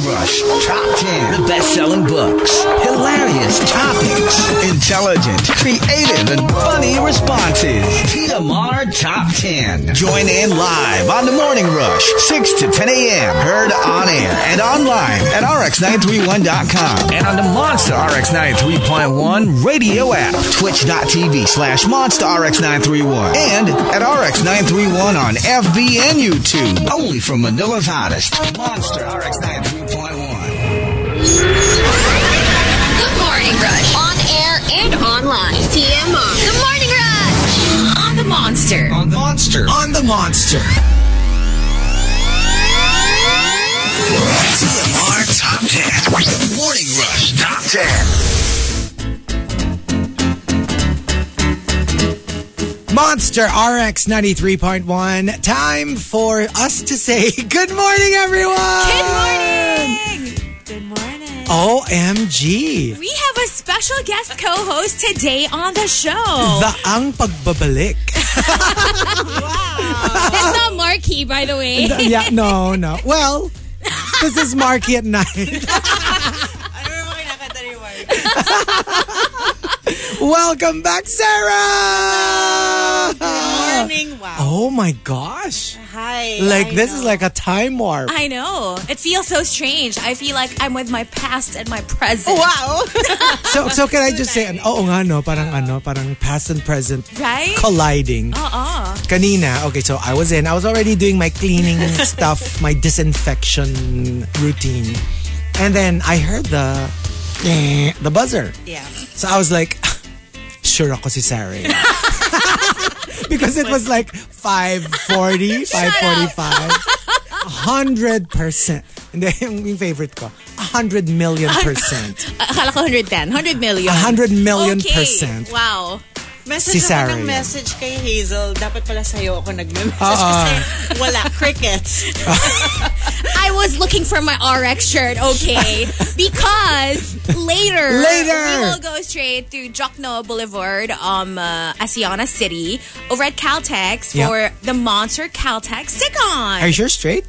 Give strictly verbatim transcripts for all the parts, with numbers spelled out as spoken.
Rush Top ten. The best-selling books, hilarious topics, intelligent, creative, and funny responses. T M R Top ten. Join in live on The Morning Rush, six to ten a.m. Heard on air and online at R X nine thirty-one dot com and on the Monster R X ninety-three point one radio app, twitch.tv slash Monster RX nine thirty-one, and at R X nine thirty-one on F B and YouTube. Only from Manila's hottest, Monster R X ninety-three point one. The Morning Rush. On air and online. T M R. The Morning Rush. On the Monster. On the Monster. On the Monster. T M R Top ten. The Morning Rush Top ten. Monster R X ninety-three point one. Time for us to say good morning, everyone! Good morning! Good morning. O M G. We have a special guest co-host today on the show. The Ang Pagbabalik. Wow. That's not Marky, by the way. Yeah, no, no. Well, this is Marky at night. Welcome back, Sarah! Good morning. Wow. Oh my gosh. Hi. Like, I this know. is like a time warp. I know. It feels so strange. I feel like I'm with my past and my present. Wow. So, so can I just say, oo nga no, parang ano, parang past and present Right? colliding. Uh-uh. Kanina, okay, so I was in, I was already doing my cleaning stuff, my disinfection routine. And then I heard the, the buzzer. Yeah. So I was like, sure ako si Sarah. Because it was like five forty, five forty-five. one hundred percent. Hindi, yung favorite ko. one hundred million percent. Akala ko one hundred ten. one hundred million. one hundred million okay. percent. Wow. Message Si ako Sarah ng yun. message kay Hazel. Dapat pala sa'yo ako nagme-message Uh-uh. kasi wala. Crickets. I was looking for my R X shirt, okay? Because later, Later. we will go straight to Jokno Boulevard, um, uh, Asiana City, over at Caltex for Yep. the Monster Caltex Stick-On. Are you sure straight?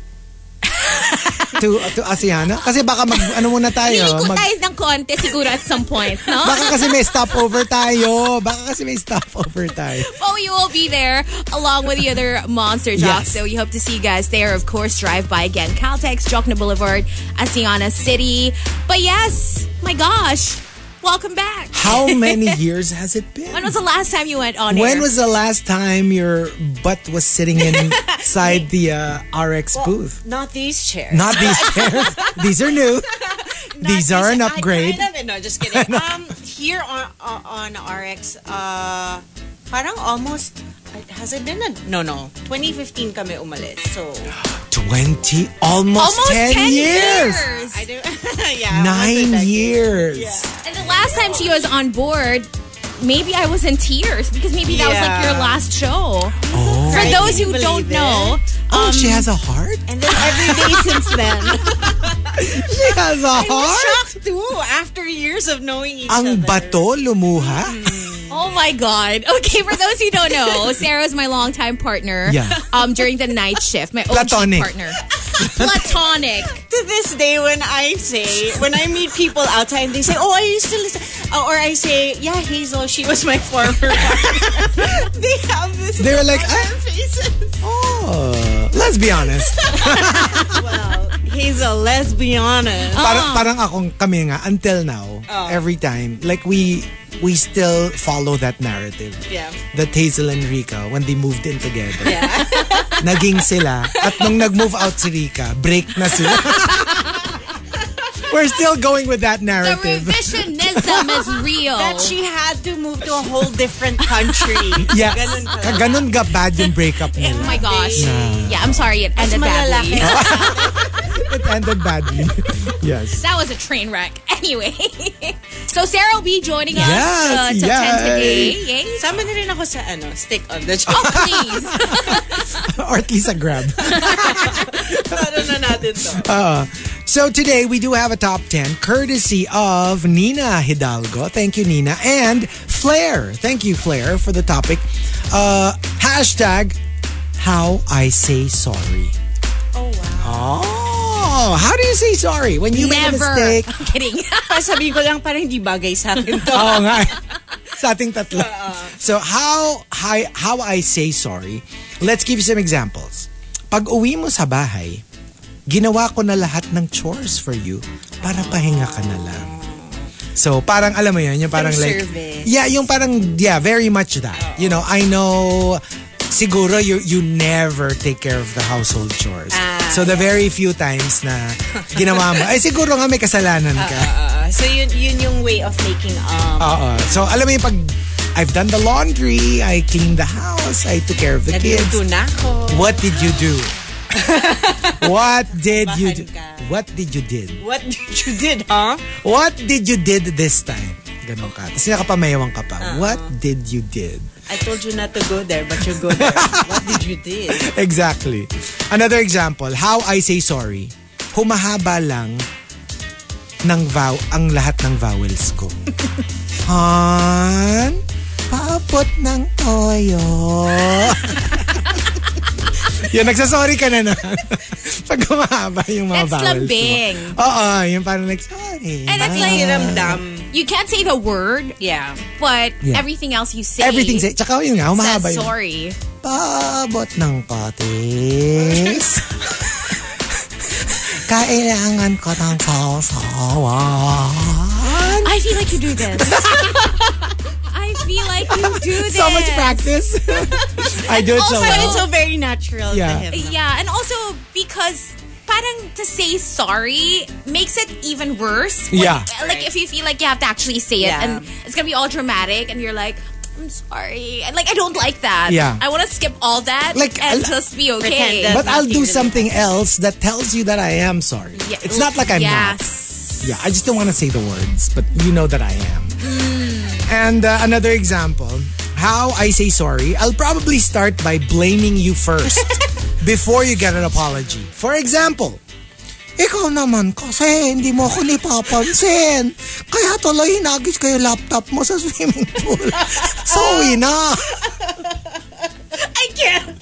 to to Asiana? Kasi baka mag, ano muna tayo? Liliko Mag, tayo ng konti siguro at some point, no? baka kasi may stopover tayo. Baka kasi may stopover tayo. Well, we will be there along with the other Monster Jocks. Yes. So we hope to see you guys there. Of course, drive by again. Caltex, Jokno Boulevard, Asiana City. But yes, my gosh, welcome back. How many years has it been? When was the last time you went on When air? was the last time your butt was sitting inside the uh, R X booth? Not these chairs. Not these chairs. These are new. These are an upgrade. I kind of, no, just kidding. Um, here on on R X, uh, parang almost, has it been a, no, no, twenty fifteen kami umalis. So, twenty, almost, Almost ten, ten years. years. I do, yeah. Nine almost a decade. years. Yeah. And the last time she was on board, maybe I was in tears because maybe that was like Yeah. your last show. Oh. For Can those you who don't believe know, it? Oh, um, she has a heart? And then every day since then. She has a I was heart? shocked too after years of knowing each Ang other. bato lumuha? oh my God. Okay, for those who don't know, Sarah's my longtime partner Yeah. um, during the night shift. My O G Platonic. partner. Platonic. To this day, when I say, when I meet people outside, they say, oh, I used to listen. Uh, or I say, yeah, Hazel, she was my former partner. They have this They were like, look on ah. their faces. Oh, let's be honest. Well, Hazel, let's be honest. Parang, parang akong kami nga, until now, Oh. every time, like we we still follow that narrative. Yeah. That Hazel and Rika, when they moved in together, Yeah. naging sila. At nung nag-move out si Rika, break na sila. We're still going with that The narrative. revisionism is real. That she had to move to a whole different country. Yeah. Ganun ka. Ganun ga bad yung breakup Oh nila. my gosh. Yeah. Yeah, I'm sorry it ended badly. malalaki. It ended badly. Yes. That was a train wreck. Anyway. So Sarah will be joining us Yes, uh, to yay. ten today. Yay. Sama na rin ako sa ano, stick on the Oh, job. please. Or at least a grab. Ano na natin to. Uh, so today we do have a top ten courtesy of Nina Hidalgo. Thank you, Nina. And Flair. Thank you, Flair, for the topic. Uh, hashtag how I say sorry. Oh, wow. Oh, how do you just say sorry. When you make a Never. mistake. I'm kidding. Sabi ko lang, parang hindi bagay sa akin to. Oo nga. Sa ating tatlo. So, how, how, how I say sorry, let's give you some examples. Pag uwi mo sa bahay, ginawa ko na lahat ng chores for you para pahinga ka na lang. So, parang alam mo yun, yung parang like, service. yeah, yung parang, yeah, very much that. You know, I know, siguro you you never take care of the household chores. Ah, so, the very few times na ginawa mo, ay siguro nga may kasalanan ka. Uh, so yun yun yung way of making um Oo. So, alam mo yung pag, I've done the laundry, I cleaned the house, I took care of the kids. nagluto na ako. What did you do? What did you do? Bahan ka. What did you did? What did you did, huh? What did you did this time? Ganun ka. Tapos nakapamayawang ka pa. What did you did? I told you not to go there, but you go there. What did you did? Exactly. Another example, how I say sorry. Humahaba lang ng vow, ang lahat ng vowels ko. Han, paabot ng toyo. Yun, nagsasorry ka na na. Pag humahaba yung mga That's vowels lambing. mo. Oo, yung parang like, sorry. And it's bye. like, Ramdam. you can't say the word, Yeah. but Yeah. everything else you say, Everything say, tsaka yun nga, humahaba says yun. sorry. Paabot ng patis. Kailangan ko ng sausawan. I feel like you do this. I feel like you do this. So much practice. I do it so Also, well. it's so very natural Yeah. to him. Yeah, and also because parang to say sorry makes it even worse. When- Yeah. Like if you feel like you have to actually say it Yeah. and it's gonna be all dramatic and you're like, I'm sorry. And like I don't like that. Yeah. I wanna skip all that Like, and I'll- just be Pretend okay. that- But I'll do Nothing really something else that tells you that I am sorry. Yeah. It's not like I'm not. yes. Yeah, I just don't want to say the words, but you know that I am. And uh, another example, how I say sorry, I'll probably start by blaming you first before you get an apology. For example, ikaw naman kasi hindi mo ako nipapansin. Kaya tuloy hinagis ko yung laptop mo sa swimming pool. Sorry na. I can't.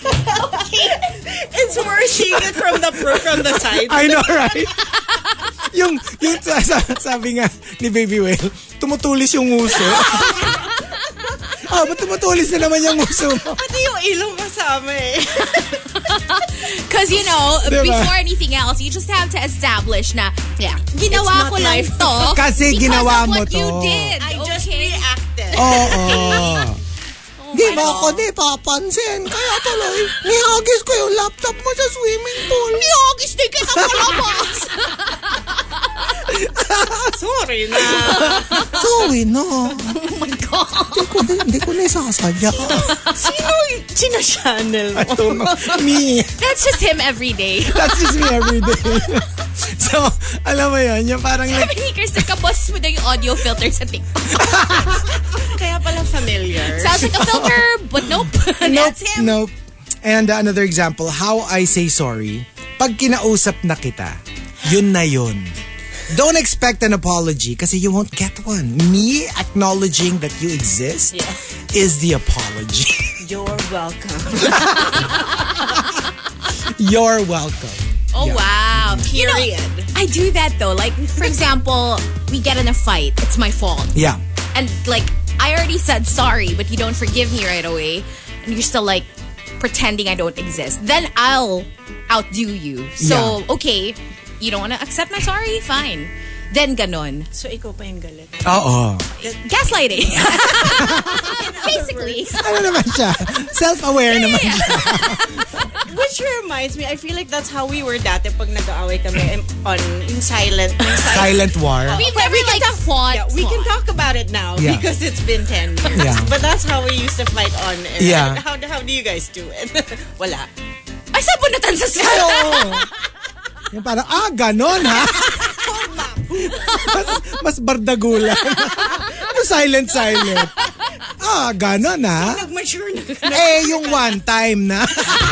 It's worse seeing it from the from the side. I know, right? yung, yung sabi nga ni Baby Whale, tumutulis yung nguso. Ah, ba't tumutulis na naman yung nguso mo? Pati yung ilong kasama eh. Because, you know, Diba? before anything else, you just have to establish na, Yeah. ginawa It's ko not lang life. to Kasi because ginawa of mo what you to. did. I just okay? reacted. Oo. Di my ba God. ako di papansin? Kaya tuloy, nihagis ko yung laptop mo sa swimming pool. Nihagis din kita palabas. Sorry na. Sorry no. Oh my God. Hindi ko, hindi ko naisasadya. Sino, sino channel mo? I don't know. Me. That's just him every day. That's just me every day. So, alam mo yun, yung parang like, Sabi ni Kristen, kabos mo na yung audio filter sa TikTok. Kaya pala familiar. Sounds like a filter, but nope. That's him. nope. And uh, another example, how I say sorry, pag kinausap na kita, yun na yun. Don't expect an apology kasi you won't get one. Me acknowledging that you exist Yeah. is the apology. You're welcome. You're welcome. Oh, Yeah. wow. You know, Period. I do that though. Like, for example, we get in a fight. It's my fault. Yeah. And like, I already said sorry, but you don't forgive me right away. And you're still like pretending I don't exist. Then I'll outdo you. So, okay, you don't want to accept my sorry? Fine. Then ganon. So, ikaw pa yung galit. Oo. Gaslighting. Basically. Ano naman siya? Self-aware naman siya. Which reminds me, I feel like that's how we were dati pag nag-aaway kami on in silent. In Silent war. We've But never we can like talk- fought. Yeah, we can fought. talk about it now Yeah. because it's been ten years. Yeah. But that's how we used to fight on air. Yeah. How, how do you guys do it? Wala. Ay, saan po natan sa Oo. Yung parang, ah, ganon ha? mas, mas bardagulan. Silent, silent. Ah, ganon ha? Nag-mature na. Eh, yung one time na.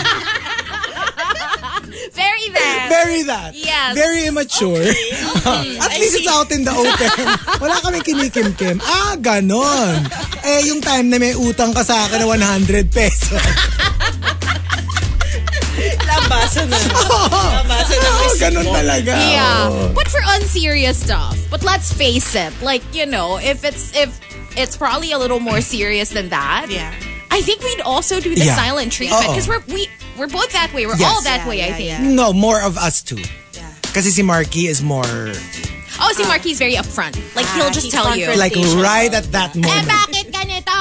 Very that. Very that. Yes. Very immature. At I least see. it's out in the open. Wala kami kinikim-kim. Ah, ganon. Eh, yung time na may utang ka sa akin na one hundred pesos. Laban. Nabasa na. Nabasa na. Oh, ganun talaga. Yeah. Oh. But for unserious stuff. But let's face it. Like, you know, if it's if it's probably a little more serious than that. Yeah. I think we'd also do the Yeah. silent treatment Oo. because we're we we're both that way. We're Yes. all that Yeah, way, I yeah, think. yeah. No, more of us too. Yeah. Kasi si Marky is more Oh, see, Marky's very upfront. Like he'll just he's tell you. confront- like right at that Eh, moment. bakit ganito?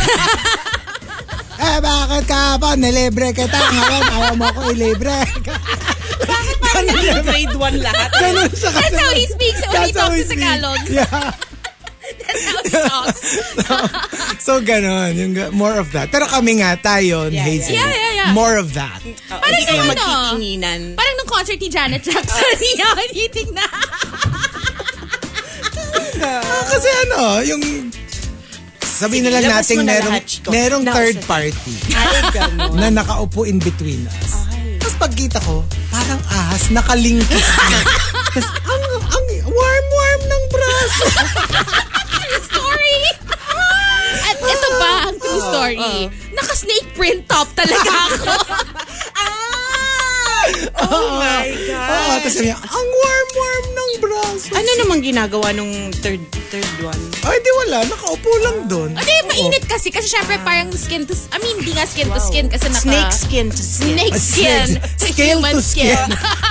Eh, bakit ka pa? Nilibre kita. Ngayon, ayaw mo ko ilibre. Bakit parang naging grade one lahat? Ganun siya kasi. That's how he speaks when he That's how talks he in speaks. Tagalog. Yeah. That's how he talks. So, ganun. Yung, ga- more of that. Pero kami nga, tayo, Yeah, Hazel. yeah. Yeah, yeah, yeah. More of that. Oh, hindi kayo ano? magkikinginan. Parang nung concert ni Janet Jackson, yan, hiting na. Ah, kasi ano, yung... Sabihin na lang labas natin mo na merong, lahat, Chico. merong No, third sige. party Ay, ganun. na nakaupo in between us. Tapos pagkita ko, parang ahas, nakalingkis na. Tapos ang, ang warm-warm ng braso. Story. At ito ba ang true story? Naka-snake print top talaga ako. Oh my God. Oo, tapos sabi niya, ang warm-warm ng braso. Ano namang ginagawa nung third third one? Ay, di wala. Nakaupo lang doon. Hindi, mainit kasi. Kasi syempre parang skin to... I mean, di nga skin to skin kasi naka... Snake skin to skin. Snake skin. Snake- to scale human to skin.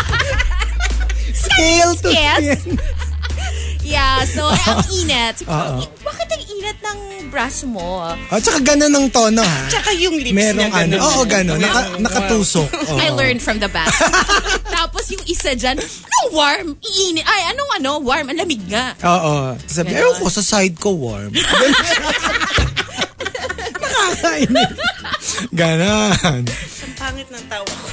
Scale to Yes. skin. Yeah, so eh, ang init. Bakit ang init ng braso mo? Oh, tsaka ganun ang tono, ha? Tsaka yung lips Merong niya ano. ganun. Oo, ganun. Naka, nakatusok. Oo. I learned from the best. Tapos yung isa dyan, anong warm? Iinit. Ay, anong ano? Warm. Ang lamig nga. Oo. Sabi, ewan ko, sa side ko warm. Nakakainis. Ganon. Ang pangit ng tawa ko.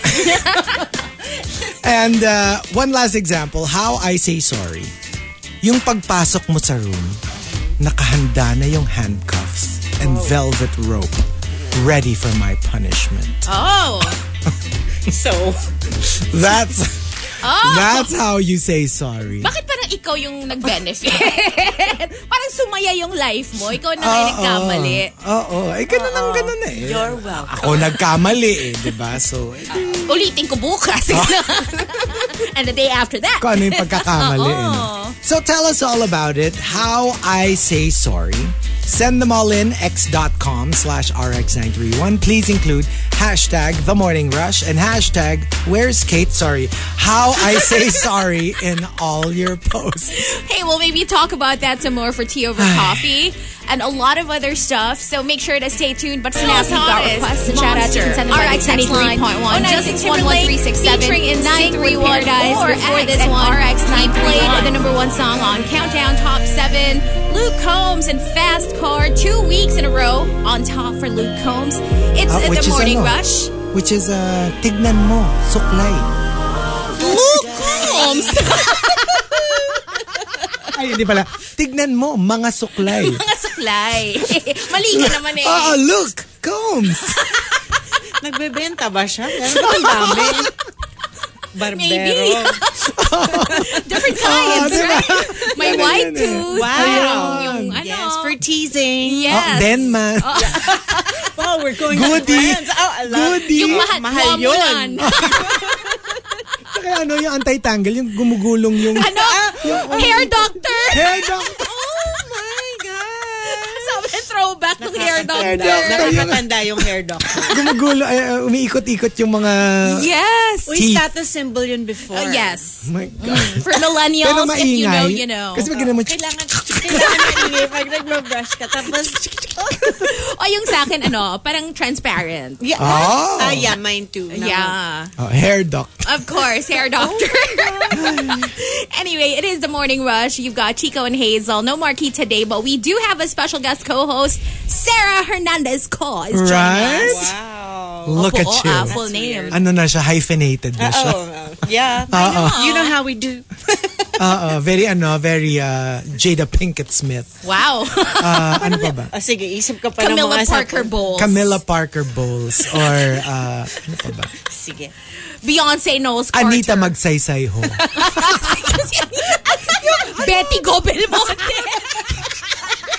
And uh, one last example, how I say sorry. Yung pagpasok mo sa room, nakahanda na yung handcuffs and velvet rope ready for my punishment. Oh. So, That's Oh. that's how you say sorry. Bakit parang ikaw yung nag-benefit? Parang sumaya yung life mo. Ikaw na kayo nagkamali. Oo. Eh, ganun ang ganun eh. you're welcome. Ako nagkamali eh, di ba? So, eh, Ulitin ko bukas. And the day after that. kung ano yung pagkakamali. eh, no? Oo. So tell us all about it. How I say sorry. Send them all in x.com slash rx931. Please include hashtag The Morning Rush and hashtag Where's Kate Sorry. How I say sorry in all your posts. Hey, we'll maybe talk about that some more for tea over coffee and a lot of other stuff. So make sure to stay tuned. But for now, if you've got requests and shout outs, you can send them R by X ninety-three point one. Oh, Just six one one three six seven featuring nine three one Paradise or before X this and one. R X nine He played played the number one song on Countdown Top seven. Luke Combs and Fast Car, two weeks in a row on top for Luke Combs. It's Ah, uh, which the is Morning ano? Rush. Which is, uh, tignan mo, suklay. Luke Combs! Ay, hindi pala. Tignan mo, mga suklay. Mga suklay. Mali ka naman eh. Oo, look, Combs. Nagbebenta ba siya? Meron ba ang dami? Barbero. Maybe. Different clients, diba? right? May Ganun white yun eh. tooth. Wow. Yung ano. Yes, for teasing. Yes. Oh, Denman. Wow, we're going Goodie. on brands. Oh, I love Goodie. Yung mahal, Mahal yun. Kaya ano, yung anti-tangle, yung gumugulong yung... Ano? Hair doctor. Hair doctor. Oh my God. Sabi, throwback to hair doctor. Nakakatanda yung hair doctor. Gumugulo, ay, uh, umiikot-ikot yung mga... Yes. Uy, Teeth. status symbol yun before. Uh, yes. Oh my God. For millennials, Pero if maingay. you know, you know. Kasi pag mo... Kailangan, kailangan maingay pag nagma-brush ka. Tapos, O yung sa akin, ano, parang transparent. yeah. Oh. Ah, yeah, mine too. No. Yeah. Oh, hair doctor. Of course, hair doctor. Anyway, it is the Morning Rush. You've got Chico and Hazel. No Marquee today, but we do have a special guest co-host, Sarah Hernandez Co. is joining Right? us. Wow. Look Opo, at oh, you. ah, full name. Ano na siya, hyphenated na siya. Oh, uh, yeah. I know. You know how we do. Oo, very ano, very uh, Jada Pinkett Smith. Wow. Uh, ano pa ba? Oh, sige, isip ka pa ng Camilla mga Parker sa- Bowles. Camilla Parker Bowles or uh, ano pa ba? Sige. Beyonce Knowles Carter. Anita Magsaysay Ho. Betty Go Belmonte.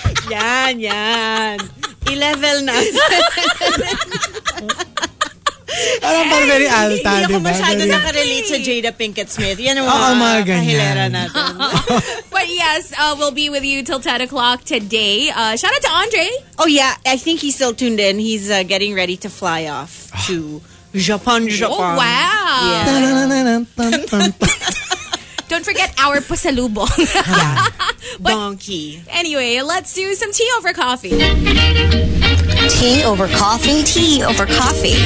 Yan, yan. I-level na. Parang parang very alta, Hindi ako diba? masyado Very- nakarelate sa Jada Pinkett Smith. Yan ang mga, Oo, mga ganyan. kahilera natin. But yes, uh, we'll be with you till ten o'clock today. Uh, shout out to Andre. Oh yeah, I think he's still tuned in. He's uh, getting ready to fly off to Japan, Japan. Oh, wow. Yeah. Don't forget our pasalubong. Donkey. Anyway, let's do some tea over coffee. Tea over coffee. Tea over coffee.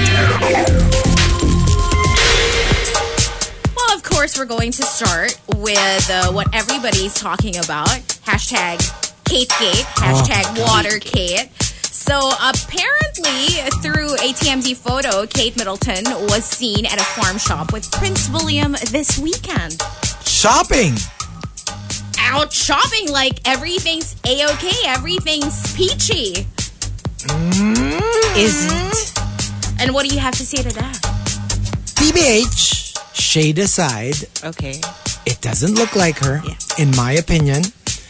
Well, of course, we're going to start with uh, what everybody's talking about. Hashtag KateGate. Hashtag WaterKate. So apparently, through a T M Z photo, Kate Middleton was seen at a farm shop with Prince William this weekend. Shopping. Out shopping like everything's A-okay, everything's peachy. Is it? And what do you have to say to that? T B H, shade aside, Okay. it doesn't look like her, Yeah. in my opinion.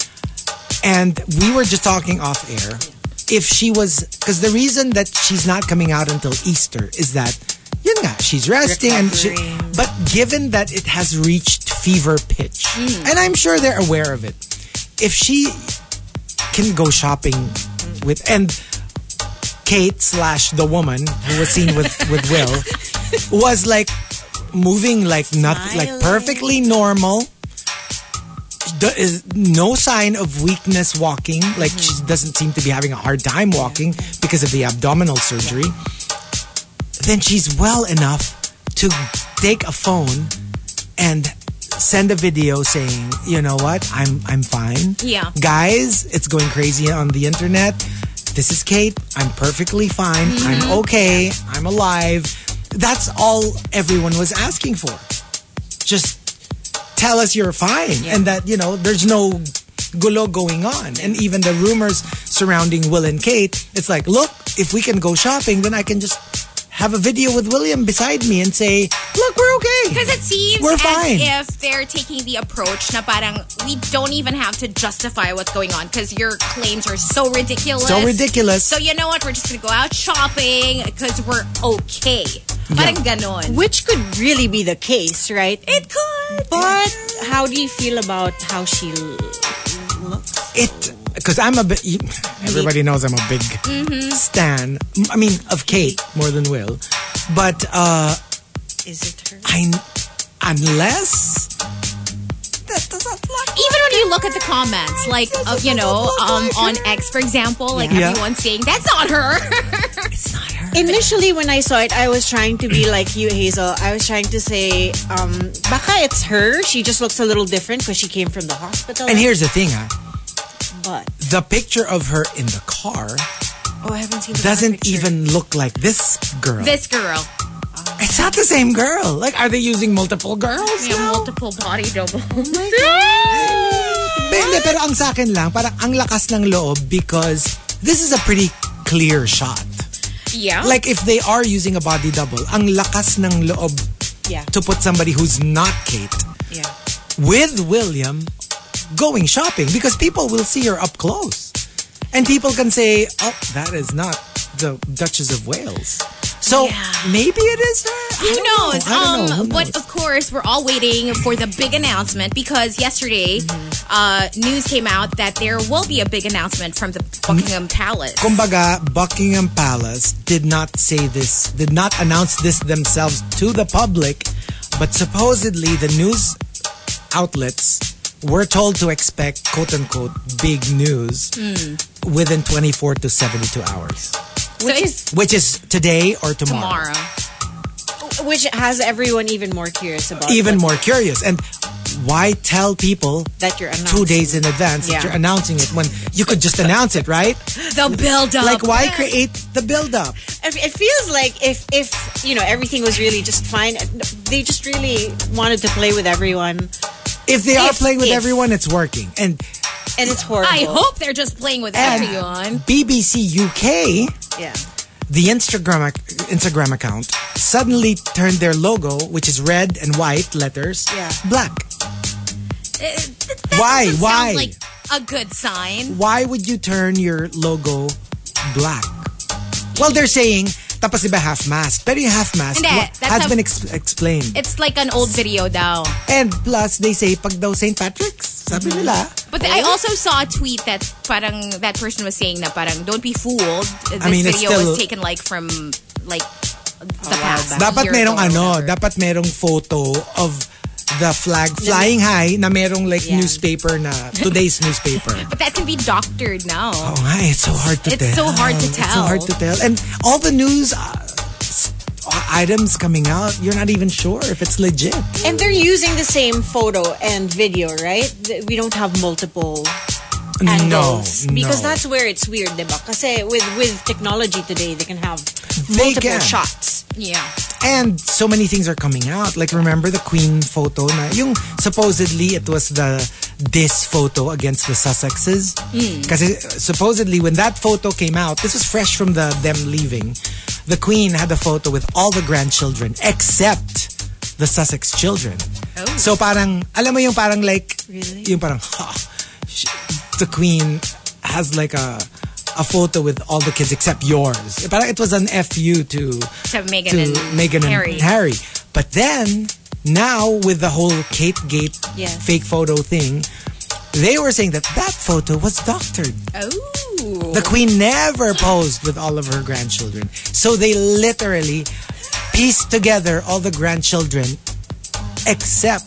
And we were just talking off air. If she was, because the reason that she's not coming out until Easter is that, yun nga, she's resting. and she, Recovering. But given that it has reached fever pitch, and I'm sure they're aware of it, if she can go shopping with, and Kate slash the woman who was seen with, with Will was like moving like nothing, like perfectly normal. There is no sign of weakness walking. Like she doesn't seem to be having a hard time walking because of the abdominal surgery. Then she's well enough to take a phone and send a video saying, you know what, I'm I'm fine. Yeah. Guys, it's going crazy on the internet. This is Kate. I'm perfectly fine. I'm okay. I'm alive. That's all everyone was asking for. Just tell us you're fine and that, you know, there's no gulo going on. And even the rumors surrounding Will and Kate, it's like, look, if we can go shopping, then I can just have a video with William beside me and say, look, we're okay. Because it seems We're as fine. if they're taking the approach na parang we don't even have to justify what's going on because your claims are so ridiculous. So ridiculous. So you know what? We're just going to go out shopping because we're okay. Parang ganon. Which could really be the case, right? It could. But how do you feel about how she l- looks? It, because I'm a bit, everybody knows I'm a big stan. I mean, of Kate more than Will. But, uh, Is it her? I, unless, that doesn't look Even when you look at the comments, like, uh, you know, um, on X, for example, like Yeah. everyone's saying, that's not her. it's not her. Initially, when I saw it, I was trying to be like you, Hazel. I was trying to say, um, baka it's her. She just looks a little different because she came from the hospital. And here's the thing, huh? But, The picture of her in the car oh, I haven't seen the doesn't picture. even look like this girl. This girl. It's not the same girl. Like, are they using multiple girls Yeah, now? multiple body doubles. Hindi, pero ang sa akin lang, parang ang lakas ng loob because this is a pretty clear shot. Yeah. Like, if they are using a body double, ang lakas ng loob Yeah. to put somebody who's not Kate Yeah. with William going shopping because people will see her up close. And people can say, oh, that is not the Duchess of Wales. So Yeah. maybe it is her. I Who don't knows? know. I don't Um, know. Who but knows? of course, we're all waiting for the big announcement because yesterday, uh, news came out that there will be a big announcement from the Buckingham Palace. Kumbaga, Buckingham Palace did not say this, did not announce this themselves to the public, but supposedly the news outlets were told to expect quote-unquote big news within twenty-four to seventy-two hours. So it's Which is today or tomorrow. tomorrow. Which has everyone even more curious about Even what- more curious. And why tell people that you're announcing. two days in advance Yeah. that you're announcing it when you could just announce it, right? The build up. Like, why create the build-up? It it feels like if, if, you know, everything was really just fine, they just really wanted to play with everyone. If they are If- playing with if. everyone, it's working. And And it's horrible. I hope they're just playing with And everyone. B B C U K, Yeah. the Instagram Instagram account, suddenly turned their logo, which is red and white letters, Yeah. black. That Why? doesn't Why? Sound like a good sign. Why would you turn your logo black? Well, they're saying tapos diba half mask. Pero yung half mask Hindi, wa- that's has a- been ex- explained. It's like an old video daw. And plus, they say, pag daw Saint Patrick's, sabi Mm-hmm. nila, But I also saw a tweet that parang that person was saying na parang don't be fooled. This I mean, it's video still- was taken like from like the past. dapat year merong ago or ano, whatever. dapat merong photo of the flag flying high na merong like Yeah. newspaper na, today's newspaper. But that can be doctored now. Oh my, it's so hard to It's tell. so hard to It's so tell. hard to tell. And all the news uh, s- items coming out, you're not even sure if it's legit. And they're using the same photo and video, right? Th- We don't have multiple angles. No, Because no. that's where it's weird, diba? Kasi with, with technology today, they can have They multiple can. shots. Yeah. And so many things are coming out. Like, remember the Queen photo na yung supposedly it was the this photo against the Sussexes? Because supposedly when that photo came out, this was fresh from the them leaving. The Queen had a photo with all the grandchildren except the Sussex children. Oh. So parang, alam mo yung parang like, Really? yung parang, ha, sh- the Queen has like a a photo with all the kids except yours. Parang it was an F U to Except Meghan to and Meghan Harry. and Harry. But then, now with the whole Kate Gate Yes. fake photo thing, they were saying that that photo was doctored. Oh. The Queen never posed with all of her grandchildren. So they literally pieced together all the grandchildren except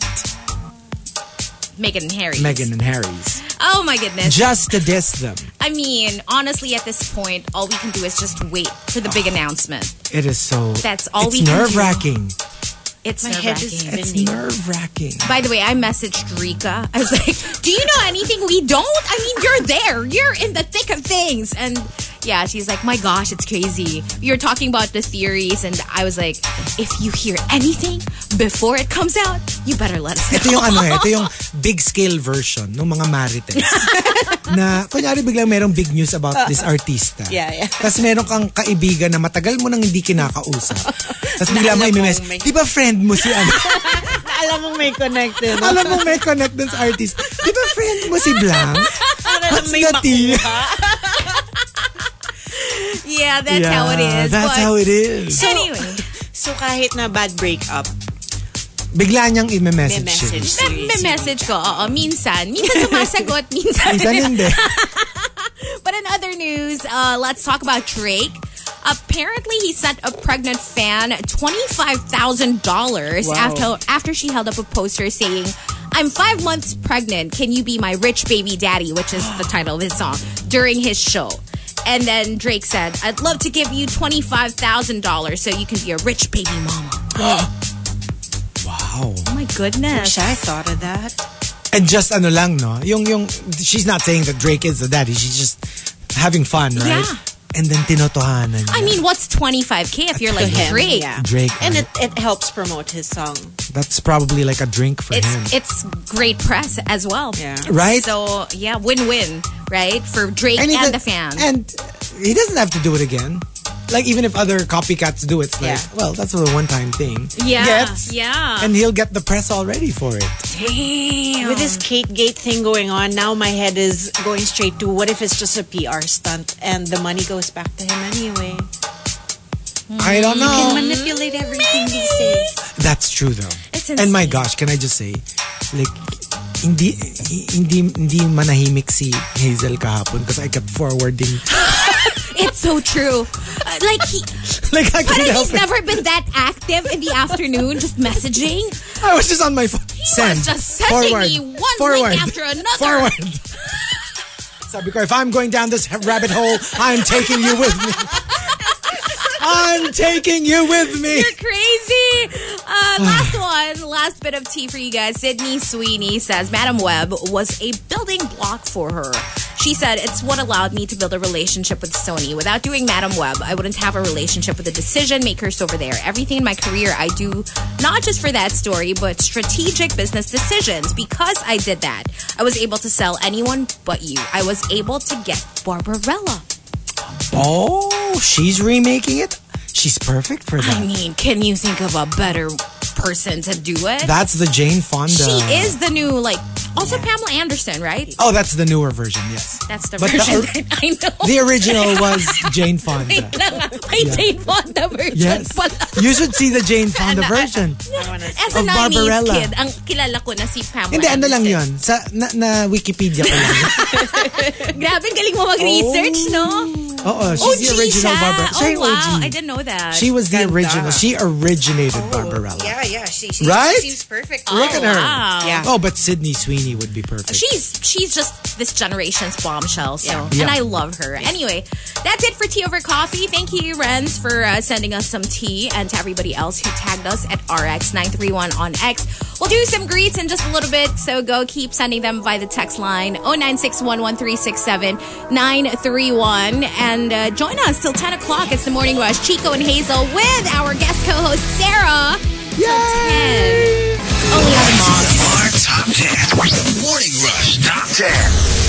Meghan and Harry. Meghan and Harry's. Oh my goodness. Just to diss them. I mean, honestly, at this point, all we can do is just wait for the big announcement. It is so... That's all it's we can do. nerve-wracking. It's My head is nerve-wracking. It's Spinning. nerve-wracking. By the way, I messaged Rika. I was like, do you know anything we don't? I mean, you're there. You're in the thick of things. And yeah, she's like, my gosh, it's crazy. You're talking about the theories. And I was like, if you hear anything before it comes out, you better let us know. Ito yung ano eh, ito yung big scale version ng mga marites. Na, kunyari biglang merong big news about this artista. Yeah, yeah. Tapos meron kang kaibigan na matagal mo nang hindi kinakausap. Tapos bigla mo Alam i-mess, mong may- di ba friend mo si ano? Alam mong may connected. Alam mo may connect dun sa artist. Di ba friend mo si Blanc? What's may the tea? Yeah, that's Yeah, how it is. That's but how it is. anyway, So kahit na bad breakup, Bigla niyang may i-message message. siya. may, may message ko. Oo, minsan. Minsan sumasagot, minsan. Minsan hindi. But in other news, uh, let's talk about Drake. Apparently, he sent a pregnant fan twenty-five thousand dollars Wow. after after she held up a poster saying, "I'm five months pregnant. Can you be my rich baby daddy?" Which is the title of his song during his show. And then Drake said, "I'd love to give you twenty-five thousand dollars so you can be a rich baby mama." Wow. Oh my goodness! wish I thought of that. And just ano lang, no? Yung, yung, she's not saying that Drake is the daddy. She's just having fun, right? Yeah. And then tinotohanan niya. I mean, what's twenty-five K if you're like To him, Drake? yeah. Drake, And right? it, it helps promote his song. That's probably like a drink for It's him. it's great press as well. Yeah. Right? So yeah, win-win, right? For Drake and, he does- the fans. And he doesn't have to do it again. Like, even if other copycats do it, it's like, Yeah. well, that's a one-time thing. yeah, Gets, yeah. And he'll get the press already for it. Damn. With this Kate Gate thing going on, now my head is going straight to what if it's just a P R stunt and the money goes back to him anyway? I don't know. Can manipulate everything these days. That's true, though. It's And my insane. gosh, can I just say, like, hindi hindi hindi manahimik si Hazel kahapon because I kept forwarding. It's so true. Uh, like he, Like, I but couldn't help he's it. never been that active in the afternoon, just messaging. I was just on my phone. He Send. was just sending Forward. me one Forward. link after another. Forward. Sabi ko, if I'm going down this rabbit hole, I'm taking you with me. I'm taking you with me. You're crazy. Uh, last one, last bit of tea for you guys. Sydney Sweeney says Madam Web was a building block for her. She said, it's what allowed me to build a relationship with Sony. Without doing Madam Web, I wouldn't have a relationship with the decision makers over there. Everything in my career I do, not just for that story, but strategic business decisions. Because I did that, I was able to sell anyone but you. I was able to get Barbarella. Oh, she's remaking it? She's perfect for I that. mean, can you think of a better person to do it. That's the Jane Fonda. She is the new, like, also Pamela Anderson, right? Oh, that's the newer version, yes. That's the But the version or- that I know. The original was Jane Fonda. Wait lang, may Jane Fonda version Yes. pala. You should see the Jane Fonda Na- version. As a Of nineties Barbarella. kid, ang kilala ko na si Pamela Hindi, ano lang Anderson. yun. Sa, na, na Wikipedia ko lang. Grabe, ang galing mo mag-research, no? Oo, she's O G the original siya. Barbarella. Siya Oh, yung wow. O G. I didn't know that. She was the Ganda. original. She originated Barbarella. Yeah, yeah. She, she Right? seems perfect. Look at her. wow. Yeah. Oh, but Sydney Sweeney would be perfect. She's she's just this generation's bombshell, so Yeah. and I love her. Anyway, that's it for Tea Over Coffee. Thank you, Renz, for uh, sending us some tea, and to everybody else who tagged us at R X nine three one on X. We'll do some greets in just a little bit, so go keep sending them by the text line oh nine six one, one three six seven, nine three one, and uh, join us till ten o'clock. It's the Morning Rush, Chico and Hazel with our guest co-host Sarah. Till ten. Only on the Mom. T M R Top ten. Morning Rush Top ten.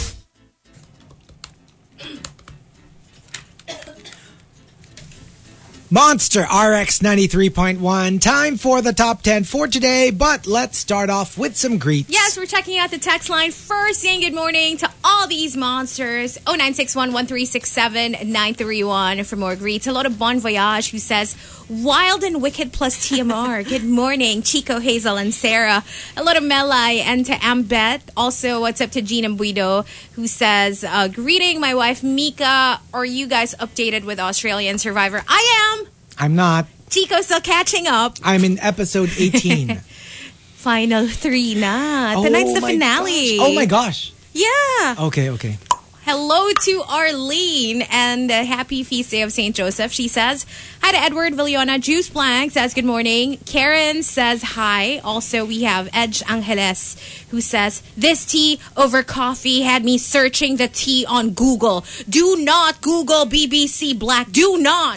Monster R X ninety-three point one. Time for the top ten for today, but let's start off with some greets. Yes, we're checking out the text line first, saying good morning to all these monsters. oh nine six one, one three six seven, nine three one for more greets. Hello to Bon Voyage, who says, Wild and Wicked plus T M R. Good morning, Chico, Hazel, and Sarah. Hello to Melai and to Ambet. Also, what's up to Gina Buido, who says, uh, greeting my wife, Mika. Are you guys updated with Australian Survivor? I am. I'm not. Chico's still catching up. I'm in episode eighteen. Final three na. Tonight's the my finale. gosh. Oh my gosh. Yeah. Okay, okay. Hello to Arlene and uh, happy feast day of Saint Joseph. She says hi to Edward Villona. Juice Blank says good morning. Karen says hi. Also, we have Edge Angeles who says this tea over coffee had me searching the tea on Google. Do not Google B B C Black. Do not.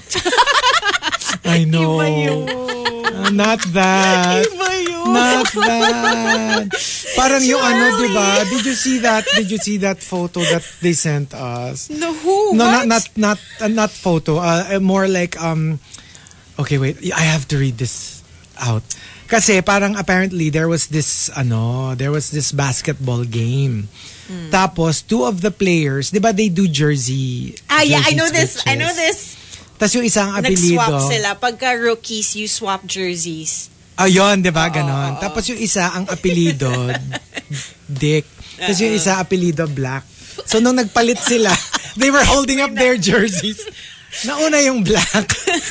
I know. Uh, not that. Not that. Parang yung ano, di ba? Did you see that? Did you see that photo that they sent us? No, who? No, What? not not not uh, not photo. Uh, more like um. Okay, wait. I have to read this out. Kasi parang apparently there was this ano, there was this basketball game. Hmm. Tapos two of the players, 'di ba they do jersey? Ah, yeah, I jersey know this. I switches. know this. Tapos yung isang apelido. Nag-swap sila. Pagka rookies, you swap jerseys. Ayun, di ba? Ganon. Tapos yung isa, ang apelido, Dick. Tapos yung isa, apelido, Black. So nung nagpalit sila, they were holding up their jerseys. Nauna yung Black.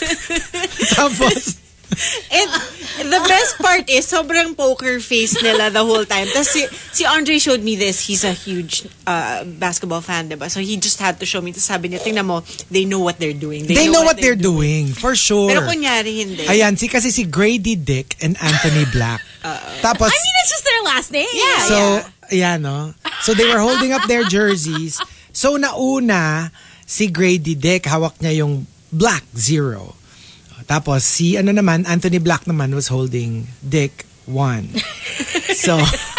Tapos, And the best part is, sobrang poker face nila the whole time. Tapos si, si Andre showed me this. He's a huge uh, basketball fan, diba? So he just had to show me. Tapos sabi niya, tingnan mo, they know what they're doing. they know what they're doing. For sure. Pero kunyari hindi. Ayan, si kasi si Grady Dick and Anthony Black. Tapos, I mean, it's just their last name. Yeah. so, ayan, no? So they were holding up their jerseys. So nauna, si Grady Dick, hawak niya yung Black Zero. Tapos si ano naman, Anthony Black naman was holding Dick one. So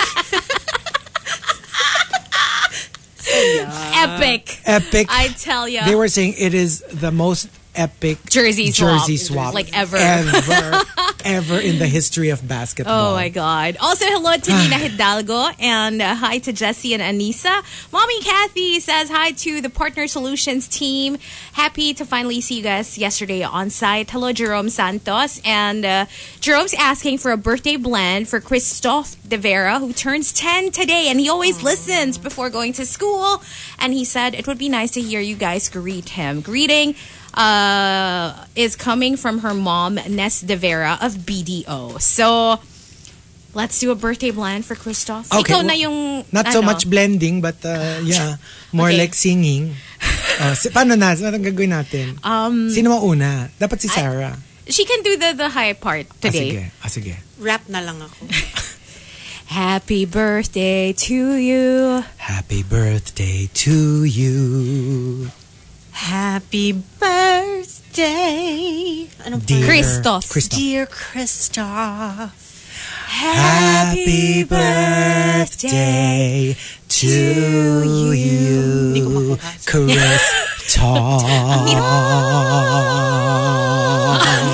Epic. epic. I tell ya. They were saying it is the most epic Jersey swap. jersey swap Like ever. ever, ever in the history of basketball. Oh my God. Also, hello to Nina Hidalgo and uh, hi to Jessie and Anissa. Mommy Kathy says hi to the Partner Solutions team. Happy to finally see you guys yesterday on site. Hello, Jerome Santos. And uh, Jerome's asking for a birthday blend for Christophe De Vera, who turns ten today. And he always listens before going to school. And he said it would be nice to hear you guys greet him. Greeting uh, is coming from her mom, Ness De Vera of B D O. So, let's do a birthday blend for Christoph. Okay, Ikaw well, na yung... Not so ano, much blending, but uh, yeah, more Okay. like singing. Uh, si, paano na? Anong gagawin natin? Um, Sino mauna? Dapat si Sarah. She can do the, the high part Ah, today. sige. Ah, sige. Rap na lang ako. Happy birthday to you. Happy birthday to you. Happy birthday. Ano pa? Dear Christoph. Christoph. Dear Christoph. Happy birthday to Hindi ko you, makakasa. Christoph. There you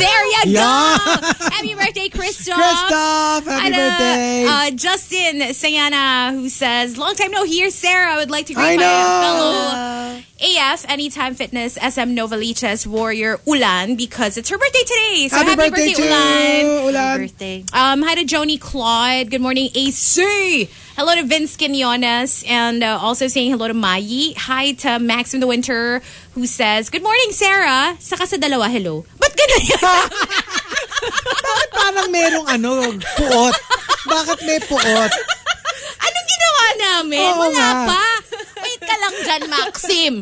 Yeah. Happy birthday, Christoph. Christoph, happy And, uh, birthday. Uh, Justin Sayana, who says, long time no here, Sarah. I would like to I greet my know. fellow A F, Anytime Fitness, S M Novaliches warrior, Ulan, because it's her birthday today. So Happy happy, birthday to Ulan. Ulan. Birthday. Um, hi to Joni Claude. Good morning, A C. Hello to Vince Quinones. And uh, also saying hello to Mayi. Hi to Max in the Winter, who says, good morning, Sarah. Saka sa dalawa, hello. Ba't ganun yan? Bakit parang merong ano, puot? Bakit may puot? Anong ginawa namin? Oo Wala nga. pa. Wait ka lang dyan, Maxim.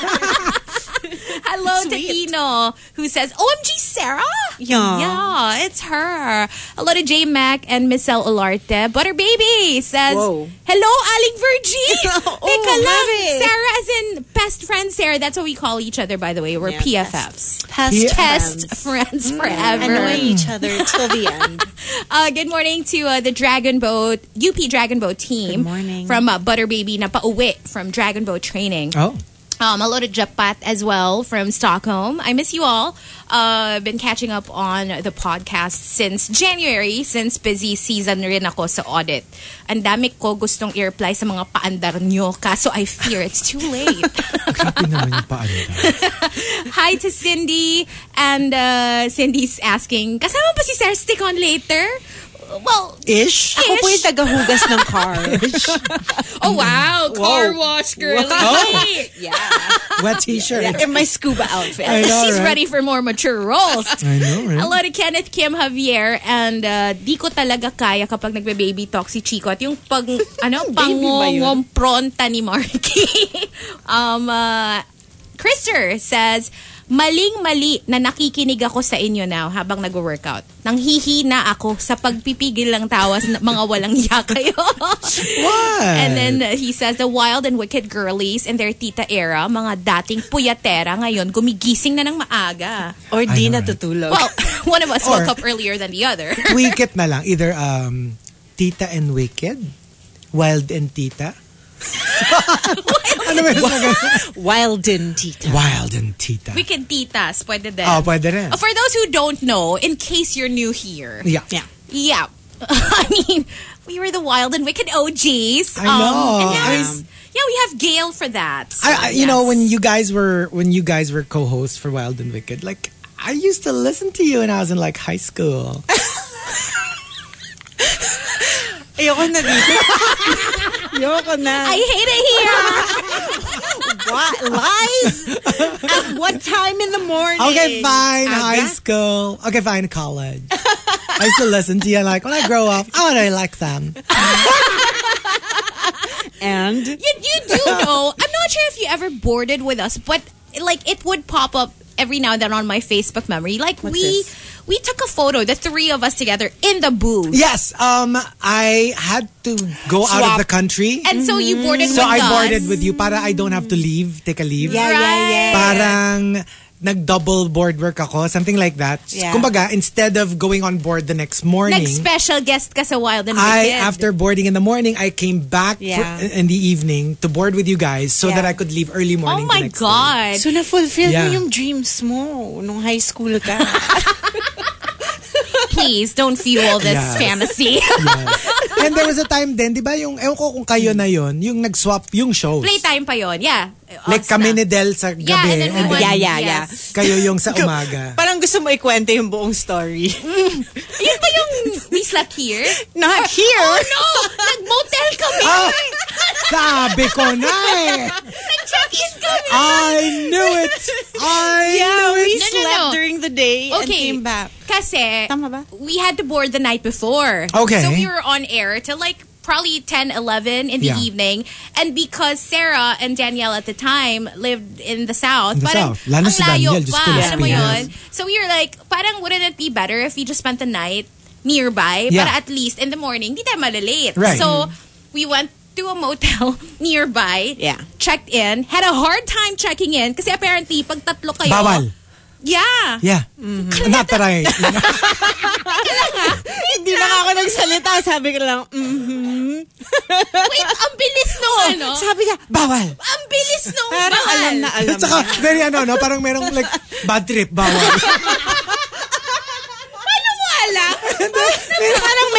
Hello to Tino, who says, O M G, Sarah? Yeah. Yeah, it's her. Hello to J Mac and Miss El Olarte. Butter Baby says, Whoa. hello, Aling Virgie. Oh, Teka lang. Mary. Sarah as in best friend Sarah. That's what we call each other, by the way. We're Yeah, P F Fs. Past P- Test friends. friends forever. Annoy each other till the end. Uh, good morning to uh, the Dragon Boat, U P Dragon Boat team. Good morning. From uh, Butter Baby na pauwi from Dragon Boat training. Oh. Um, hello to Japat as well from Stockholm. I miss you all. Uh, been catching up on the podcast since January, since busy season rin ako sa audit. Ang dami ko gustong i-reply sa mga paandar nyo, kaso I fear it's too late. Grabe naman yung paanda. Hi to Cindy. And uh, Cindy's asking, kasama pa si Sarah stick on later? Well, Ish? Ako po yung tagahugas ng car. oh wow, car Whoa. wash girl. Yeah. Wet t-shirt. In my scuba outfit. I know, She's right? ready for more mature roles. I know, right? Hello to Kenneth Kim Javier, and uh, di ko talaga kaya kapag nagbe-baby talk si Chico at yung pag, ano, pangongompronta ni Marky. um, uh, Krister says, maling-mali na nakikinig ako sa inyo now habang nag-workout. Nanghihina ako sa pagpipigil lang tawas ng mga walang iya kayo. What? And then uh, he says, the wild and wicked girlies in their tita era, mga dating puyatera, ngayon gumigising na ng maaga. Or I di know, natutulog. Well, one of us Or- woke up earlier than the other. Tweak it na lang. Either um, Tita and Wicked, Wild and Tita. Ano ba yung mga ganun? Wild and tita. Wild and Tita. Wicked titas, pwede din. Oh, pwede rin. Uh, For those who don't know, in case you're new here, Yeah. Yeah. yeah, I mean, we were the wild and wicked O Gs. I know. and now I- it's- yeah, we have Gail for that. So, I, I, you know, yes. when you guys were when you guys were co-hosts for Wild and Wicked, like I used to listen to you when I was in like high school. Ayoko na dito. Ayoko na. I hate it here. What? Lies? At what time in the morning? Okay, fine, Aga? high school. Okay, fine, college. I used to listen to you like when I grow up, I want to like them. And? You, you do know. I'm not sure if you ever boarded with us, but like it would pop up every now and then on my Facebook memory. Like What's we this? we took a photo, the three of us together in the booth. Yes, um, I had to go out of Swap. the country. And so you boarded So with I us. boarded with you para I don't have to leave, take a leave. Yeah, yeah, yeah. Parang nag-double board work ako, something like that. Yeah. Kumbaga, instead of going on board the next morning, Nag-special guest ka sa Wild and I, Wicked. after boarding in the morning, I came back Yeah. for, in the evening to board with you guys so Yeah. that I could leave early Oh morning the my next day. God. So na-fulfill Yeah. mo yung dreams mo nung high school ka. Please don't fuel this Yes. fantasy. Yes. And there was a time din, di ba, yung, ewan ko kung kayo na yon, yung nag-swap yung shows. Playtime pa yon. Yeah. Like Us kami na. ni Del sa gabi. Yeah, and then we and went, Yeah, yeah, yeah. yes. kayo yung sa umaga. Parang gusto mo ikwento yung buong story. Yun ba yung we slept here? Not here. Oh no! Nag-motel kami! Ah, sabi ko na eh. Nag-check-in kami! I knew it. I Yeah, knew we it. No, no, slept no. during the day and Okay. came back. Kasi, Tama ba? we had to board the night before. Okay. So we were on air till like probably ten, eleven in the Yeah. evening. And because Sarah and Danielle at the time lived in the South, In the parang South. Lalo ang si layo Danielle, Diyos pa. ko, Las Alam mo Piñas. yun? So we were like, parang wouldn't it be better if we just spent the night nearby? Yeah. Para at least in the morning, di tayo malilate. Right. So we went to a motel nearby. Yeah. Checked in. Had a hard time checking in kasi apparently pag tatlo kayo. Bawal. Yeah. Yeah. Not that I... Hindi na nga ako nagsalita. Sabi ko lang, mm-hmm. Wait, ang bilis no, ano? Sabi niya, bawal. Ang bilis nung Parang bawal. alam na alam At saka, niya. very ano, no? Parang merong like, bad trip, bawal.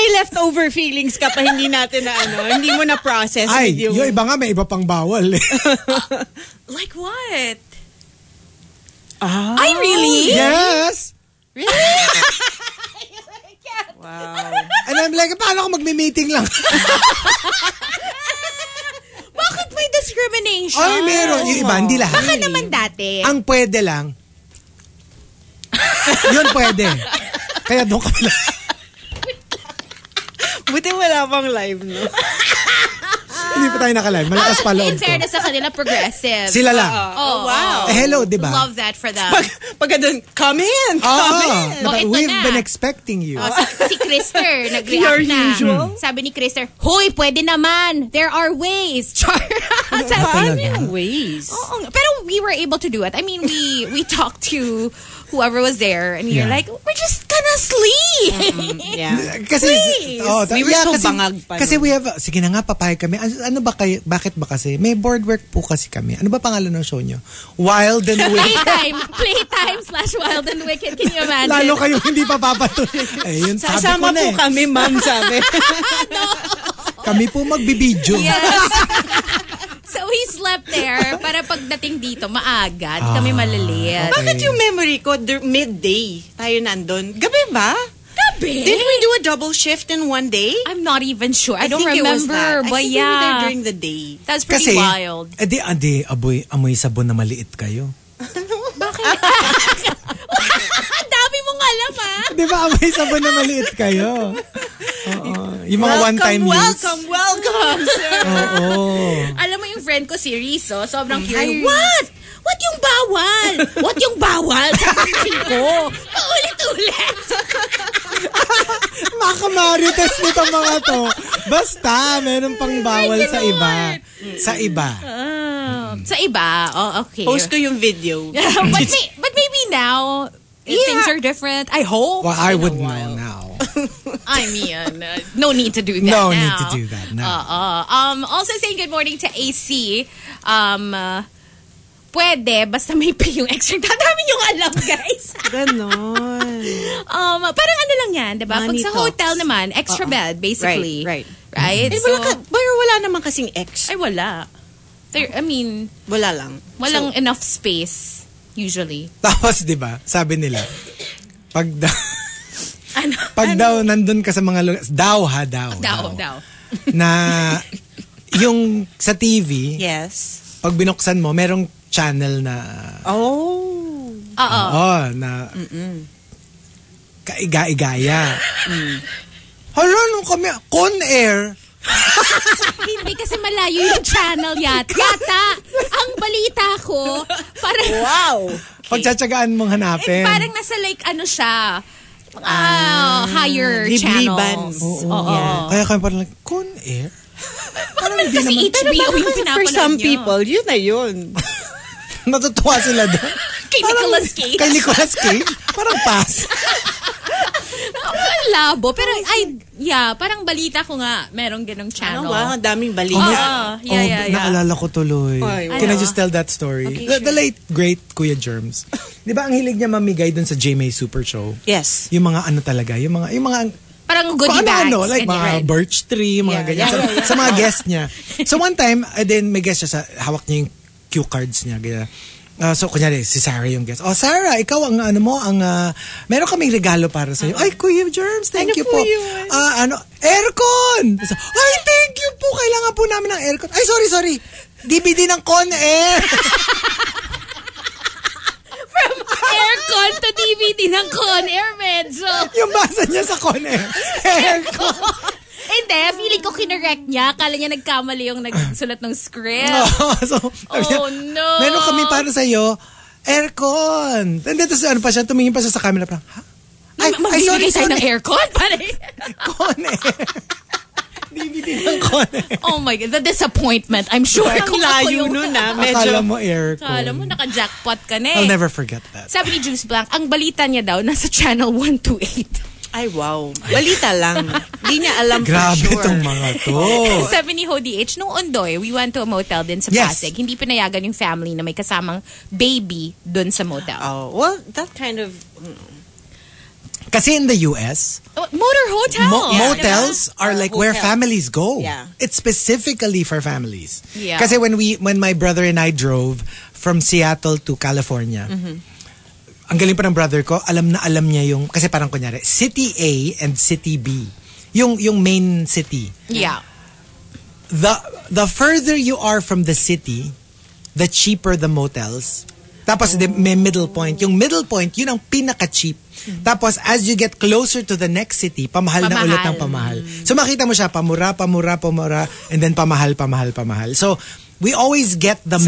leftover feelings ka pa hindi natin na ano, hindi mo na process. Ay, with yung... yung iba nga may iba pang bawal eh. Like what? Ah, I really? Yes! wow. And I'm like, paano ako magme-meeting lang? Bakit may discrimination? Ay, meron. Yung iba, hindi lahat. Baka naman dati. Ang pwede lang, yun pwede. Kaya doon kami lang. Buti wala pang live, no? Hindi pa tayo nakalive. Malakas pa loob In ko. fairness sa kanila, progressive. Sila lang. Oh, wow. Eh, hello, di ba? Love that for them. Pag, pagka dun, come in, come Oo. in. Oh, ito We've na. been expecting you. Oh, si, si Krister, Your nag-react na. usual? Sabi ni Krister, Hoy, pwede naman. There are ways. Char. Sabi, Paano Talaga? yung ways? Oo, pero we were able to do it. I mean, we we talked to whoever was there and we were Yeah. like, we're just gonna sleep. Yeah. Kasi, Please. oh, ta- We were so kasi, bangag pa Kasi nun. we have, sige na nga, papayag kami. Ano, ano ba kayo, bakit ba kasi? May board work po kasi kami. Ano ba pangalan ng show nyo? Wild and Wicked. Playtime. Playtime slash Wild and Wicked. Can you imagine? Lalo kayo hindi papapatuloy. Ayun, sabi ko Sasama na po eh. kami, ma'am, sabi. Kami po magbibidyo. Yes. So we slept there para pagdating dito, maaga. Di kami malalit. okay. Bakit yung memory ko, der- midday, tayo nandun? Gabi ba? Gabi? Did we do a double shift in one day? I'm not even sure. I, don't think it was that. remember. But I think we were there yeah. during the day. That's pretty Kasi, wild. edi, adi, aboy, amoy sabon na maliit kayo. Bakit? Ang dami mong alam, ah. Di ba amoy sabon na maliit kayo? Oo. Yung mga one-time use. Welcome, welcome, sir. Oo. Alam mo yung friend ko si Rizzo, sobrang curious. What? What yung bawal? What yung bawal? Sabi ko. Paulit-ulit. Makamarites nito mga to. Basta, meron pang bawal sa iba. Sa iba. Ah, sa iba, oh, okay. Post ko yung video. but, may, but maybe now, if Yeah. things are different. I hope. Well, I been a would know while. now. I mean, uh, no need to do that No now. need to do that now. Uh, um, also saying good morning to A C. Um, uh, pwede, basta may pay yung extra. Dadami yung alam, guys. Ganon. um, parang ano lang yan, di ba? Pag Money sa talks. hotel naman, extra bed, basically. Right, Right? Eh, So, wala ka, pero wala naman kasing ex. ay, wala. There, I mean, Wala lang. walang enough space, usually. Tapos, di ba, sabi nila, pag daw, Ano? pag daw nandun ka sa mga lugar, daw ha, daw. Daw, daw. Na, yung sa T V, Yes. pag binuksan mo, merong channel na, Oh. Oo. oh, na, kaiga-igaya. Hala, nung kami, Con Air, Hindi kasi malayo yung channel yata. Yata, ang balita ko, parang, Wow. pagtsatsagaan mong hanapin. eh, parang nasa like, ano siya, ah, higher libliban. channels. Oo. Oo. Yeah. Kaya kami parang like, Con Air? Parang kasi H B O yung pinapanood For some niyo. people, yun na yun. Natutuwa sila doon. Kay Nicolas Cage. Kay Nicolas Cage? Parang pass. Ang labo. Pero, ay, yeah, parang balita ko nga, merong ganong channel. Ano ba? Ang daming balita. Oo. yeah, oh, yeah, yeah. naalala ko tuloy. Ay, Can I ano? just tell that story? Okay, the, the sure. late, great Kuya Germs. Di ba ang hilig niya mamigay dun sa J M A Super Show? Yes. Yung mga ano talaga, yung mga, yung mga, Parang goodie ano, bags. ano, like and mga red. birch tree, mga Yeah, ganyan. yeah, sa, yeah, yeah. sa mga guest niya. So one time, uh, then may guest siya sa, hawak niya yung cue cards niya. Ganyan. Uh, so, kunyari, si Sarah yung guest. Oh, Sarah, ikaw ang ano mo, ang, uh, meron kaming regalo para sa'yo. Ay, Kuya Germs, thank Ano you po po. yun? Ah, ano, aircon! So, ay, thank you po. Kailangan po namin ng aircon. Ay, sorry, sorry. D V D ng Con Air. Aircon to D V D ng Con Air Medso. Yung basa niya sa Con Air. Aircon. Hindi, feeling ko kinorekt niya. Akala niya nagkamali yung nagsulat ng script. Oh, so, sabi niya, Oh, no. meron kami para sa'yo, aircon. And then, tapos ano pa siya, tumingin pa siya sa camera, parang, ha? Ay, ay, sorry, Magbibigay tayo sorry. ng aircon? Pare. Con Air. D V D ng Con Air. Oh my God, the disappointment. I'm sure. Ang Kung ako layo yung- nun ah. Medyo. Akala mo aircon. Akala mo, naka-jackpot ka na eh. I'll never forget that. Sabi ni Juice Blanc, ang balita niya daw, nasa channel one twenty-eight. Ay, wow. Balita lang. Di niya alam Grabe for sure. itong mga to. Sabi ni Hody H, nung Ondoy, we went to a motel din sa Yes. Pasig. Hindi pinayagan yung family na may kasamang baby dun sa motel. Oh, well, that kind of... Kasi in the U S, Oh, motor hotels. Mo- Yeah. motels are like where hotel. families go. Yeah. It's specifically for families. Yeah. Kasi when we when my brother and I drove from Seattle to California, ang galing pa ng brother ko, alam na alam niya yung, kasi parang kunyari, City A and City B. Yung yung main city. Yeah. The the further you are from the city, the cheaper the motels. Tapos the, may middle point. Yung middle point, yun ang pinaka-cheap. Tapos as you get closer to the next city, pamahal, na Pamahal. ulit ang pamahal. So makita mo siya, pamura, pamura, pamura, and then pamahal, pamahal, pamahal. So we always get the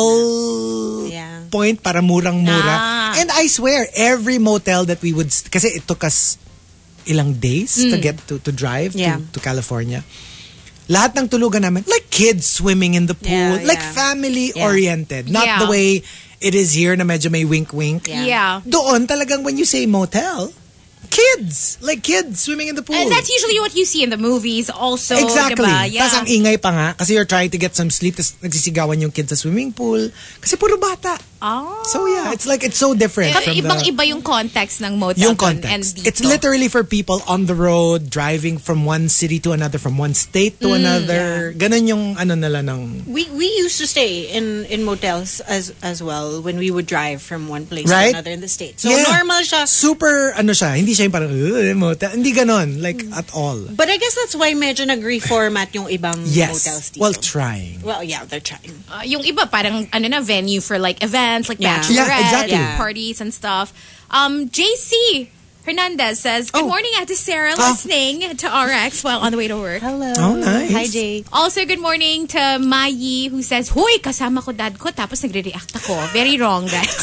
middle Yeah. point para murang-mura. Ah. And I swear, every motel that we would, kasi it took us ilang days to get to to drive Yeah. to, to California. Lahat ng tulugan namin, like kids swimming in the pool, Yeah, like yeah. family-oriented. Not Yeah. the way it is here na medyo may wink-wink. Yeah. Yeah. Doon talagang when you say motel, kids, like kids swimming in the pool. And that's usually what you see in the movies also. Exactly. Diba? Yeah. Tapos ang ingay pa nga kasi you're trying to get some sleep tapos nagsisigawan yung kids sa swimming pool kasi puro bata. Oh. So yeah, it's like it's so different from the... Ibang-iba yung context ng motel Yung dun context. and dito. It's literally for people on the road, driving from one city to another, from one state to another. Ganon yung ano nila ng... We we used to stay in in motels as as well when we would drive from one place Right? to another in the state. So Yeah. normal siya. Super, ano siya, hindi siya yung parang, "Ugh, motel." Hindi ganon, like at all. But I guess that's why medyo nag-reformat yung ibang Yes. motels dito. Well, trying. Well, yeah, they're trying. Uh, yung iba parang ano na venue for like events, like Yeah. bachelorette Yeah, exactly. Yeah. parties and stuff. Um, J C Hernandez says, "Good Oh. morning, Ate Sarah, Ah. listening to R X while on the way to work." Hello. Oh, nice. Hi, Jay. Also, good morning to Mayi who says, "Hoy, kasama ko dad ko tapos nagre-react ako." Very wrong, guys.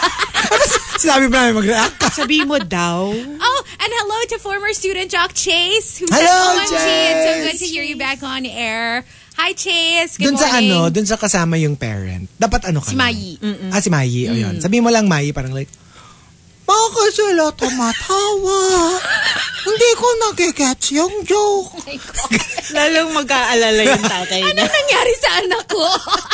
Sinabi mo namin mag-react. Sabi mo daw. Oh, and hello to former student Jock Chase who said, Hello, "O M G, it's so Chase. good to hear you back on air." Hi, Chase. Good Dun sa morning. ano, dun sa kasama yung parent. Dapat ano ka? Si Mayi. Ah, si Mayi. O yun. Sabi mo lang Mayi, parang like, bakit sila tumatawa? Hindi ko nagigets yung joke. Oh my God. Lalong mag-aalala yung tatay Ano na. nangyari sa anak ko?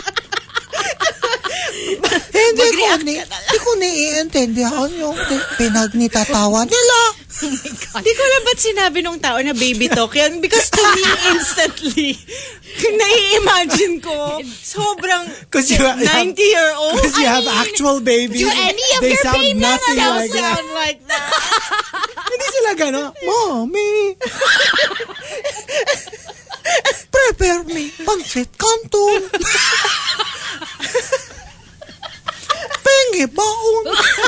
Hindi ko, ni, hindi ko naiintindihan yung pinagnitatawa nila. Oh my God. Hindi ko alam ba't sinabi nung tao na baby talk yan. Because to me, instantly, nai-imagine ko, sobrang Because you, have- ninety-year-old. 'cause you have actual babies. do any of They your sound babies nothing sound like that. sound like that. Hindi sila gano'n. Mommy! Prepare me pancit canton. Pengi baon.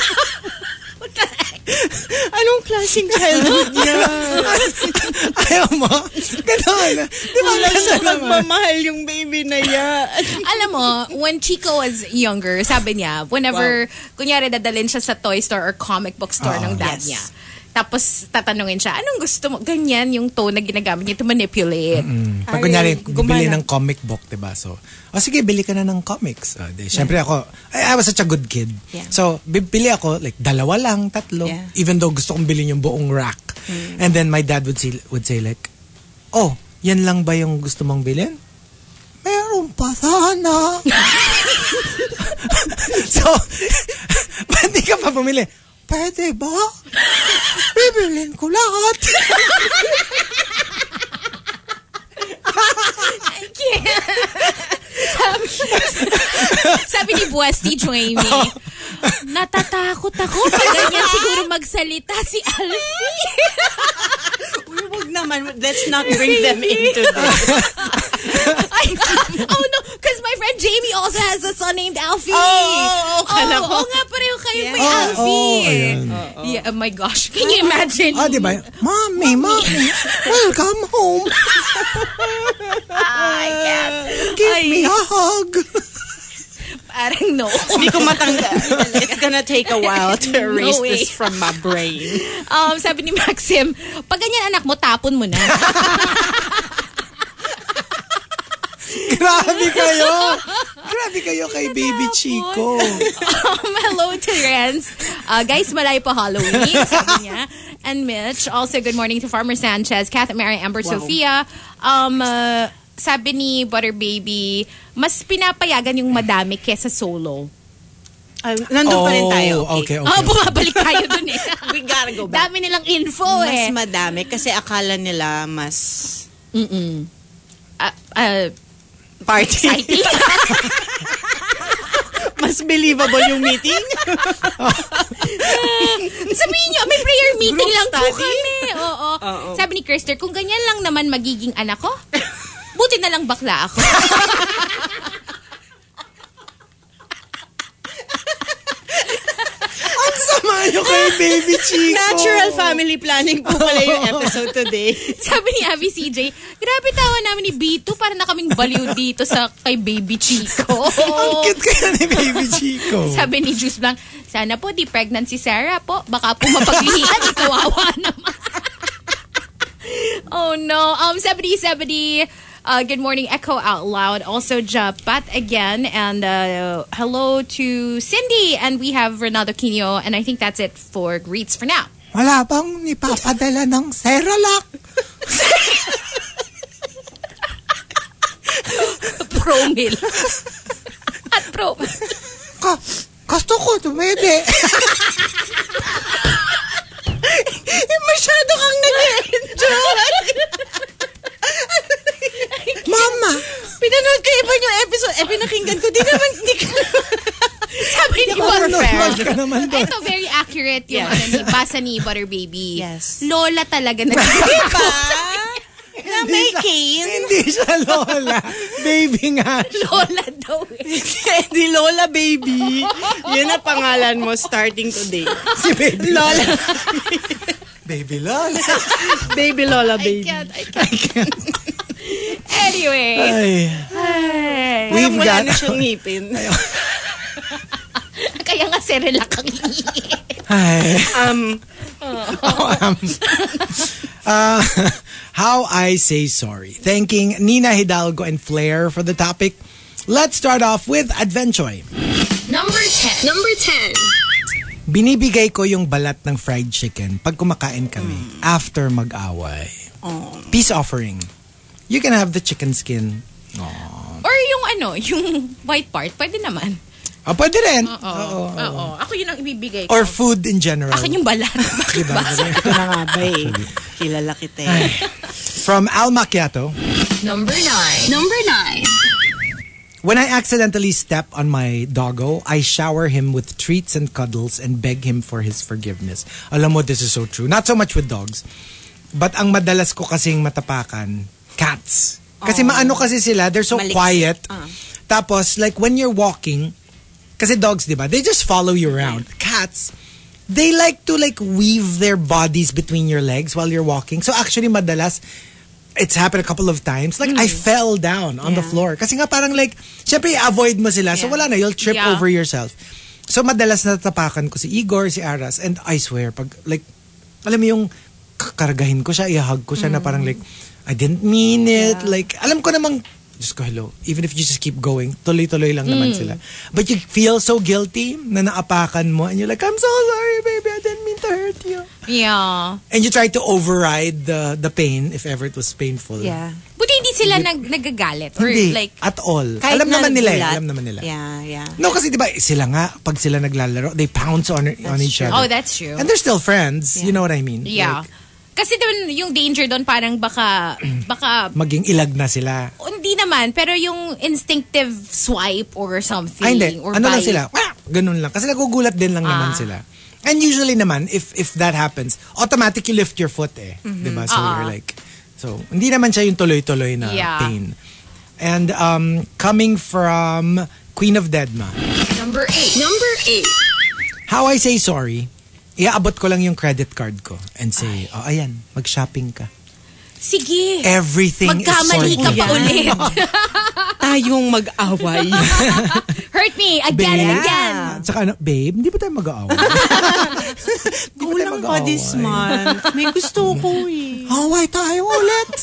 Anong klaseng childhood niya? Ayaw mo? Ganon. Di ba? Walang Kasi naman. magmamahal yung baby na yan. Alam mo, when Chico was younger, sabi niya, whenever, kunyari dadalhin siya sa toy store or comic book store Ah, ng dad yes. niya. Tapos tatanungin siya, anong gusto mo? Ganyan yung tone na ginagamit niya to manipulate. Pag Ay, kunyari, bili gumana. ng comic book, diba? So, oh sige, bili ka na ng comics. Oh, di, syempre ako, I, I was such a good kid. Yeah. So, bibili ako, like, dalawa lang, tatlo. Yeah. Even though gusto kong bilhin yung buong rack. And then my dad would say, would say like, oh, yan lang ba yung gusto mong bilhin? Meron pa sana. So, ba't di ka pa bumili? Pwede ba? Bibilin ko lahat. I can't. sabi, sabi ni Buesti Joemi, natatakot ako pag ganyan siguro magsalita si Alfie. Uy, wag naman. Let's not bring them into this. Ay, oh no, because my friend Jamie also has a son named Alfie. Oh, oh, oh, kala oh, ko. oh nga, pareho kayo Yeah. may Oh, Alfie. oh, ayan. Yeah, oh my gosh. Can you imagine? Ah, di ba? Mommy, mommy, welcome home. I can't. Give me a hug. Parang no. Hindi ko matanggal. It's gonna take a while to erase way. this from my brain. Um, sabi ni Maxim, pag ganyan anak mo, tapon mo na. Grabe kayo. Grabe kayo kay Baby Chico. Um, hello to Renz. Uh, guys, malayo pa Halloween, sabi niya. And Mitch, also good morning to Farmer Sanchez, Kath, Mary, Amber, Sophia. Um, uh, sabi ni Butter Baby, mas pinapayagan yung madami kesa solo. Um, nandun pa rin tayo. Oh, okay, okay. Oh, bumabalik tayo dun eh. We gotta go back. Dami nilang info Mas eh. madami kasi akala nila mas Mm-mm. Uh, uh, party. exciting. Mas believable yung meeting. Sabihin nyo, may prayer meeting Group lang po study? kami. Oo. Oo. Sabi ni Krister, kung ganyan lang naman magiging anak ko, buti na lang bakla ako. Ang sama nyo kay Baby Chico. Natural family planning po pala yung episode today. Sabi ni Abby C J, grabe tawa namin ni Bito para na kaming baliw dito sa kay Baby Chico. Ang cute kaya ni Baby Chico. Sabi ni Juice Blanc, sana po di pregnant si Sarah po. Baka po mapaglihian, kawawa naman. Oh no. Um, seventy seventy. Uh, good morning, Echo Out Loud. Also, Japat again. And uh, hello to Cindy. And we have Renato Quino. And I think that's it for greets for now. Wala bang nipapadala ng Cerelac? Promil. At Promil. Ka gusto ko, tumede. Masyado kang nag-enjoy. Mama! Pinanood ko iba yung episode. Eh, pinakinggan ko. Di naman, di ka Sabi ni Normal ka naman doon. Ito, very accurate yung Yes. ano ni, basa ni Butter Baby. Yes. Lola talaga na. Diba? Na may siya- cane. Hindi siya Lola. Baby nga siya. Lola daw eh. Di Lola Baby. Yun ang pangalan mo starting today. Si Baby Lola. Baby Lola. Baby Lola I Baby. can't, I can't. Anyway. Ay. Ay. We've Parang wala got- na siyang ngipin. Kaya nga Cerelac ang hihingi. Ay. Um, um, uh, how I say sorry. Thanking Nina Hidalgo and Flair for the topic. Let's start off with Advenchoy. Number ten. Number ten. Binibigay ko yung balat ng fried chicken pag kumakain kami after mag-away. Peace offering. You can have the chicken skin. Or yung ano, yung white part, pwede naman. Ah, pwede rin. Oo. Oo. Ako yun ang ibibigay ko. Or food in general. Akin yung balat. Diba? ito na nga ba eh. Kilala kita eh. From Al Macchiato. Number nine. Number nine. When I accidentally step on my doggo, I shower him with treats and cuddles and beg him for his forgiveness. Alam mo, this is so true. Not so much with dogs. But ang madalas ko kasing matapakan, cats. Kasi maano kasi sila, they're so Maliksi. quiet. Ah. Tapos, like when you're walking, kasi dogs, di ba, they just follow you around. Cats, they like to like weave their bodies between your legs while you're walking. So actually, madalas, it's happened a couple of times. Like, I fell down on the Yeah. floor. Kasi nga parang like, syempre, avoid mo sila. So Yeah. wala na, you'll trip Yeah. over yourself. So madalas natapakan ko si Igor, si Aras, and I swear, pag like, alam mo yung karagahin ko siya, i-hug ko siya na parang like, I didn't mean it. Yeah. Like, alam ko namang, just go hello. Even if you just keep going, tuloy-tuloy lang naman sila. But you feel so guilty na naapakan mo and you're like, I'm so sorry, baby. I didn't mean to hurt you. Yeah. And you try to override the the pain if ever it was painful. Yeah. Buti hindi sila nag, nagagalit. Or Hindi. like, at all. Kahit Alam naman nila eh. nagulat. Alam naman nila. Yeah, yeah. No, kasi diba, sila nga, pag sila naglalaro, they pounce on, on each true. other. oh, that's true. And they're still friends. You know what I mean? Yeah. Like, Kasi doon, yung danger doon parang baka, baka, maging ilag na sila. hindi naman, pero yung instinctive swipe or something. Ay, hindi. Or Ano lang bite. sila? Wah! Ganun lang. Kasi nagugulat din lang naman Ah. sila. And usually naman, if if that happens, automatic you lift your foot eh. Diba? So Ah. you're like, so, hindi naman siya yung tuloy-tuloy na Yeah. pain. And um, coming from Queen of Deadma, Number eight. Number eight. how I say sorry, iaabot ko lang yung credit card ko and say, oh, ayan, mag-shopping ka. Sige. Everything Magkamali is ka sorted. pa ulit. Tayong mag-away. Hurt me again and again. At saka ano, babe, hindi ba tayo mag-aaway? Kulang pa this month. May gusto ko eh. Away tayo ulit.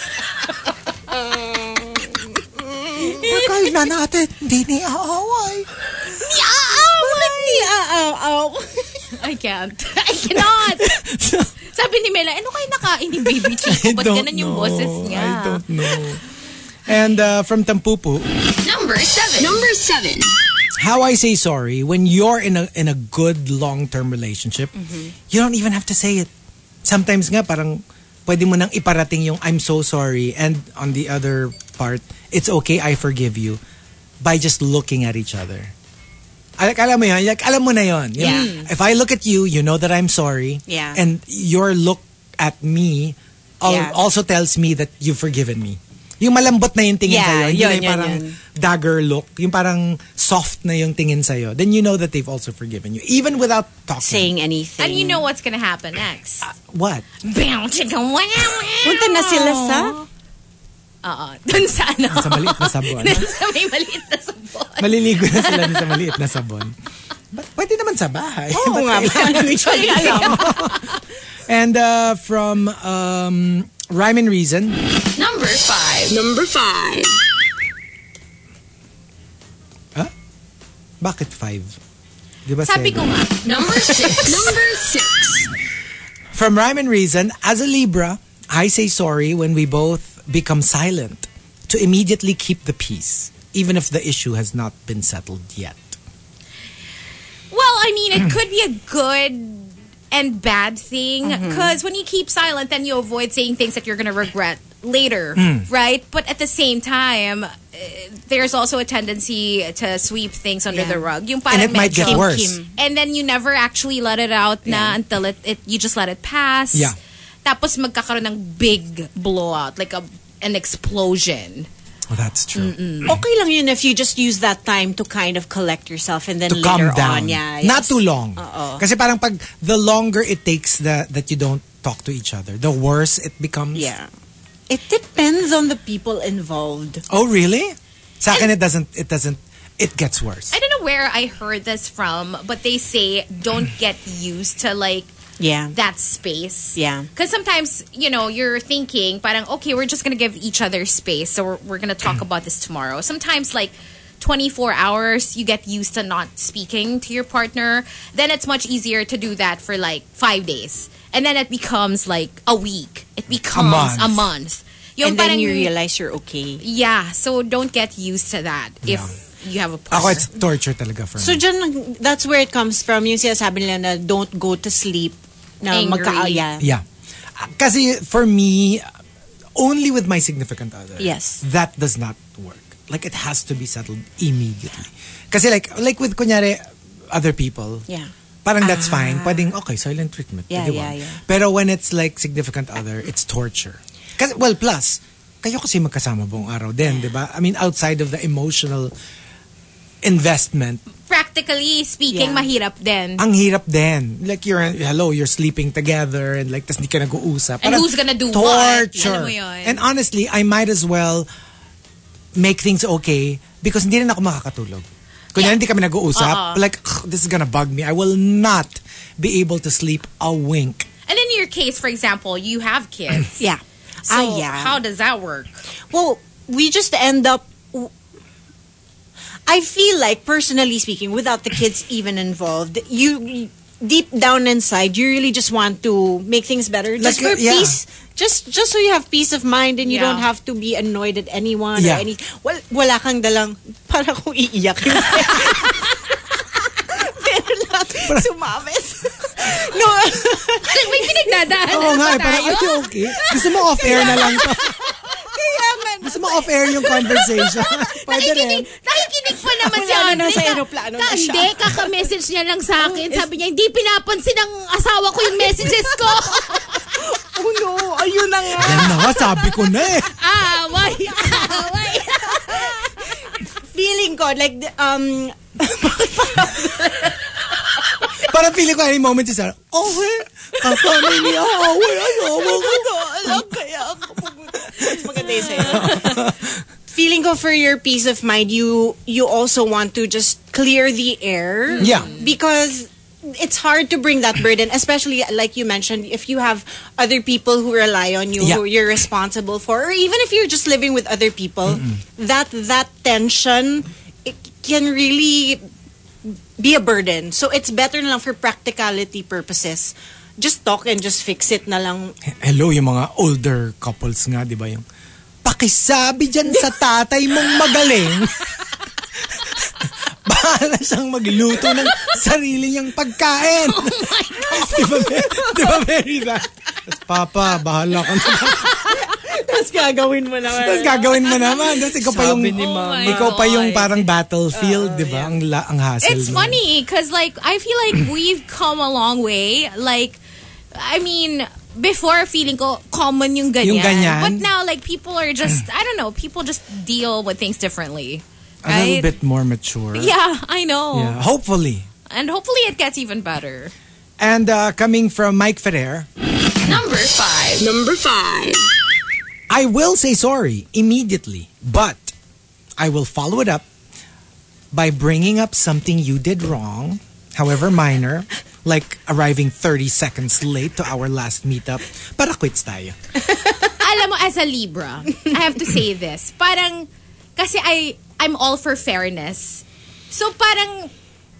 Bakal na natin, hindi ni aaway. Bakit ni aaw-aw? I can't. I cannot. Sabi ni Mela, ano kayo nakain ni Baby Chico? Ba't ganun yung boses niya? I don't know. And uh, from Tampupu, Number seven. Number seven. how I say sorry when you're in a in a good long-term relationship, Mm-hmm. you don't even have to say it. Sometimes nga parang pwede mo nang iparating yung I'm so sorry, and on the other part, it's okay, I forgive you, by just looking at each other. Like, alam mo yun, like, alam mo na yun. Yung, Yeah. If I look at you, you know that I'm sorry. Yeah. And your look at me al- Yeah. also tells me that you've forgiven me. Yung malambot na yung tingin Yeah, sa'yo. Hindi yun, na yung yun, parang yun. dagger look. Yung parang soft na yung tingin sa'yo. Then you know that they've also forgiven you. Even without talking. Saying anything. And you know what's gonna happen next. What? Bam, chicka, wow, wow. Punta na sila sa... Oo. Dun sa ano. Sa maliit na sabon. Dun sa may maliit na sabon. Maliligo na sila sa maliit na sabon. But pwede naman sa bahay. Oo Ba't nga. kailangan- Actually, alam. And uh, from um, Rhyme and Reason, Number five. Number five. bakit five? Di ba Sabi seven? ko nga. Number six. Number six. From Rhyme and Reason, as a Libra, I say sorry when we both become silent to immediately keep the peace, even if the issue has not been settled yet. Well, I mean, it could be a good and bad thing because when you keep silent, then you avoid saying things that you're going to regret later, right? But at the same time, uh, there's also a tendency to sweep things under Yeah. the rug. Yung And parang it might get medyo- worse. Kim. And then you never actually let it out na until it, it you just let it pass. Yeah. Tapos magkakaroon ng big blowout, like a an explosion. Oh, that's true. Okay lang yun if you just use that time to kind of collect yourself and then To later calm down. on, yeah. Not yes. too long. Oo. Kasi parang pag the longer it takes that that you don't talk to each other, the worse it becomes. Yeah. It depends on the people involved. Oh, really? Sa akin, it doesn't, it doesn't, it gets worse. I don't know where I heard this from, but they say don't get used to like Yeah. that space. Yeah. Because sometimes, you know, you're thinking, parang, okay, we're just going to give each other space. So we're, we're going to talk about this tomorrow. Sometimes, like, twenty-four hours, you get used to not speaking to your partner. Then it's much easier to do that for, like, five days. And then it becomes, like, a week. It becomes month. a month. Yung And then parang- you realize you're okay. Yeah. So don't get used to that if you have a partner. Ako, it's torture talaga for So me. dyan, that's where it comes from. Yung sinasabi nila na don't go to sleep na Angry. magka... Yeah. Yeah. Uh, Kasi for me, only with my significant other, Yes. that does not work. Like, it has to be settled immediately. Kasi like, like with, kunyari, other people, Yeah. parang that's fine. Pwedeng, okay, silent treatment. Yeah, pwede yeah, one. yeah. Pero when it's like significant other, it's torture. Kasi, well, plus, kayo kasi magkasama buong araw din, di ba? I mean, outside of the emotional investment, Practically speaking, Yeah. mahirap din. ang hirap din. Like, you're, hello, you're sleeping together and like, tas di ka nag-uusap. And Parang who's gonna do what? torture. Alam mo yun. And honestly, I might as well make things okay because hindi rin ako makakatulog. Kunyari, hindi kami nag-uusap. Uh-uh. Like, ugh, this is gonna bug me. I will not be able to sleep a wink. And in your case, for example, you have kids. Yeah. So ah, yeah. how does that work? Well, we just end up... I feel like, personally speaking, without the kids even involved, you... Deep down inside, you really just want to make things better. Just Like, for uh, yeah. peace. Just just so you have peace of mind and you Yeah. don't have to be annoyed at anyone Yeah. or any... Well, wala kang dalang... Para kung iiyak. Pero lang, sumabit. No. May pinagdadaanan Oo nga, ba eh, parang, tayo? are you okay? Gusto mo off-air na lang to. Kaya man. Gusto mo off-air yung conversation. Pwede rin. Nakikinig, nakikinig pa naman si Wala na, Andre. nasa Ka- aeroplano na ka- siya. Hindi, kaka-message niya lang sa akin. Sabi niya, hindi pinapansin ng asawa ko yung messages ko. Oh no, ayun na nga. Yan na nga, sabi ko na eh. Away, away. Feeling ko, like, the- um, Parang feeling ko any moment si Sarah, okay, kasanay niya, away, ayawa ko. alam kaya ako pumunta. Mas maganda yung sa'yo. Feeling ko for your peace of mind, you you also want to just clear the air. Yeah. Because it's hard to bring that burden, especially like you mentioned, if you have other people who rely on you, Yeah. who you're responsible for, or even if you're just living with other people, that that tension, it can really be a burden. So it's better na lang for practicality purposes. Just talk and just fix it na lang. Hello, yung mga older couples nga, di ba yung, pakisabi dyan sa tatay mong magaling. bahala siyang magluto ng sarili niyang pagkain. Oh my God. Di ba, di ba very that? Tapos, Papa, bahala ka na. Tapos gagawin mo naman. Tapos gagawin mo naman. Tapos ikaw pa yung, Sabi ni Mama. Oh my ikaw pa yung God. parang battlefield, di ba? Ang, la, ang hassle It's mo. funny because like I feel like we've come a long way. Like, I mean, before feeling ko common yung ganyan. Yung ganyan. But now like people are just, I don't know, people just deal with things differently. A little Right? bit more mature. Yeah, I know. Yeah, hopefully. And hopefully it gets even better. And uh, coming from Mike Ferrer, Number five. Number five. I will say sorry immediately, but I will follow it up by bringing up something you did wrong, however minor, like arriving thirty seconds late to our last meetup. Para quits tayo. Alam mo, as a Libra, I have to say this. Parang, kasi I, I'm all for fairness. So parang,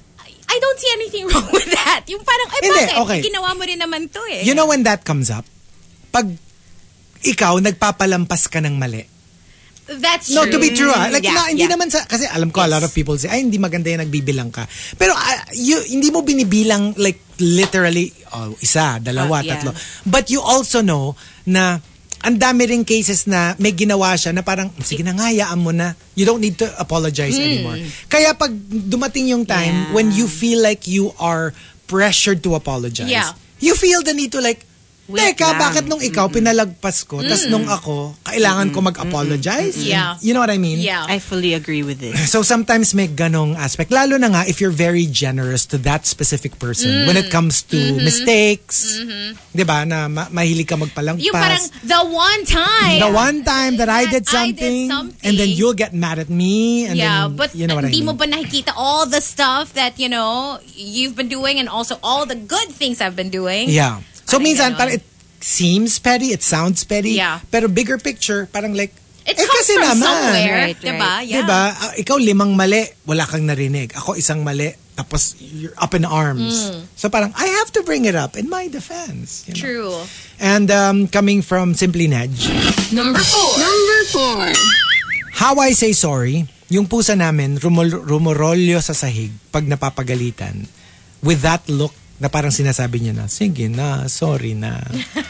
I don't see anything wrong with that. Yung parang, ay Hindi, bakit? okay. Ginawa mo rin naman to eh. You know when that comes up? Pag ikaw nagpapalampas ka ng mali. That's No, true. to be true, ah. Like, Yeah, na, hindi yeah. naman sa, kasi alam ko, a lot of people say, ay, hindi maganda yung nagbibilang ka. Pero, ah, you, hindi mo binibilang, like, literally, oh, isa, dalawa, Uh, yeah. tatlo. But you also know na, ang dami ring cases na may ginawa siya na parang, sige na nga, hayaan mo na. You don't need to apologize anymore. Kaya pag dumating yung time Yeah. when you feel like you are pressured to apologize, Yeah. you feel the need to like, Wait teka, lang. bakit nung ikaw pinalagpas ko, tas nung ako, kailangan ko mag-apologize? Yeah. You know what I mean? Yeah. I fully agree with this. So sometimes may ganong aspect. Lalo na nga if you're very generous to that specific person when it comes to mistakes. Di ba? Na ma- mahilig ka magpalampas. Yung parang, the one time. The one time that I did That I did something, something. and then you'll get mad at me. And Yeah, then, but you know what I hindi mean? mo ba nakikita all the stuff that, you know, you've been doing and also all the good things I've been doing? Yeah. So Parang minsan, ganon. parang it seems petty, it sounds petty. Yeah. Pero bigger picture, parang like, It eh, comes kasi from naman. somewhere, Right, diba? right. Yeah. Diba? Ah, ikaw limang mali, wala kang narinig. Ako isang mali, tapos you're up in arms. So parang, I have to bring it up in my defense. You know? True. And um, coming from Simply Nedge, Number four. Number four. how I say sorry, yung pusa namin, rumol- rumorolyo sa sahig pag napapagalitan. With that look, na parang sinasabi niya na, sige na, sorry na.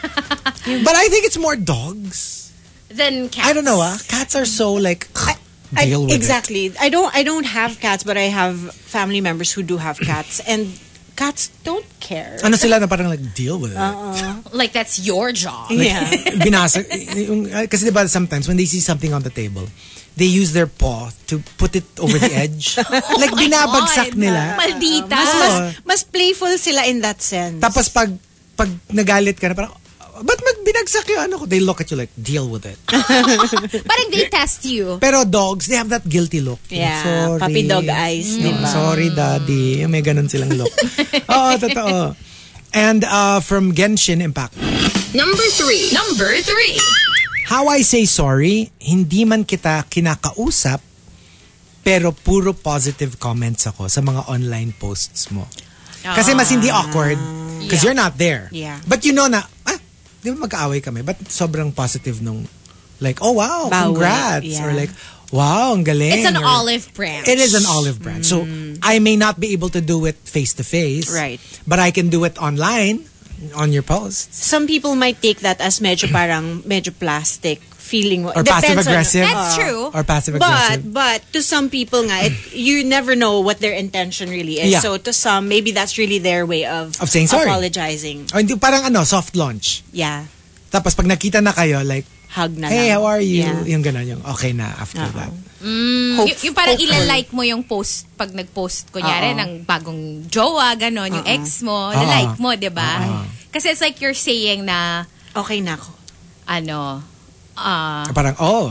But I think it's more dogs. Then cats. I don't know, ah. Cats are so like, I, deal with it. exactly. I don't. I don't have cats, but I have family members who do have cats, and cats don't care. Ano sila na parang like, deal with it. Like, that's your job. Yeah. Binasa, yung, uh, kasi diba sometimes when they see something on the table, they use their paw to put it over the edge. Like binabagsak God. nila. Maldita. Mas, Oo. mas, mas playful sila in that sense. Tapos pag pag nagalit ka na parang, ba't mag binagsak yung ano ko? They look at you like, deal with it. Parang they test you. Pero dogs, they have that guilty look. Yeah, Sorry. puppy dog eyes, No, diba? sorry, daddy. May ganun silang look. Oo, totoo. And uh, from Genshin Impact, Number three. Number three. how I say sorry, hindi man kita kinakausap, pero puro positive comments ako sa mga online posts mo. Kasi mas hindi awkward because Yeah. you're not there. Yeah. But you know na, ah, di ba magkaaway kami? But sobrang positive nung, like, oh wow, Bawi, congrats. yeah. Or like, wow, ang galing. It's an Or, olive branch. It is an olive branch. So, I may not be able to do it face-to-face. Right. But I can do it online on your posts. Some people might take that as medyo parang medyo plastic feeling. Or passive-aggressive. That's true. Or passive-aggressive. But but to some people nga, it, you never know what their intention really is. Yeah. So to some, maybe that's really their way of, Of saying sorry. apologizing. O hindi, parang ano, soft launch. Yeah. Tapos pag nakita na kayo, like, Hug na hey, lang. how are you? Yeah. Yung gano'n, yung okay na after Uh-oh. that. Hope- Y- yung parang hopeful. ilalike mo yung post pag nag-post, kunyari, Oo. ng bagong jowa, gano'n, yung ex mo, like mo, di ba? Kasi it's like you're saying na, Okay na ako. ano, ah, Parang, oh.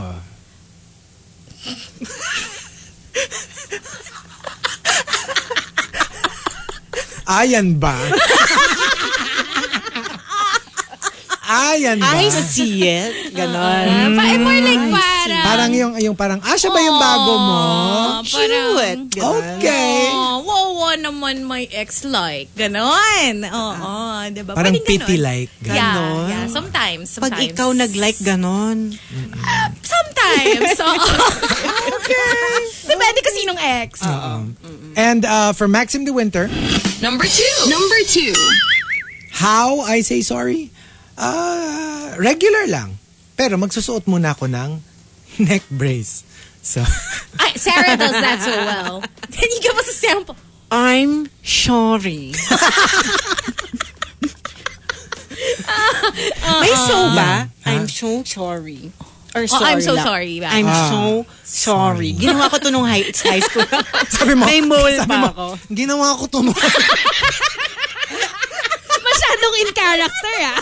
Ayan ba? Ayan ba? I see it. Ganon. pa- more like parang, Parang yung, yung parang, ah, siya ba yung bago mo? ah, parang, Cute. Ganon. Okay. oh, wow, naman my ex like. Ganon. Oo, di ba? Parang Pwedeng ganon. pity-like. Yeah, Ganon. yeah. Sometimes, sometimes. Pag ikaw nag-like ganon. Sometimes. So, okay. Depende kasi sinong ex. Um, And uh, for Maxim De Winter, Number two. Number two. how I say sorry? Uh, regular lang. Pero magsusuot muna ako ng neck brace. So, I, Sarah does that so well. Can you give us a sample? I'm sorry. May so ba? I'm so sorry. Or Oh, sorry I'm so lang. sorry. ba? I'm Ah, so sorry. Ginawa ko to nung high, it's high school. sabi mo, May mole sabi pa mo, ako. ginawa ko to. Masyadong in character, ah.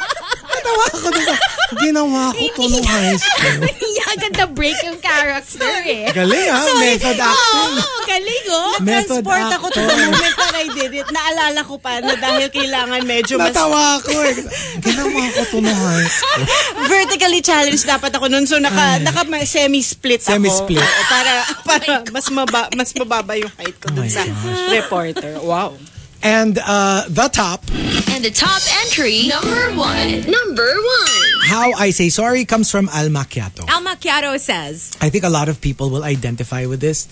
Ginawa ko to. Ginawa ko to nung high school. Ang ganda break yung character, eh. Galing ha, method acting. Oo, galing, oh. Method Transport ako to the actor. moment that I did it. Naalala ko pa na dahil kailangan medyo mas Natawa ako eh. Ginawa ko to nung high school. vertically challenged dapat ako nun. So naka, naka semi-split ako. Semi-split. Oo, para para mas maba, mas mababa yung height ko dun my sa reporter. Wow. And uh, the top, And the top entry, number one. Number one. how I say sorry, comes from Al Macchiato. Al Macchiato says, I think a lot of people will identify with this.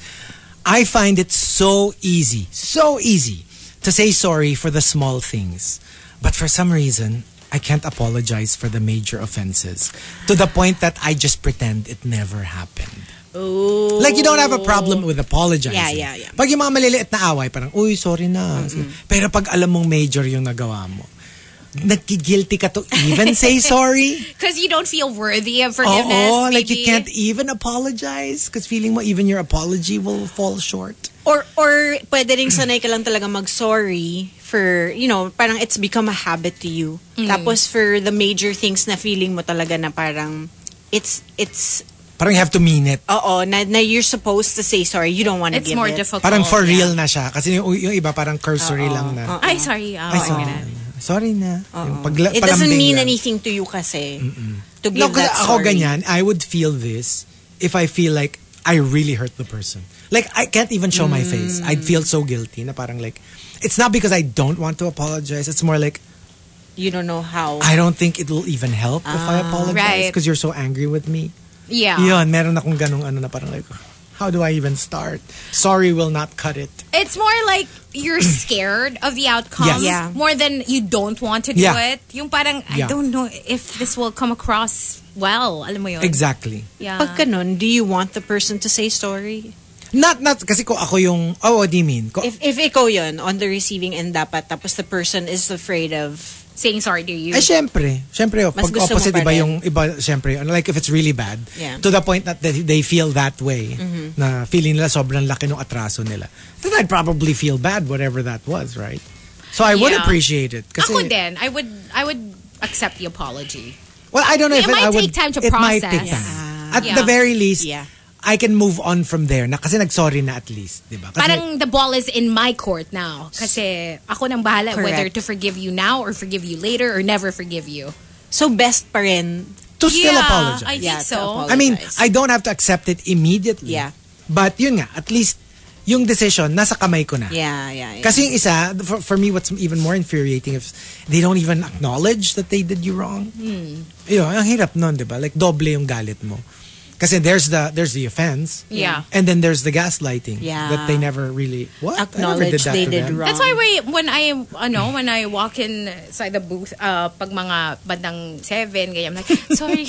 I find it so easy, so easy to say sorry for the small things. But for some reason, I can't apologize for the major offenses to the point that I just pretend it never happened. Oh. Like, you don't have a problem with apologizing. Yeah, yeah, yeah. Pag yung mga maliliit na away, parang, uy, sorry na. Pero pag alam mong major yung nagawa mo, nagki-guilty ka to even say sorry. because you don't feel worthy of forgiveness. Oo, like you maybe. can't even apologize because feeling mo even your apology will fall short. Or or pwede ring sanay ka lang talaga mag-sorry for, you know, parang it's become a habit to you. Tapos for the major things na feeling mo talaga na parang it's it's Parang you have to mean it. oo, na, na you're supposed to say sorry. You don't want to It's give more it. difficult. Parang for yeah. real na siya. Kasi yung, yung iba parang cursory lang na. Ay, sorry. Oh, Ay, I'm sorry. gonna- Sorry na. Yung pagla- It doesn't palambing mean lang. anything to you kasi to give No, kasi that ako sorry. ganyan, I would feel this if I feel like I really hurt the person. Like, I can't even show my face. I'd feel so guilty na parang like, it's not because I don't want to apologize. It's more like, You don't know how. I don't think it will even help if I apologize right. because you're so angry with me. Yeah. Yun, meron akong ganong ano na parang like, how do I even start? Sorry will not cut it. It's more like you're scared of the outcome Yes. Yeah. more than you don't want to do Yeah. it. Yung parang, Yeah. I don't know if this will come across well. Alam mo yun? Exactly. Yeah. Pag ganun, do you want the person to say sorry? Not, not, kasi ko ako yung, oh, what do you mean? Ko, If if ikaw yun, on the receiving end dapat, tapos the person is afraid of... Saying sorry to you. eh, syempre. Syempre, oh, Mas pag gusto mo opposite, pa iba rin. yung, iba, syempre, ano, like if it's really bad, Yeah. to the point that they, they feel that way, na feeling nila sobrang laki ng atraso nila, then I'd probably feel bad, whatever that was, right? So I would Yeah. appreciate it. Kasi, Ako din. I would, I would accept the apology. well, I don't know It if might I would, take time to it might take process. time. At Yeah. the very least, Yeah. I can move on from there na kasi nag-sorry na at least, di ba? Kasi, Parang the ball is in my court now. Kasi ako nang bahala Correct. whether to forgive you now or forgive you later or never forgive you. So best pa rin. to still Yeah, apologize. I think Yeah, to so. apologize. I mean, I don't have to accept it immediately. Yeah. But yun nga, at least yung decision, nasa kamay ko na. Yeah, yeah, yeah. Kasi yung isa, for, for me, what's even more infuriating if they don't even acknowledge that they did you wrong. Hmm. Yun, ang hirap nun, di ba? Like, doble yung galit mo. Kasi there's the there's the offense. Yeah. And then there's the gaslighting. Yeah. That they never really, what? I never Acknowledge did that they to did them. wrong. That's why we, when I, ano, when I walk in inside the booth, uh, pag mga bandang seven, ganyan, I'm like, sorry.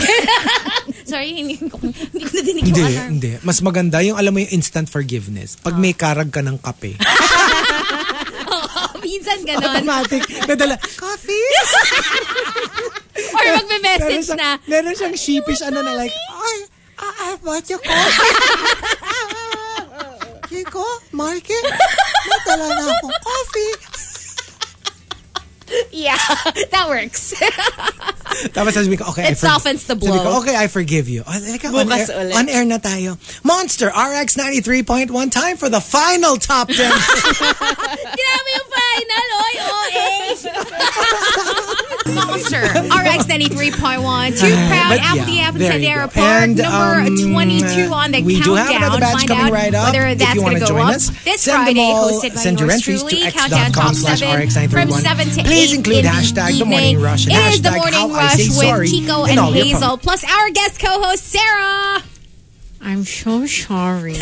sorry, hindi ko, hindi ko na dinig yung Hindi, alarm. hindi. Mas maganda yung, alam mo yung instant forgiveness. Pag may karag ka ng kape. Oo, minsan ganon. Automatic. Nadala, coffee? Or magme-message Meron na, siyang- Meron siyang sheepish ano na like, ay, I, I bought you coffee. Kiko, Marky, nadala na akong coffee. yeah, that works. Tapos sabi ko, okay, I It softens the Sabi ko, blow. okay, I forgive you. Oh, like, on, Bukas air, ulit. on air na tayo. Monster R X ninety-three point one, time for the final top ten. Grabe yung final, oy, O A. Monster, R X ninety-three point one, Too Proud, But Apple yeah, the App, there and you Sandera go. Park, And, number um, twenty-two on the we do countdown. have another batch Find coming out right up. whether If that's you going wanna to go join up us, this send them Friday, all- hosted by send your yours entries to truly. x Countdown dot com Top slash seven R X nine three from one. seven to Please eight include in hashtag the The Morning evening. Rush and It is the hashtag Morning How I Say Rush Sorry with Chico in and all your Hazel, posts. plus our guest co-host Sarah. I'm so sorry.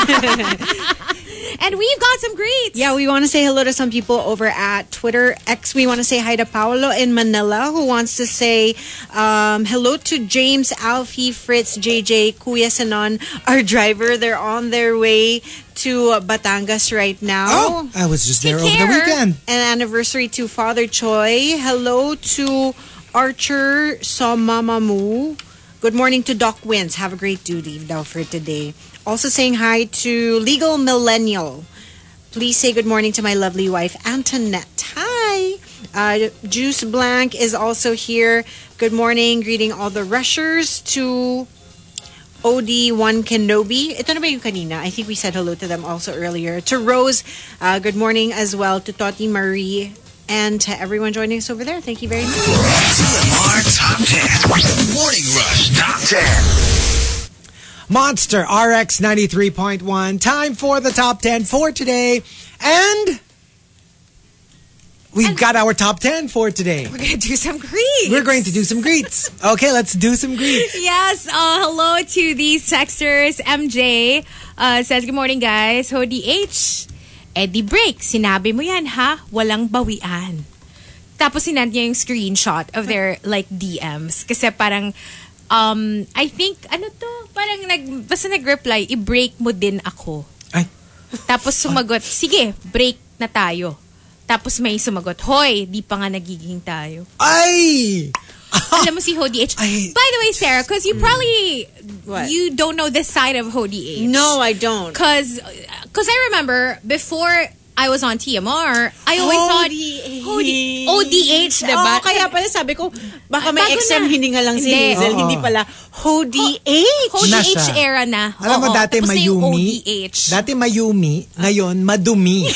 And we've got some greets. Yeah, we want to say hello to some people over at Twitter X. We want to say hi to Paolo in Manila, who wants to say um, hello to James, Alfie, Fritz, J J, Kuya Sanon, our driver. They're on their way to Batangas right now. Oh, I was just Take there care. over the weekend. An anniversary to Father Choi. Hello to Archer Somamamu. Good morning to Doc Wins. Have a great duty daw for today. Also saying hi to Legal Millennial. Please say good morning to my lovely wife, Antoinette. Hi. Uh, Juice Blank is also here. Good morning. Greeting all the rushers to O D one Kenobi. Ito na ba yung kanina? I think we said hello to them also earlier. To Rose, uh, good morning as well. To Toti Marie. And to everyone joining us over there. Thank you very much. T M R Top ten. Morning Rush Top ten. Monster R X ninety-three point one. Time for the top ten for today. And we've got our top ten for today. We're going to do some greets. We're going to do some greets. Okay, let's do some greets. Yes, uh, hello to these texters. M J uh, says, good morning guys. Ho D H. Eddie Break, sinabi mo yan ha? Walang bawian. Tapos sinad niya yung screenshot of their like D Ms. Kasi parang, um, I think, ano to? Parang nag, basta nag-reply, i-break mo din ako. Ay. Tapos sumagot, sige, break na tayo. Tapos may sumagot, hoy, di pa nga nagiging tayo. Ay! Alam mo si Ho D H. Ay. By the way, Sarah, because you probably, What? you don't know this side of Ho D H. No, I don't. Because I remember before I was on T M R, I always thought O D H. O D H, diba? Oo, kaya pala sabi ko, baka may Bago X M na. hininga lang si Hindi. Hazel. Oo. Hindi pala, Ho D H. Ho D Na H siya. era na. Alam mo, Oo. dati Tapos na yung Mayumi. O D H. Dati Mayumi. Ngayon, madumi.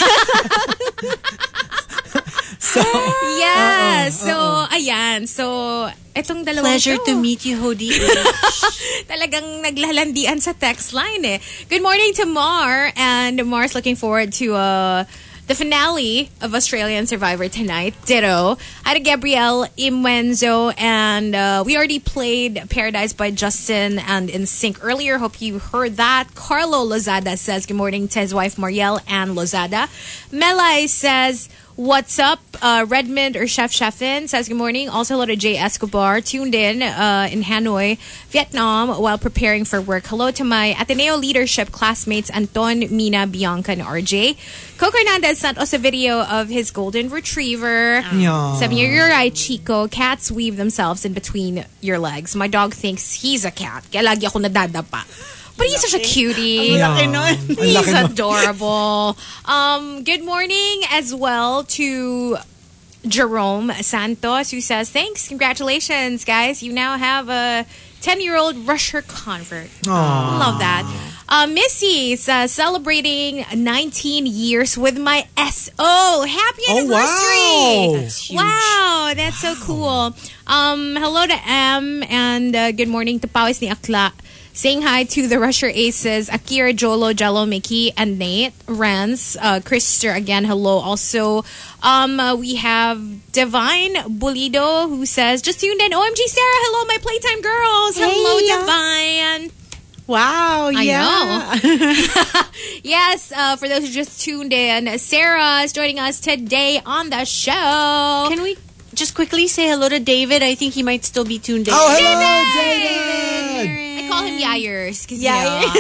so, Yeah. So, ayan. So, etong dalawang Pleasure to meet you, Ho D H. talagang naglalandian sa text line eh. Good morning to Mar, and Mar's looking forward to uh, the finale of Australian Survivor tonight. Ditto. Hi to Gabrielle Imwenzo, and uh, we already played Paradise by Justin and In Sync earlier. Hope you heard that. Carlo Lozada says good morning to his wife Marielle and Lozada. Melai says, what's up? Uh, Redmond or Chef Chefin says good morning. Also hello to Jay Escobar, tuned in uh, in Hanoi, Vietnam while preparing for work. Hello to my Ateneo leadership classmates Anton, Mina, Bianca, and R J. Coco Hernandez sent us a video of his golden retriever. Yeah. Sabi niya, you're right, Chico. Cats weave themselves in between your legs. My dog thinks he's a cat. Kaya lagi ako nadadapa. But he's such a cutie. Yeah. Laki nun. Ang He's laki nun. adorable. Um, good morning as well to Jerome Santos, who says, thanks, congratulations, guys. You now have a ten-year-old Rusher convert. Aww. Love that. Uh, Missy's uh, celebrating nineteen years with my S O. Happy Oh, anniversary. wow. That's huge. Wow, that's so cool. Um, hello to M, and uh, good morning to Pawis ni Akla. Saying hi to the Rusher Aces, Akira, Jolo, Jello, Mickey, and Nate. Renz, uh, Krister, again, hello. Also, um, uh, we have Divine Bulido, who says, just tuned in. O M G, Sarah, hello, my Playtime girls. Hello, Hey, uh, Divine. Wow, I yeah. know. Yes, uh, for those who just tuned in, Sarah is joining us today on the show. Can we just quickly say hello to David? I think he might still be tuned in. Oh, hello, David! I call him Yayers. Cause, Yeah. you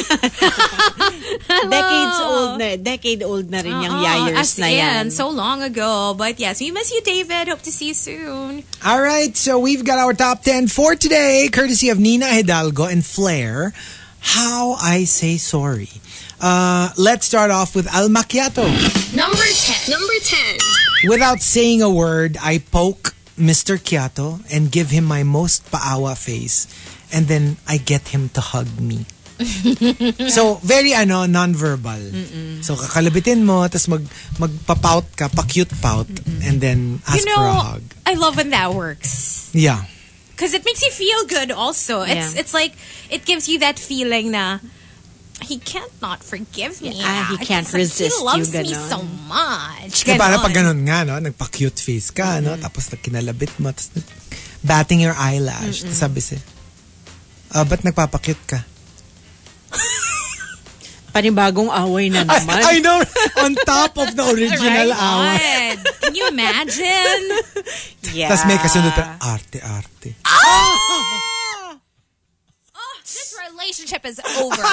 know. Decades old na, decade old na rin yung Yayers as na yan. in, so long ago. But yes, we miss you, David. Hope to see you soon. All right, so we've got our top ten for today, courtesy of Nina Hidalgo and Flair. How I Say Sorry. Uh, let's start off with Al Macchiato. Number ten. Number ten. Without saying a word, I poke Mister Kiato and give him my most paawa face. And then I get him to hug me. So, very ano, non-verbal. Mm-mm. So, kakalabitin mo, tapos mag, magpa-pout ka, pa-cute pout, Mm-mm. and then ask you know, for a hug. I love when that works. Yeah. Because it makes you feel good also. It's Yeah. it's like, it gives you that feeling na, he can't not forgive me. Ah, he can't It's like, resist he loves you, me ganon. so much. Kaya para Ganon. pag ganun nga, no? Nagpa-cute face ka, no? Tapos kinalabit mo, tapos batting your eyelash. Tapos sabi siya, ah, ba't nagpapakute ka? Panibagong away na naman. I, I know, on top of the original Right hour. on. Can you imagine? Yeah. Tapos may kasunod pa, arte-arte. Oh, this relationship is over.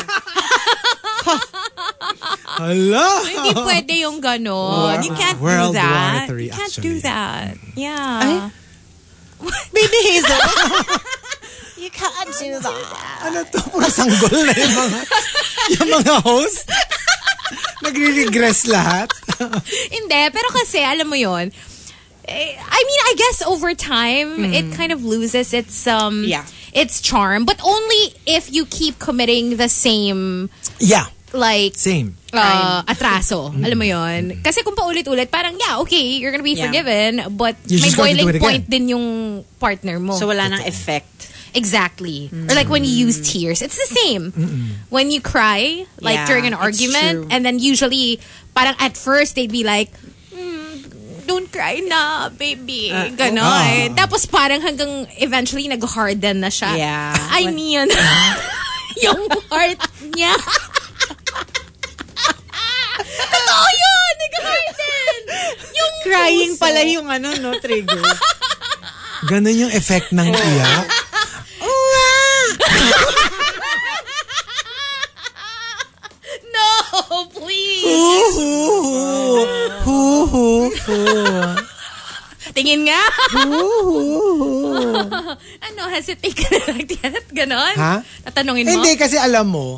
Hala! Hindi pwede yung ganon. You can't World do that. War Three, You can't actually. do that. Yeah. Baby Hazel. You can't do that. Ano to? Puro sanggol na yung mga, yung mga host. Nagre-regress lahat. Hindi, pero kasi, alam mo yun, eh, I mean, I guess over time, it kind of loses its, um, Yeah. its charm. But only if you keep committing the same, Yeah, like, same. uh, atraso. Alam mo yun? Kasi kung paulit-ulit, parang, yeah, okay, you're gonna be Yeah. forgiven, but You're may just going to do boiling it again. point din yung partner mo. So wala nang effect. Exactly. Or like when you use tears. It's the same. When you cry, like Yeah, during an it's argument, true. and then usually, parang at first, they'd be like, "Mm, don't cry na, baby. Ganon. Tapos parang hanggang eventually nag-harden na siya. Yeah. I mean, yung heart niya. Totoo yun! Nag-harden! Yung Crying puso. pala yung ano, no, trigger. Ganon yung effect ng iyak. No, please. Hoo-hoo. Hoo-hoo. Tingin nga. Hoo-hoo. Ano, hesitate ka na lang tiyanat? Ganon? Ha? Tatanungin mo? Hindi, kasi alam mo,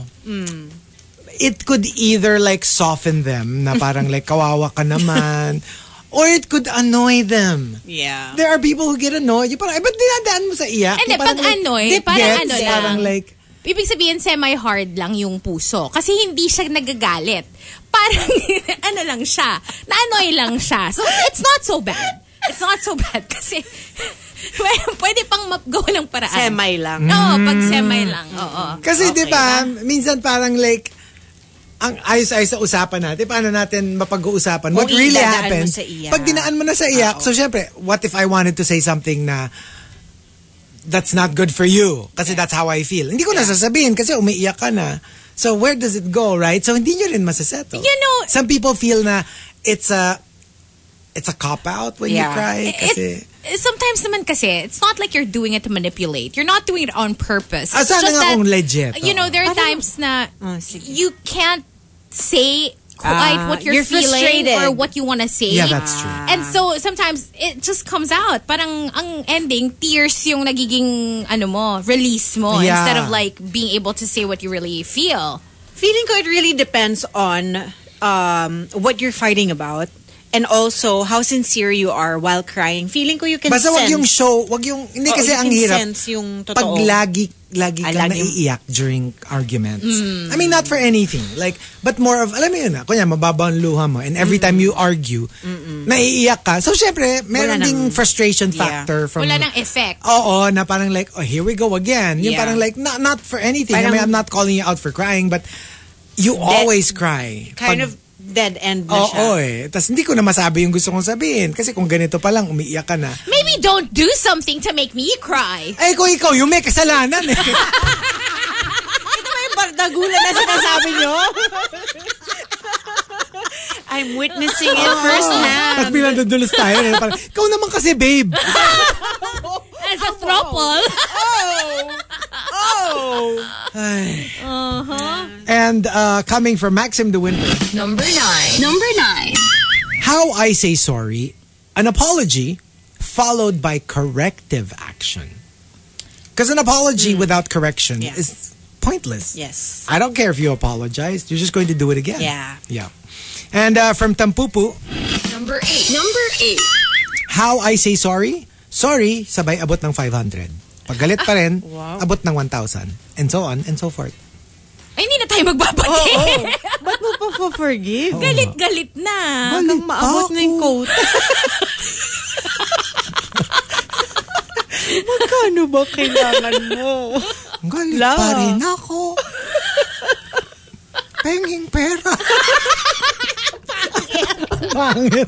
it could either like soften them, na parang like kawawa ka naman, or it could annoy them. Yeah. There are people who get annoyed. Yung parang, eh, ba't dinadaan mo sa iyak? Hindi, Yung parang, pag annoy, dip parang gets, ano lang. Parang like, Ibig sabihin, semi-hard lang yung puso. Kasi hindi siya nagagalit. Parang, ano lang siya. Na-annoy lang siya. So, it's not so bad. It's not so bad. Kasi, pwede pang gawa ng paraan. Semi lang. Oo, pag semi lang. Oo. kasi Okay. di ba, minsan parang like, ang ayos-ayos sa usapan natin, paano natin mapag-uusapan what Kung really idadaan mo happened. sa iyak. Pag dinaan mo na sa iyak, so syempre, what if I wanted to say something na that's not good for you? Kasi that's how I feel. Hindi ko na sasabihin kasi umiiyak ka na. So where does it go, right? So hindi nyo rin masasettle. You know- some people feel na it's a it's a cop-out when you Yeah. cry. Kasi, It, sometimes naman kasi, it's not like you're doing it to manipulate. You're not doing it on purpose. Ah, It's sana just nga that, kung legit, you know, oo. there are times na Oh, sige. you can't say quite Ah, what you're, you're feeling frustrated. or what you want to say. yeah, that's true. And so, sometimes, it just comes out. Parang, ang ending, tears yung nagiging, ano mo, release mo. Yeah. Instead of like, being able to say what you really feel. Feeling ko it really depends on um, what you're fighting about and also how sincere you are while crying. Feeling ko you can Basta wag sense. yung show, wag yung, hindi Oo, kasi you ang can hirap. sense yung totoo. Pag lagi, lagi Ah, kang lagi- naiiyak during arguments. I mean, not for anything. Like, but more of, alam mo yun na, kunya, mababa ang luha mo and every time you argue, naiiyak ka. So, syempre, meron Wala ding nang- frustration Yeah. factor from... Wala nang effect. Oo, na parang like, oh, here we go again. Yung Yeah. parang like, not, not for anything. I Parang- mean, I'm not calling you out for crying, but you always cry. Kind Pag- of dead end na siya. Oo eh. Tapos hindi ko na masabi yung gusto kong sabihin. Kasi kung ganito pa lang, umiiyak ka na. Maybe don't do something to make me cry. Eh, kung ikaw, yung may kasalanan eh. Ito ba yung bardagulan na sinasabi nyo? I'm witnessing it first Tapos hand. bilang dudulos tayo. Eh, parang, ikaw naman kasi, babe. As a throuple. Oh! Ay. And uh, coming from Maxim De Winter, Number nine. Number nine. how I say sorry, an apology followed by corrective action. Because an apology without correction Yeah. is pointless. Yes. I don't care if you apologized. You're just going to do it again. Yeah. Yeah. And uh, from Tampupu, Number eight. Number eight. how I say sorry, sorry, sabay abot ng five hundred. Pag galit pa rin, abot ng one thousand. And so on and so forth. Ay, hindi na tayo magbabati. Ba't mo pa forgive? Galit-galit na. Galit Hanggang maabot pa na yung ako. quote. Magkano ba kailangan mo? Galit La. pa rin ako. Penging pera. Pangit.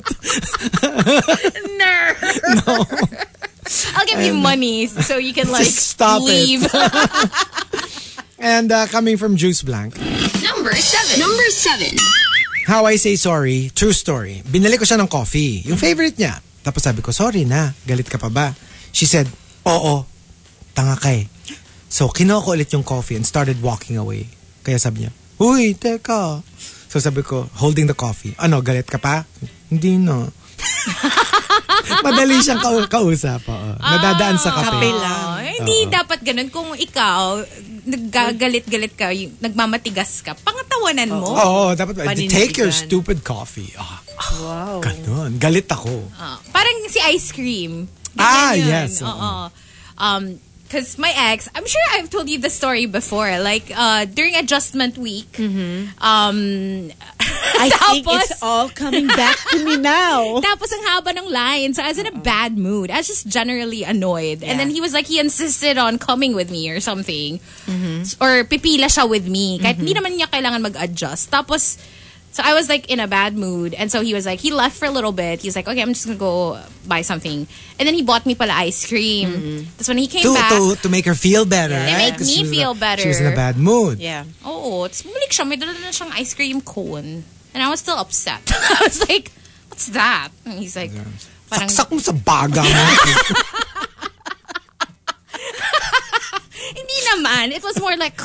Ner. No. I'll give you money so you can like Just stop it. leave. And uh, coming from Juice Blank. Number seven. Number seven. How I say sorry, true story. Binili ko siya ng coffee, yung favorite niya. Tapos sabi ko, sorry na, galit ka pa ba? She said, oo, tanga ka eh. So, kinuha ko ulit yung coffee and started walking away. Kaya sabi niya, uy, teka. So sabi ko, holding the coffee. Ano, galit ka pa? Hindi na. Madali siyang ka- kausap. Oh. Nadadaan sa kape. Kape lang. Oh, hindi dapat ganun. Kung ikaw, naggagalit-galit ka, yung, nagmamatigas ka, pangatawanan mo. Oo, oh, dapat. Take your Panindigan. stupid coffee. Oh, Wow. ganun. Galit ako. Ah, parang si ice cream. Ah, Ganyan yun. yes. Oo. Um, Because my ex, I'm sure I've told you the story before. Like, uh, during adjustment week, um, I think tapos, it's all coming back to me now. tapos ang haba ng line. So I was in a bad mood. I was just generally annoyed. And then he was like, he insisted on coming with me or something. Or pipila siya with me. Kahit hindi naman niya kailangan mag-adjust. Tapos, so I was like in a bad mood. And so he was like, he left for a little bit. He was like, okay, I'm just gonna go buy something. And then he bought me pala ice cream. Mm-hmm. That's when he came To, back. to, to make her feel better. To right? make 'Cause me she was feel a- better. She was in a bad mood. Yeah. Oo, tapos bumalik siya. May dala na siyang ice cream cone. And I was still upset. I was like, what's that? And he's like, parang, Saksak mo sa baga mo. hindi naman. It was more like,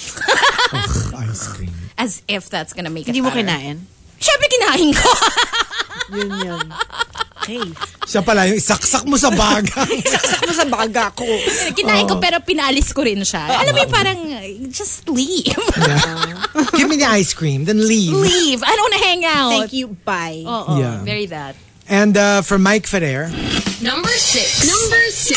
Ugh, ice cream. as if that's gonna make it Hindi mo better. kinain? Siyempre kinain ko. Yun yun. Hey. Siya pala yung isaksak mo sa baga. Saksak mo sa baga ko. Kinain ko pero pinalis ko rin siya. Alam mo yung parang, just leave. Give me the ice cream, then leave. leave. I don't wanna hang out. Thank you, bye. Oo, Yeah. very that. And uh, from Mike Ferrer, Number six. Number six.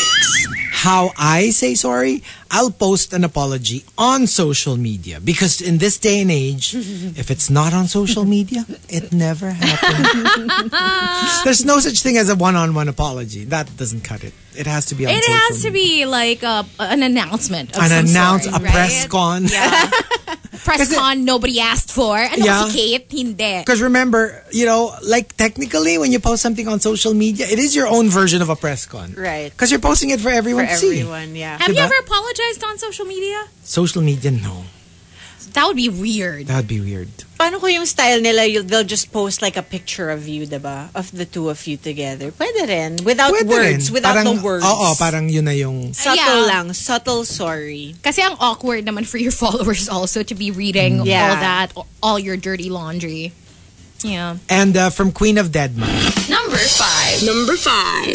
how I say sorry, I'll post an apology on social media. Because in this day and age, if it's not on social media, it never happened. There's no such thing as a one-on-one apology. That doesn't cut it. It has to be on It social has to media. be like a, an announcement of An some announce, sort, a right? press con. Yeah. Press Kasi- con nobody asked for. Ano Yeah. si Kate? Hindi. Because remember, you know, like technically when you post something on social media, it is your own version of a press con. Right. Because you're posting it for everyone For to see. everyone, yeah. Have you Diba? ever apologized on social media? Social media, no. That would be weird. That would be weird. Paano ko yung style nila, you'll, they'll just post like a picture of you, diba? Of the two of you together. Pwede rin. Without Pwede words. rin. Without parang, the words. Oo, parang yun na yung... Subtle Yeah. lang. Subtle sorry. Kasi ang awkward naman for your followers also to be reading Yeah. all that, all your dirty laundry. Yeah. And uh, from Queen of Deadma, Number five. Number five.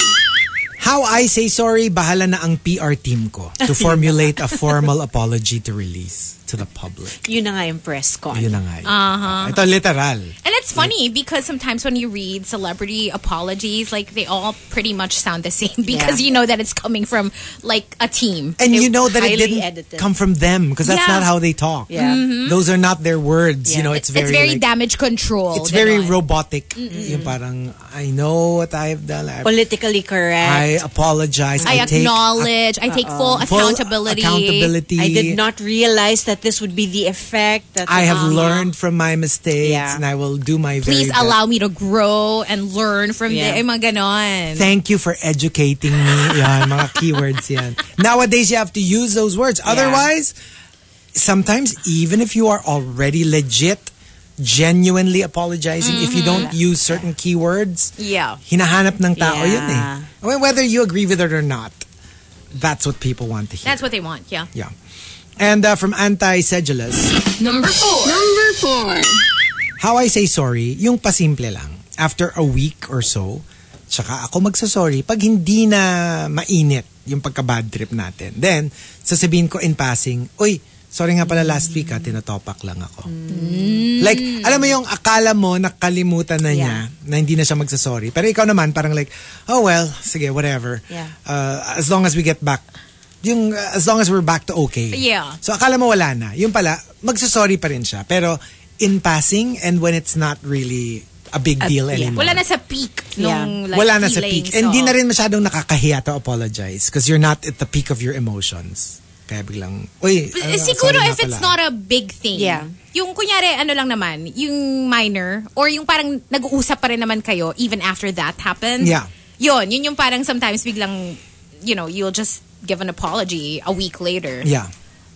how I say sorry, bahala na ang P R team ko to formulate a formal apology to release to the public. Yun na nga yung press con. Yun na nga. yun. Uh-huh. Ito, literal. And it's funny because sometimes when you read celebrity apologies, like they all pretty much sound the same because Yeah. you know that it's coming from like a team. And you know that it highly didn't edited. come from them because that's Yeah. not how they talk. Yeah. Those are not their words. You Yeah. know, it's very, it's very like, damage control. it's very ganon. robotic. Yung parang, I know what I've done. I, Politically correct. I apologize. I I, take acknowledge. I take full, full accountability. accountability. I did not realize that this would be the effect. That I have Uh-huh. learned from my mistakes Yeah. and I will do my Please very best. allow me to grow and learn from Yeah. the mga ganon. Thank you for educating me. Yan, mga keywords yan. Nowadays, you have to use those words. Otherwise, sometimes even if you are already legit, genuinely apologizing, if you don't use certain keywords, Yeah. hinahanap ng tao Yeah. yun eh. I mean, whether you agree with it or not, that's what people want to hear. That's what they want, yeah. Yeah. And uh, from Anti-Sedulous, Number four. Number four. how I say sorry, yung pasimple lang. After a week or so, tsaka ako magsasorry pag hindi na mainit yung pagka-bad trip natin. Then, sasabihin ko in passing, uy, sorry nga pala last week ha, tinatopak lang ako. Like, alam mo yung akala mo nakalimutan na niya na hindi na siya magsasorry. Pero ikaw naman parang like, oh well, sige, whatever. Yeah. Uh, as long as we get back, yung uh, as long as we're back to okay. Yeah. So akala mo wala na. Yung pala, magsasorry pa rin siya. Pero in passing and when it's not really a big deal yeah. anymore. Wala na sa peak nung like, Wala na sa feelings, peak. And di so- na rin masyadong nakakahiya to apologize because you're not at the peak of your emotions. Kaya biglang, uy, Eh, ano, siguro sorry if nga it's pala. not a big thing. Yeah. Yung kunyari, ano lang naman, yung minor, or yung parang nag-uusap pa rin naman kayo even after that happened. Yeah. Yun, yun yung parang sometimes biglang, you know, you'll just give an apology a week later. Yeah.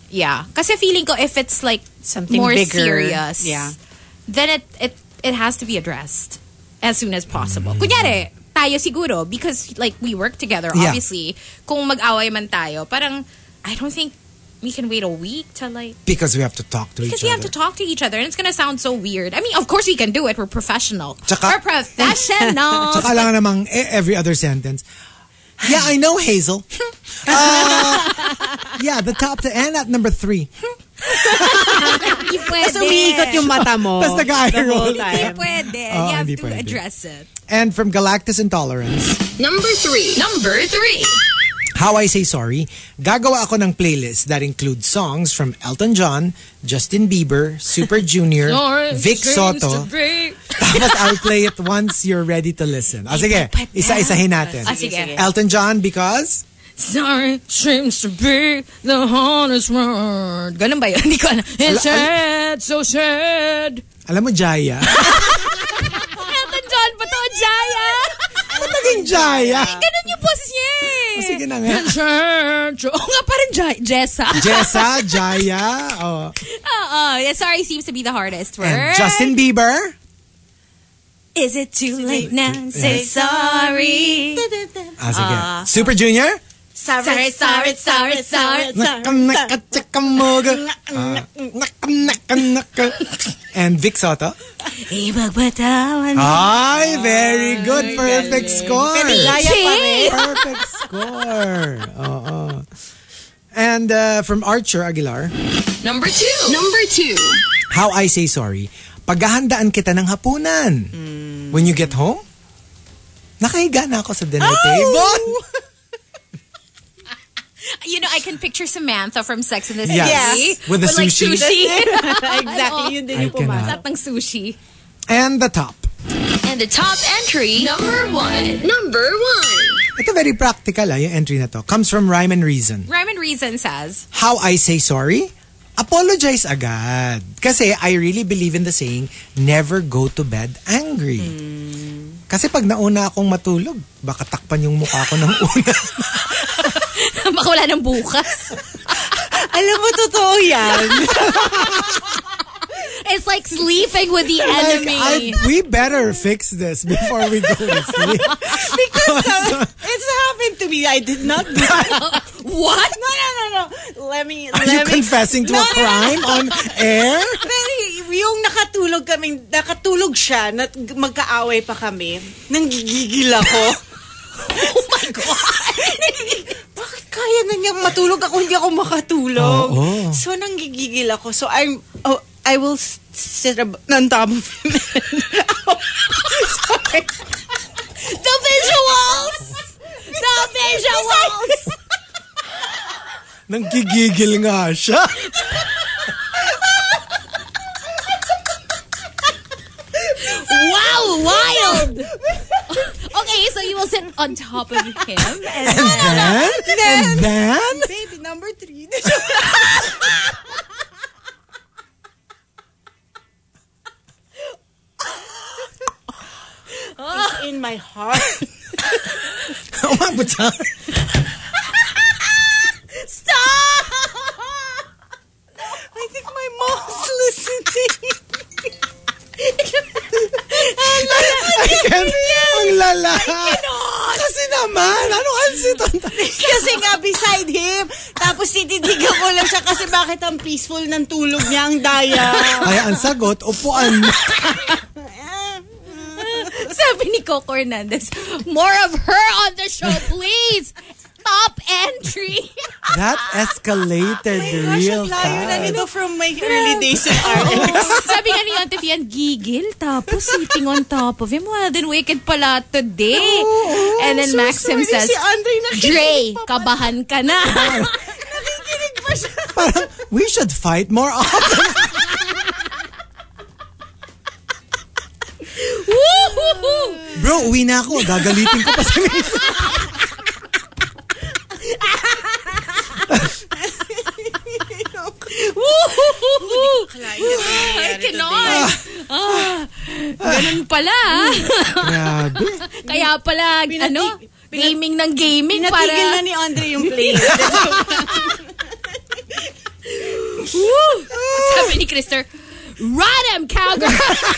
Yeah. Kasi feeling ko if it's like Something more bigger. serious, Yeah. then it it it has to be addressed as soon as possible. Kunyari, tayo siguro, because like we work together, Yeah. obviously, kung mag-away man tayo, parang, I don't think we can wait a week to like, Because we have to talk to because each we other. have to talk to each other and it's gonna sound so weird. I mean, of course we can do it. We're professional. Tsaka- We're professionals. Tsaka lang namang e- every other sentence. Yeah, I know, Hazel. uh, yeah, the top to and at number three. Hindi pwede. Tapos umiikot yung mata mo. Tapos nag-eye the whole roll. Hindi time. pwede. Oh, you have hindi to pwede. address it. And from Galactus Intolerance, Number three. Number three. How I Say Sorry, gagawa ako ng playlist that includes songs from Elton John, Justin Bieber, Super Junior, Vic Soto. Tapos I'll play it once you're ready to listen. O sige, isa-isahin natin. Ah, sige. Elton John because... Sorry seems to be the hardest word. Ganun ba yun? Hindi ko alam. It's sad, so sad. Alam mo, Jaya. Elton John pa to, Jaya. Ba't naging Jaya? Ganun yung boses niya eh. O sige na nga. It's sad, so... Oo nga, parang Jaya. Jessa. Jessa, Jaya, oh. Oo. Yeah, sorry seems to be the hardest word. And Justin Bieber. Is it too late now? Say sorry. Ah, sige. Super Junior. Sorry, sorry, sorry, sorry, Nakam, naka, tsaka, moga. Ah, nakam, naka, naka. And Vic Soto. Ibagbatawan. Ay, very good. Perfect score. Jaya pa rin. Perfect score. Oo. And uh, from Archer Aguilar, Number two. Number two. How I Say Sorry, paghahandaan kita ng hapunan. When you get home, nakahiga na ako sa dinner table. You know, I can picture Samantha from Sex and the City. Yes. With the like sushi. sushi. Exactly, yun din I yung pumasok. cannot. Sarap ng sushi. And the top. And the top entry. Number one. Number one. Ito very practical, ah, yung entry na to. Comes from Rhyme and Reason. Rhyme and Reason says, How I Say Sorry, apologize agad. Kasi I really believe in the saying, never go to bed angry. Kasi pag nauna akong matulog, baka takpan yung mukha ko ng una. baka wala ng bukas. Alam mo, totoo yan. It's like sleeping with the Like, enemy. I, we better fix this before we go to sleep. Because uh, it's happened to me. I did not do that. What? No, no, no, no. Let me, Are let you me. confessing to No, a no, no. crime on air? Pero yung nakatulog kami, nakatulog siya, na magkaaway pa kami, nanggigigil ako. Oh my God. Bakit kaya na niyang matulog ako, hindi ako makatulog? Oo. So, nanggigigil ako. So, I'm, oh, I will s- sit ab- on top of him. Sorry. The visuals! The visuals! Nanggigigil nga siya. Wow, wild! Okay, so you will sit on top of him and And then, and then, Baby, number three. It's in my heart. umabot siya. stop! I think my mom's listening. Again, ang lala. Kasi naman, ano ang siton? Kasi nga beside him. Tapos tititigan ko lang siya kasi bakit ang peaceful ng tulog niya ang daya. Ay, ang sagot, upuan. Sabi ni Coco Hernandez, more of her on the show, please! Top entry! That escalated real Gosh, ang layo na fast. nito from my early days in R X. Sabi nga ni Auntie Fian, gigil, tapos sitting on top of him. Well, then wicked pala today. Oh, And then so Maxim sorry, says, si Andre nakikinig Dre, pa pala. kabahan ka na. Nakikinig pa siya. Parang, we should fight more often. Woo-hoo-hoo! Bro, uwi na ako. Gagalitin ko pa si Miss. Woo-hoo-hoo! I cannot. Ah, ganun pala. Grabe. Kaya pala, ano, gaming ng gaming para... Natigil na ni Andre yung play. Woo! Sabi ni Krister, run him, cowgirl!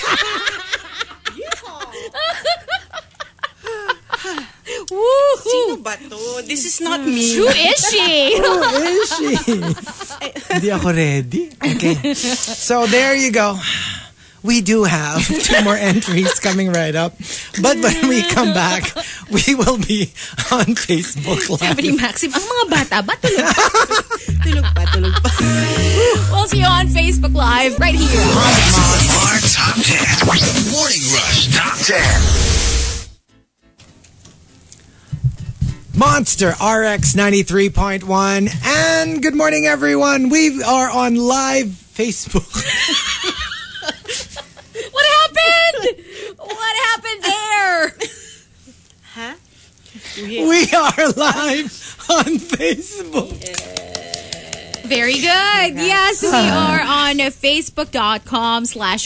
Sino ba to? This is not me. Who is she? Who is she? Hindi ako ready. Okay. So there you go. We do have two more entries coming right up. But when we come back, we will be on Facebook Sabi ni Live. Maxim, ang mga bata ba tulog pa? Tulog pa, tulog pa. We'll see you on Facebook Live right here. Our Top ten. Morning Rush Top ten. Monster R X ninety-three point one. And good morning, everyone. We are on live Facebook. What happened? What happened there? Huh? We are live on Facebook. Very good. Yes, we are on Facebook.com slash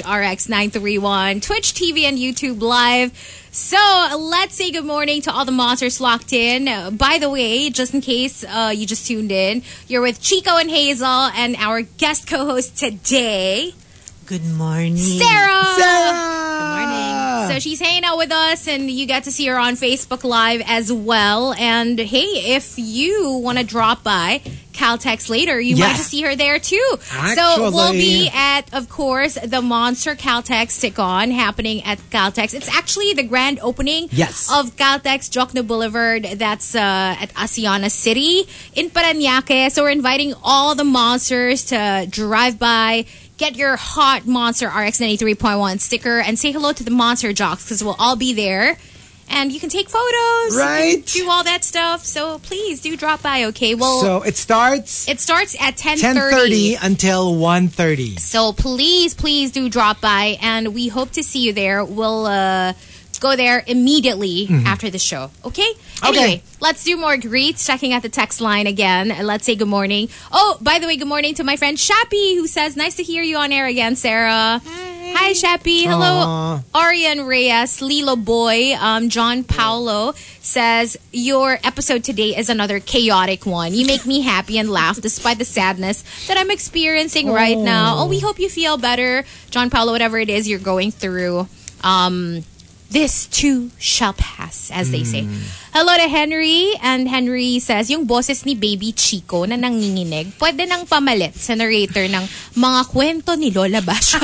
RX931, Twitch T V and YouTube Live. So let's say good morning to all the monsters locked in. Uh, by the way, just in case uh, you just tuned in, you're with Chico and Hazel and our guest co-host today, Good morning. Sarah. Sarah! Good morning. So she's hanging out with us and you get to see her on Facebook Live as well. And hey, if you want to drop by Caltex later, you Yeah. might just see her there too. So Actually. we'll be at, of course, the Monster Caltex Stick-On happening at Caltex. It's actually the grand opening Yes. of Caltex Jokno Boulevard. That's uh, at Asiana City in Parañaque. So we're inviting all the monsters to drive by, get your hot Monster R X ninety-three point one sticker, and say hello to the Monster Jocks because we'll all be there. And you can take photos. Right. You can do all that stuff. So please do drop by, okay? Well, So it starts it starts at ten ten thirty. thirty until one thirty. So please, please do drop by. And we hope to see you there. We'll uh, go there immediately after the show. Okay? Okay. Anyway, let's do more greets. Checking out the text line again. Let's say good morning. Oh, by the way, good morning to my friend Shappy, who says, nice to hear you on air again, Sarah. Hi, Shappy. Hello, Aw. Arian Reyes, Lilo Boy, um, John Paulo says, your episode today is another chaotic one. You make me happy and laugh despite the sadness that I'm experiencing right now. Oh, we hope you feel better, John Paulo, whatever it is you're going through. Um, this too shall pass, as they say. Hello to Henry. And Henry says, yung boses ni Baby Chico na nanginginig, pwede nang pamalit sa narrator ng mga kwento ni Lola Basha.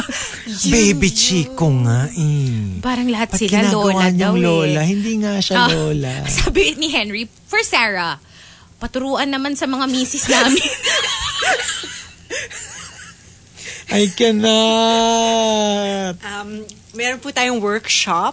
Baby Chico nga eh. Parang lahat Ba't sila ginagawa Lola daw niyong Lola? eh. Hindi nga siya Ah, Lola. Sabi ni Henry, for Sarah, paturuan naman sa mga misis namin. I cannot. Um, meron po tayong workshop.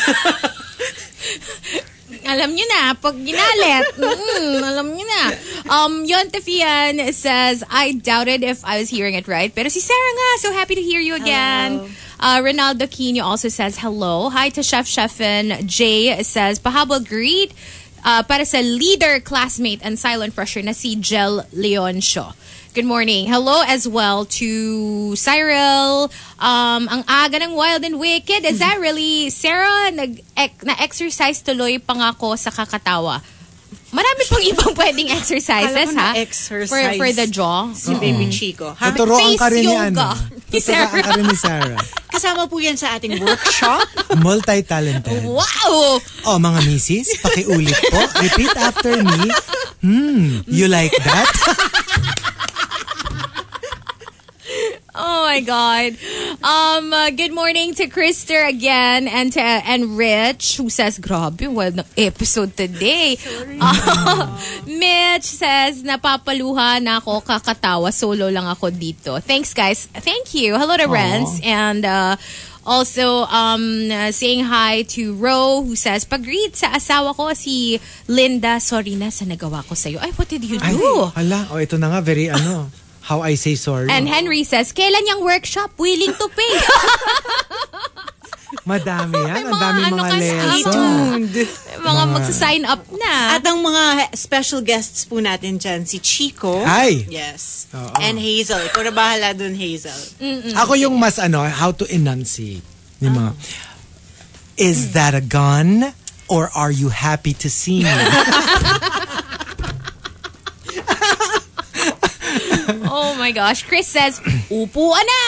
Alam nyo na, pag ginalit, mm, alam nyo na. Um, Yontefian says, I doubted if I was hearing it right. Pero si Sarah nga, so happy to hear you again. Uh, Ronaldo Quino also says hello. Hi to Chef Chefin. Jay says, pahabol greet uh, para sa leader, classmate, and silent crusher na si Jel Leoncio. Good morning. Hello as well to Cyril. Um, ang aga ng Wild and Wicked. Is that really, Sarah, nag, ek, na-exercise tuloy pangako sa kakatawa. Marami pang ibang pwedeng exercises, Alam ko ha? na-exercise. For, for the jaw. Si Baby Chico. Ha? Tuturuan ka rin ni yoga. ano. Ni Tuturuan Sarah. ka rin ni Sarah. Kasama po yan sa ating workshop. Multi-talented. Wow! Oh, mga misis, pakiulit po. Repeat after me. Hmm, you like that? Oh my God. Um, uh, good morning to Krister again and to and Rich, who says, grabe, wild na episode today. Uh, Mitch says, napapaluha na ako, kakatawa, solo lang ako dito. Thanks, guys. Thank you. Hello to Renz. And uh, also um, uh, saying hi to Ro, who says, pag-greet sa asawa ko, si Linda. Sorry na sa nagawa ko sa'yo. Ay, what did you Ay, do? hala. Oh, ito na nga, very ano, how I say sorry. And Henry says, kailan yung workshop? Willing to pay. Madami yan. Ang mga dami ano mga ka, lesson. Mga magsa-sign up na. At ang mga special guests po natin dyan, si Chico. Ay! Yes. Oo. And Hazel. Ikaw na bahala dun, Hazel. Ako yung mas ano, how to enunciate. Yung mga, is that a gun? Or are you happy to see me? Oh my gosh. Chris says, upuan na!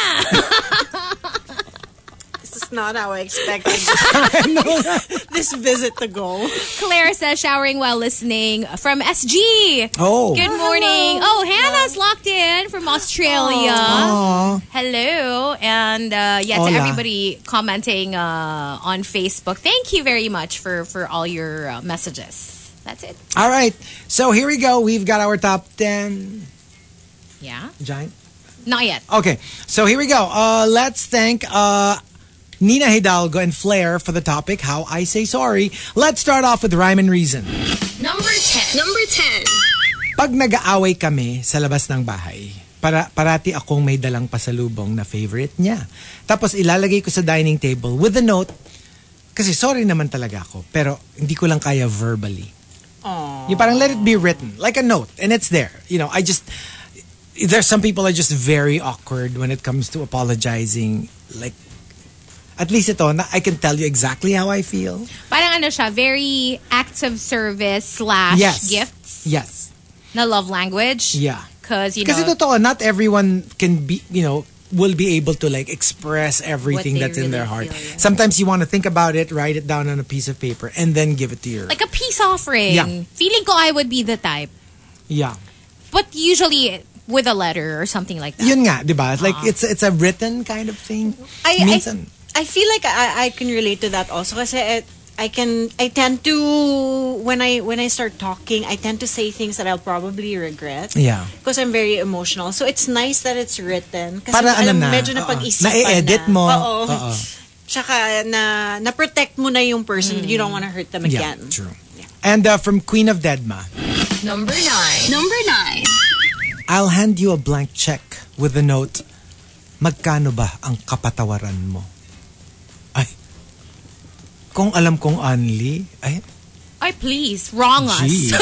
This is not how I expected this, this visit to go. Claire says, showering while listening from S G. Oh. Good morning. Oh, Hannah's locked in from Australia. Aw. Hello. And uh, yeah, to Hola. everybody commenting uh, on Facebook, thank you very much for, for all your uh, messages. That's it. All right. So here we go. We've got our top ten. Yeah? Giant. Not yet. Okay. So here we go. Uh, let's thank uh, Nina Hidalgo and Flair for the topic, How I Say Sorry. Let's start off with Rhyme and Reason. Number ten. Number ten. Pag nag-aaway kami sa labas ng bahay, para, parati akong may dalang pasalubong na favorite niya. Tapos ilalagay ko sa dining table with a note, kasi sorry naman talaga ako, pero hindi ko lang kaya verbally. Aww. Yung parang let it be written, like a note, and it's there. You know, I just, there's some people are just very awkward when it comes to apologizing. Like, at least ito, na I can tell you exactly how I feel. Parang ano siya, very acts of service slash Yes. gifts Yes. na love language. Yeah. Because, you know, Kasi totoo, not everyone can be, you know, will be able to like express everything they that's in their really heart. feel, yeah. Sometimes you want to think about it, write it down on a piece of paper, and then give it to your... like a peace offering. Yeah. Feeling ko I would be the type. yeah. But usually with a letter or something like that. Yun nga, di ba? Like, it's, it's a written kind of thing. I, I, Minsan, I feel like I, I can relate to that also kasi it, I can I tend to when I when I start talking I tend to say things that I'll probably regret yeah. because I'm very emotional, so it's nice that it's written kasi Para ano alam na, medyo oo. napag-isipan Na-i-edit na. mo. Oo. Oo. Tsaka na na-protect mo na yung person, you don't want to hurt them Yeah, again. true. And uh, from Queen of Deadma, Number nine. Number nine. I'll hand you a blank check with the note, magkano ba ang kapatawaran mo? Ay, kung alam kong only, ay, Ay, please, wrong us. G.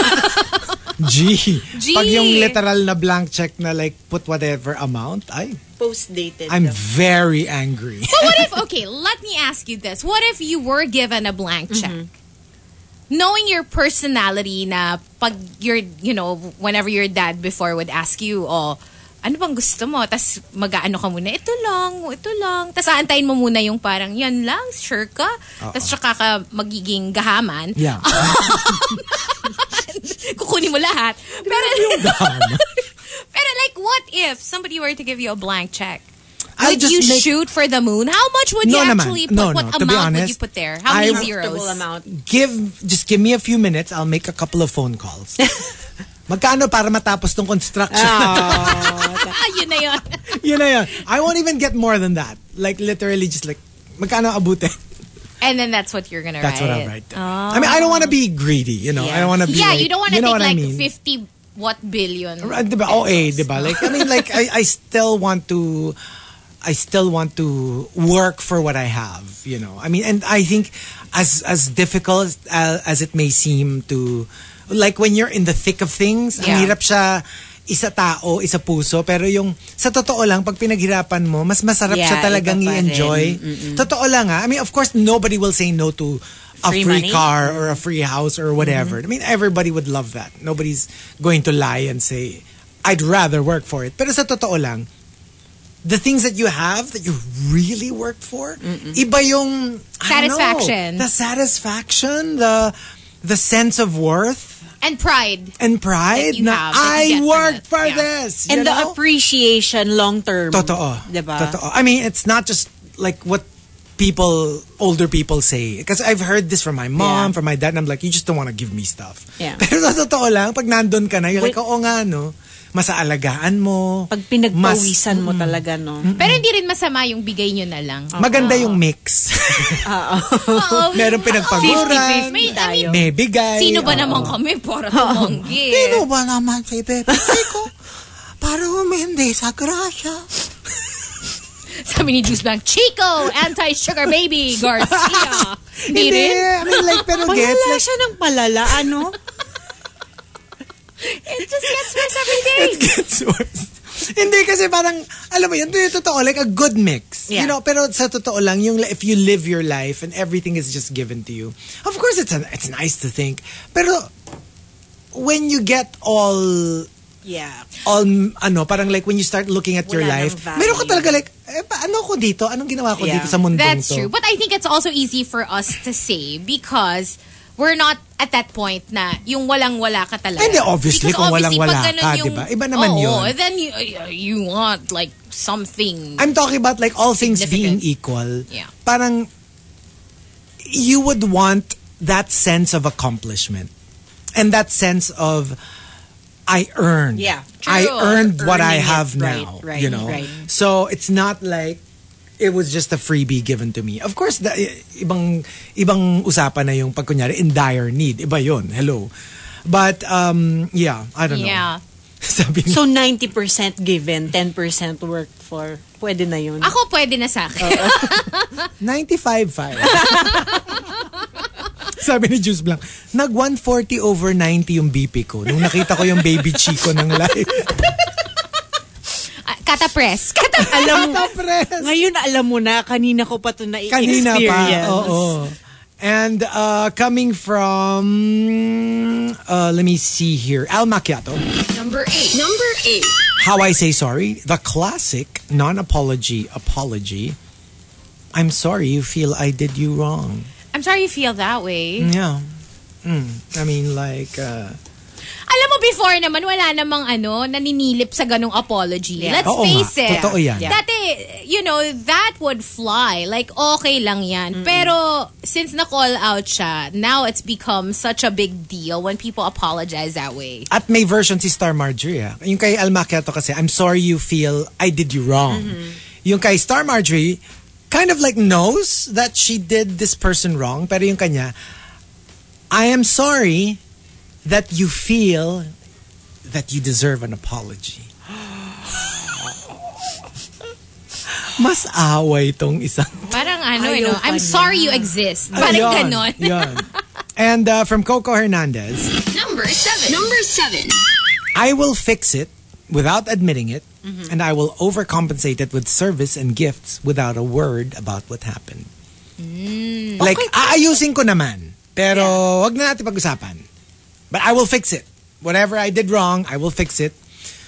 G. G. Pag yung literal na blank check na like put whatever amount, ay, Post-dated. I'm daw. very angry. But what if, okay, let me ask you this. What if you were given a blank check? Knowing your personality na pag you're, you know, whenever your dad before would ask you, oh, ano bang gusto mo? Tapos mag-ano ka muna, ito lang, ito lang. Tapos aantayin mo muna yung parang, yan lang, sure ka? Tapos tsaka ka magiging gahaman. Yeah. Kukunin mo lahat. Pero, Yung dama. pero like, what if somebody were to give you a blank check? I'll Would just you make- shoot for the moon? How much would No you naman. actually put? No, What no. To be amount would honest, you put there? How many I- zeros? Comfortable amount. Give, just give me a few minutes, I'll make a couple of phone calls. Magkano para matapos tong construction? Ah, yun na yun. Yun na yun. I won't even get more than that. Like, literally just like, magkano abutin? And then that's what you're gonna That's write. what I'll write. Oh. I mean, I don't want to be greedy, you know? I don't want to be Yeah, like, you don't want to know take what I like mean? fifty what billion. Right, diba? O A, diba? Like, I mean, like, I, I still want to, I still want to work for what I have, you know? I mean, and I think as, as difficult as, as it may seem to, like when you're in the thick of things, Yeah. ang hirap siya isa tao, isa puso, pero yung sa totoo lang, pag pinaghirapan mo, mas masarap Yeah, siya talagang iba pa rin. i-enjoy. Totoo lang ha. I mean, of course, nobody will say no to a Free free money? car or a free house or whatever. I mean, everybody would love that. Nobody's going to lie and say, I'd rather work for it. Pero sa totoo lang, the things that you have that you really worked for, iba yung I don't know, Satisfaction. the satisfaction, the the sense of worth And pride. and pride That you na have, that you I get from worked it. for Yeah. this. you And the know? appreciation long term. Totoo. Diba? Totoo. I mean, it's not just like what people, older people say. Because I've heard this from my mom, Yeah. from my dad, and I'm like, you just don't want to give me stuff. Yeah. Pero sa totoo lang, pag nandun ka na, you're Wait. like, oo nga, no? Masaalagaan mo. Pag pinagpawisan mo talaga, no? Pero hindi rin masama yung bigay nyo na lang. Maganda yung mix. Oo. Meron pinagpaguran. May, I mean, May bigay. sino ba oo. naman kami para tumanggi? Sino ba naman si Pepe ko? Para umindi sa grasya. Sabi ni Juice Blanc, Chico, anti-sugar baby, Garcia. Hindi Hindi. rin. I mean, like, pero gets. Palala Like, siya ng palala, ano? It just gets worse every day. it gets worse. Hindi kasi parang, alam mo yun, yung totoo, like a good mix. Yeah. You know, pero sa totoo lang, yung if you live your life and everything is just given to you, of course it's a, it's nice to think. Pero when you get all Yeah. on, ano, parang like when you start looking at your Wala life, nang value. meron ka talaga like, eh, pa, ano ko dito? Anong ginawa ko Yeah. dito sa mundong That's to? true. But I think it's also easy for us to say because we're not at that point na yung walang-wala ka talaga. Hindi, obviously, Because kung walang-wala pag ganun ka, yung- diba? Iba naman Oo, yun. then you, you want like something. I'm talking about like all things being Significant. equal. Yeah. Parang you would want that sense of accomplishment and that sense of I earned. Yeah. I True. earned what I Earning it. have Right, now. right, you know. right. So it's not like it was just a freebie given to me. Of course, the, ibang ibang usapan na yung pag kunyari in dire need. Iba yun. Hello. But um yeah, I don't know. Yeah. Sabi So ninety percent given, ten percent work for. Pwede na yun. Ako pwede na sa akin. ninety-five five. Sabi ni Juice Blanc, nag one forty over ninety yung B P ko nung nakita ko yung baby Chico ng live. Ah, Kata press. Kata Alam mo, Tapres. ngayon alam mo na, kanina ko pa ito Kanina na-experience. pa. Oo. And uh, coming from, uh, let me see here, Al Macchiato. Number eight. Number eight. How I Say Sorry, the classic non-apology apology. I'm sorry you feel I did you wrong. I'm sorry you feel that way. Yeah. Mm. I mean, like, uh, Alam mo, before naman, wala namang ano, naninilip sa ganong apology. Yeah. Let's Oo face nga. it. Totoo yan. Yeah. Dati, you know, that would fly. Like, okay lang yan. Pero, since na-call out siya, now it's become such a big deal when people apologize that way. at may version si Star Marjorie. Ah. Yung kay Al Macchiato kasi, I'm sorry you feel I did you wrong. Yung kay Star Marjorie, kind of like knows that she did this person wrong. Pero yung kanya, I am sorry that you feel that you deserve an apology. Mas away tong isang. Parang ano, you Ayaw know, I'm pa sorry niya. you exist. Parang Ayun, ganon. yun. And uh, from Coco Hernandez, Number seven. Number seven. I will fix it without admitting it, and I will overcompensate it with service and gifts without a word about what happened. Like, aayusin ko naman, pero wag na natin pag-usapan. But I will fix it. Whatever I did wrong, I will fix it.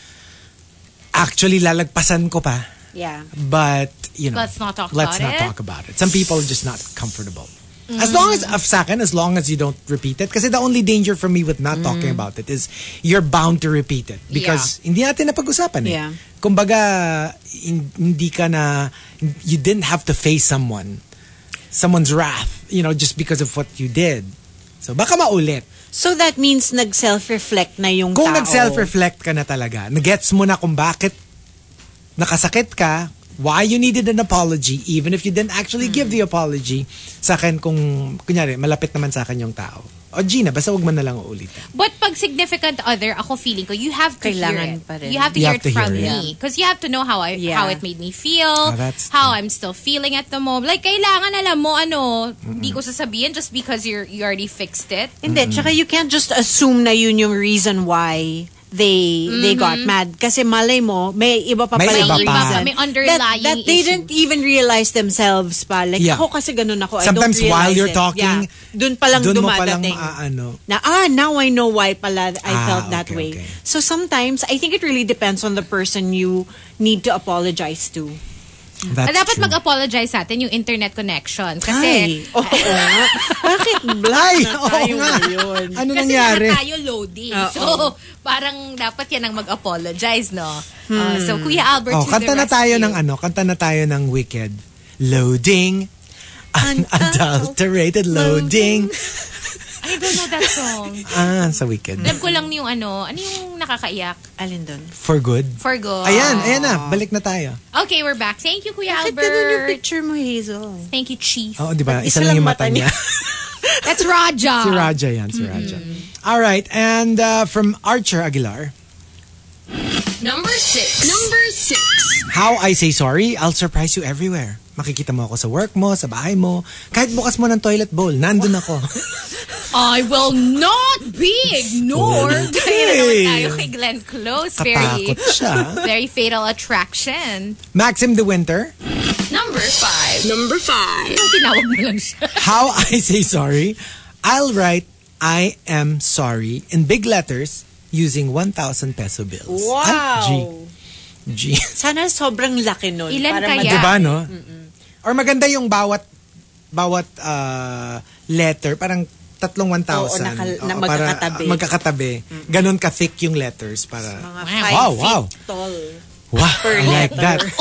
Actually, lalagpasan ko pa. Yeah. But, you know, Let's not talk let's about not it. talk about it. Some people are just not comfortable. As long as, of sa akin, as long as you don't repeat it. Kasi the only danger for me with not talking about it is you're bound to repeat it. Because hindi natin napag-usapan eh. Yeah. Kumbaga, hin- hindi ka na, you didn't have to face someone, someone's wrath, you know, just because of what you did. So baka maulit. So that means nag-self-reflect na yung Kung tao. nag-self-reflect ka na talaga, nag-gets mo na kung bakit nakasakit ka, why you needed an apology, even if you didn't actually give the apology, sa akin kung, kunyari, malapit naman sa akin yung tao. O Gina, basta wag mo na lang uulitin. But pag significant other, ako feeling ko, you have to Kailangan hear it. pa rin. You have to You hear have it to from hear it. me. Because you have to know how I Yeah. how it made me feel, Ah, that's how true. I'm still feeling at the moment. Like, kailangan alam mo, ano, hindi ko sasabihin just because you're, you already fixed it. Hindi, tsaka you can't just assume na yun yung reason why they they got mad. Kasi malay mo, may iba pa May pala iba yung pa. reason. May underlying that, that they issues. didn't even realize themselves pa. Like, Yeah. ako kasi ganun ako. Sometimes I don't while realize you're it. talking, yeah. Dun pa lang dun mo palang dumadating. maaano. Na, ah, now I know why pala I Ah, felt that okay, way. okay. So sometimes, I think it really depends on the person you need to apologize to. That's Ah, dapat true. mag-apologize sa atin yung internet connection. Ay, Kasi, oo nga. Bakit black Ay, na oo tayo nga. ngayon? Ano kasi nangyari? lahat tayo loading. Oo. So, parang dapat yan ang mag-apologize, no? Uh, so, Kuya Albert, Oh, to kanta the na tayo rescue. ng ano, kanta na tayo ng Wicked. Loading. Unadulterated loading. I don't know that song. Ah, sa Wicked. Alam ko lang yung ano, ano yung nakakaiyak? Alin dun? For good. For good. Ayan, ayan na. Balik na tayo. Okay, we're back. Thank you, Kuya Bakit ganun yung Albert. picture mo, Hazel? Thank you, Chief. Oo, di ba? Ba't Isa isa lang lang yung mata mata niya. That's Raja. Si Raja yan, si Raja. All right, and uh, from Archer Aguilar, Number six. Number six. how I say sorry, I'll surprise you everywhere. Makikita mo ako sa work mo, sa bahay mo. Kahit bukas mo ng toilet bowl, nandun ako. I will not be ignored. Okay. Kaya na naman tayo kay Glenn Close. Very, Katakot siya. very fatal attraction. Maxim De Winter, Number five. Number five. Ang tinawag mo lang siya. how I say sorry, I'll write I am sorry in big letters using one thousand peso bills. Wow. Ah, G. G. Sana sobrang laki nun. Ilan para kaya? mad- Diba, no? Or maganda yung bawat bawat uh, letter, parang tatlong one thousand. Oo, nakal- na Oo, para, magkakatabi. uh, magkakatabi. Ganon ka-thick yung letters. Para, Mga Wow. five Wow, feet wow. tall. wow, per I like letter. that.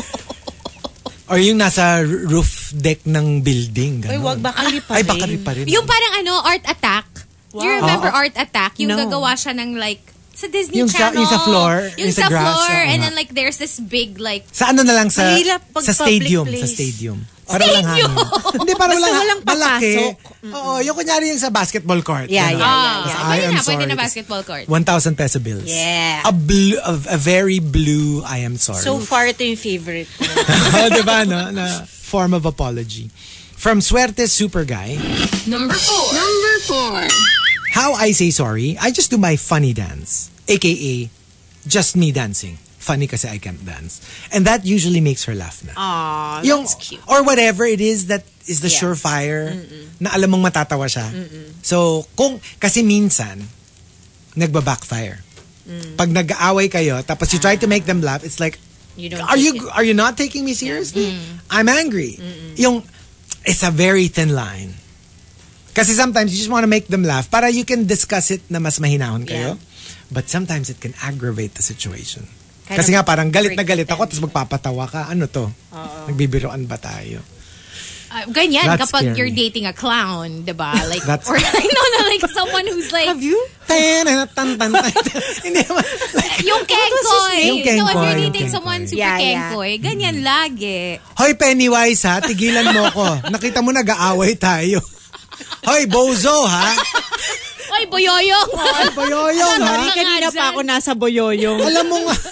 Or yung nasa roof deck ng building. Ganon. Uy, wag bakal pa Ay, rin. bakal pa rin. Yung parang ano, Art Attack. Wow. You remember Oo. Art Attack? Yung No. gagawa siya ng like, sa Disney Yung sa- Channel. yung sa floor, Yung yung sa sa grass, floor. oo And nga. then like, there's this big like, Sa ano na lang sa Mahirap pag sa public stadium, place. sa stadium. Para walang Stadium? hangin. Hindi, para Basta walang, walang malaki. papasok. Oo, yung kunyari yung sa basketball court. Yeah, Ganon. yeah, ah, yeah. Tapos, pwede I am na, pwede sorry. na basketball court. one thousand peso bills. Yeah. A blue, a, a very blue I am sorry. So far, ito yung favorite ko. Oh, diba, no? Na form of apology. From Suerte Super Guy, Number four. Number four. how I say sorry, I just do my funny dance, aka just me dancing. Funny kasi I can't dance. And that usually makes her laugh na. Aw, Yung, that's cute. or whatever it is that is the Yeah. surefire na alam mong matatawa siya. So, kung, kasi minsan, nagba-backfire. Pag nag-aaway kayo, tapos you try to make them laugh, it's like, You don't are take you it. are you not taking me seriously? I'm angry. Yung, it's a very thin line. Kasi sometimes you just want to make them laugh para you can discuss it na mas mahinahon kayo. But sometimes it can aggravate the situation. Kind Kasi of nga parang galit na break galit the ako tapos magpapatawa ka. Ano to? Nagbibiroan ba tayo? Uh, ganyan, That's kapag scary. you're dating a clown, diba? Like, That's- or like, no, no, like someone who's like, Have you? Tan, tan, tan, tan. Hindi naman. Like, yung kengkoy. Yung No, if kengkoy, you're yung dating kengkoy. someone super Yeah, yeah. kengkoy, ganyan lagi. Hoy Pennywise ha, tigilan mo ko. Nakita mo nag-aaway tayo. Hoy Bozo ha. Oy, boyoyong! Ay Boyoyong ha. Mga Kanina dyan. pa ako nasa boyoyong. Alam mo nga.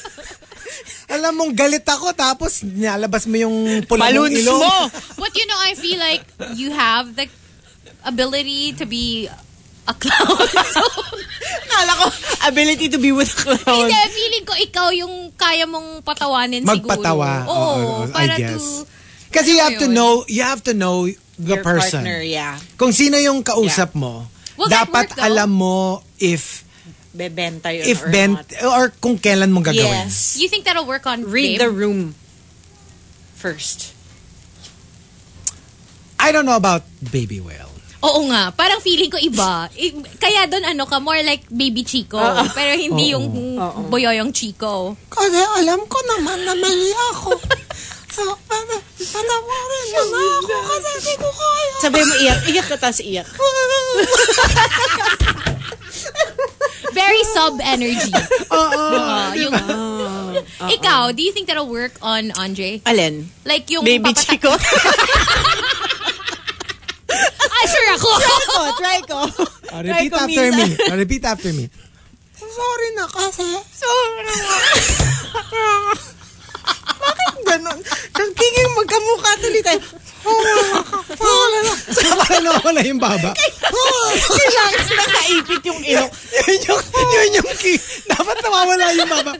Alam mong galit ako tapos nilalabas mo yung pula mong Balloons ilong. mo! But you know, I feel like you have the ability to be a clown. So, Kala ko, ability to be with a clown. hindi, feeling ko ikaw yung kaya mong patawanin Magpatawa. siguro. Oo, Oo, I para guess. to... Kasi you have to Yun. know, you have to know the Your person. partner, yeah. Kung sino yung kausap mo, Will that dapat work, though? alam mo if Bebenta yun if or bent not. or kung kailan mo gagawin. Yes. You think that'll work on Read Babe? the room first. I don't know about Baby Whale. Oo nga. Parang feeling ko iba. I- Kaya doon ano ka, more like Baby Chico. Pero hindi yung boyoyong Chico. Kasi alam ko naman na mali ako. So, para, patawarin mo na ako kasi hindi ko kaya. Sabi mo, iyak. Iyak ka, tapos iyak. Very sub-energy. Oo. Uh, yung, ikaw, do you think that'll work on Andre? Alin? Like yung Baby papata- Chico? Ah, sure ako. ko, try ko. Oh, repeat Try ko after minsan. me. Oh, repeat after me. Sorry na kasi. Sorry na. Bakit ganun? Nagkiging magkamukha tuloy tayo. Wala na. Saka na wala yung baba. Kailangan nakaipit yung ilok. yun yung, yun yung key. Dapat nawawala yung baba.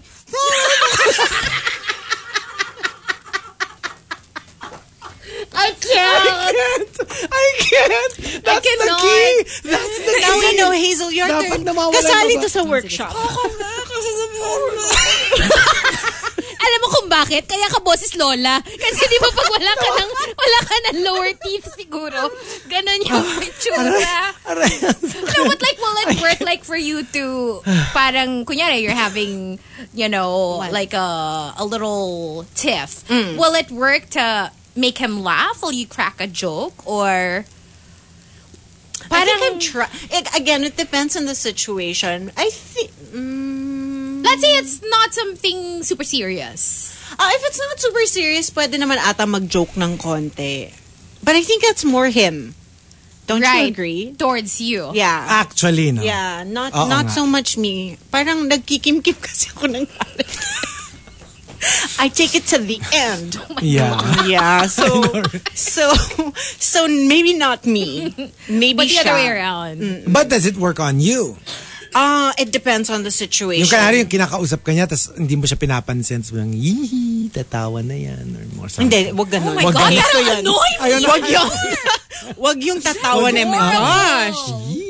I can't. I can't. I can't. That's the cannot. key. That's the key. Now we know, Hazel, your Dapat turn. nawawala Kasali yung to baba. sa workshop. Alam mo kung bakit? Kaya ka boses Lola. Kasi di ba pag wala ka ng, wala ka ng lower teeth siguro, ganun yung itsura. Aray. No, but like, will it work like for you to, parang, kunyari, you're having, you know, What? like a, a little tiff. Mm. Will it work to make him laugh? Will you crack a joke? Or, I think I'm try- it, again, it depends on the situation. I think... Mm, let's say it's not something super serious. uh, if it's not super serious, pwede naman ata mag-joke ng konti. But I think that's more him. Don't you Right. agree? Towards you. Yeah. Actually, no. Yeah, not Oo not nga. so much me. Parang nagkikimkim kasi ako ng galit. I take it to the end. Yeah. Yeah, so so so maybe not me. Maybe But the siya. other way around. But does it work on you? Ah, it depends on the situation. Yung kanari yung kinakausap ka niya tapos hindi mo siya pinapansin. So, yung, hihi, tatawa na yan. Or more something. Hindi, wag ganun. Oh my Wag God, ganun. parang annoy me. Ayun, Wag yun. Wag yung tatawa na, my gosh. Yee.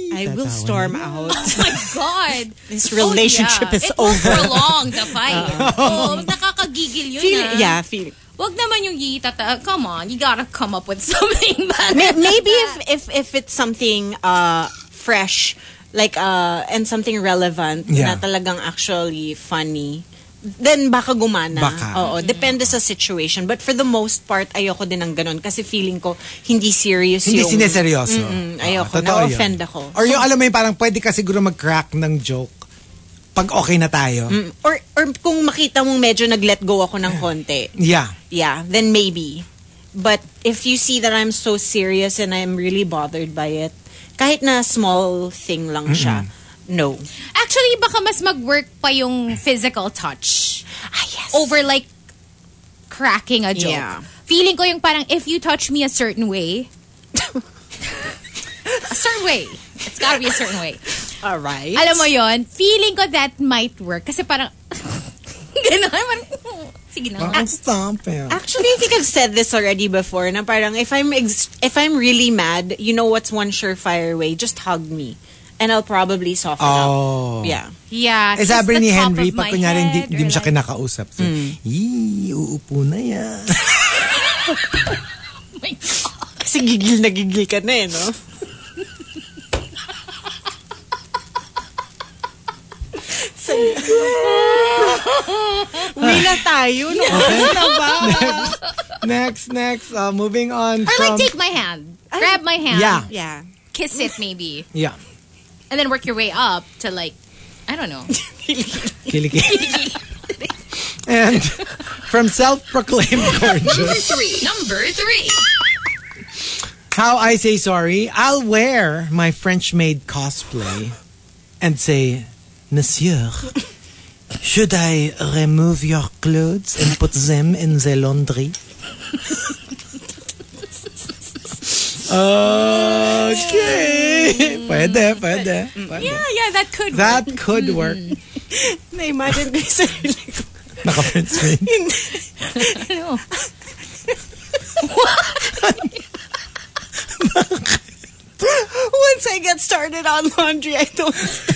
I will storm out. Oh my God. This relationship oh, yeah. is It will over. prolong the fight. Oh, nakakagigil yun Feel, ah. yeah, feel. Wag naman yung yitata. Come on, you gotta come up with something. May- Maybe if, if if it's something uh fresh, like uh and something relevant Yeah. na talagang actually funny, then baka gumana. Baka. Oo, depende sa situation. But for the most part, ayoko din ng ganun kasi feeling ko hindi serious Hindi yung... sineseryoso. Mm-mm, ayoko. Oo, totoo yun. Na-offend ako. Or yung alam mo yung parang pwede ka siguro mag-crack ng joke pag okay na tayo. Mm, or or kung makita mong medyo nag-let go ako ng konti, Yeah. yeah, then maybe. But if you see that I'm so serious and I'm really bothered by it, kahit na small thing lang siya, no. Actually, baka mas mag-work pa yung physical touch. Ah, yes. Over like cracking a joke. Yeah. Feeling ko yung parang if you touch me a certain way, a certain way. It's gotta be a certain way. All right. Alam mo yon, feeling ko that might work. Kasi parang, gano'n, parang, sige na. Parang stomp him. Actually, I think I've said this already before. Na parang if I'm ex- if I'm really mad, you know what's one surefire way? Just hug me, and I'll probably soften Oh. up. Yeah. Yeah. Eh just sabi the ni top Henry, of pag my kunyari hindi, head hindi mo or siya like- kinakausap. So, Yee, uupo na yan. Oh my God. Kasi gigil na gigil ka na eh, no? Uwi na tayo. No? Na ba? Next, next. Uh, moving on Or from... like take my hand. Grab my hand. Yeah. Yeah. Kiss it maybe. Yeah. And then work your way up to like, I don't know. Kilikili. And from self-proclaimed gorgeous, Three. Number three. how I say sorry, I'll wear my French-maid cosplay and say, Monsieur, should I remove your clothes and put them in the laundry? Okay. Pwede, pwede. pwede. Yeah, yeah, that could That work. could work. Na-imagine ko yung sarili ko. Naka-French maid. Ano? Once I get started on laundry, I don't...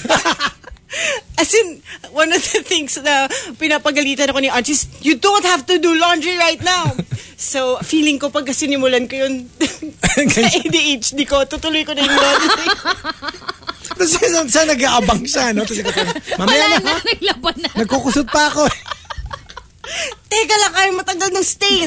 As in, one of the things na pinapagalitan ako ni Archie is, you don't have to do laundry right now. So, feeling ko pag sinimulan ko yun sa A D H D ko, tutuloy ko na yung laundry. Tapos sa, sa nag-aabang siya, no? Tapos ikaw, mamaya Wala na, na, naglaban na. nagkukusot pa ako. Teka lang, kayo matagal ng stain.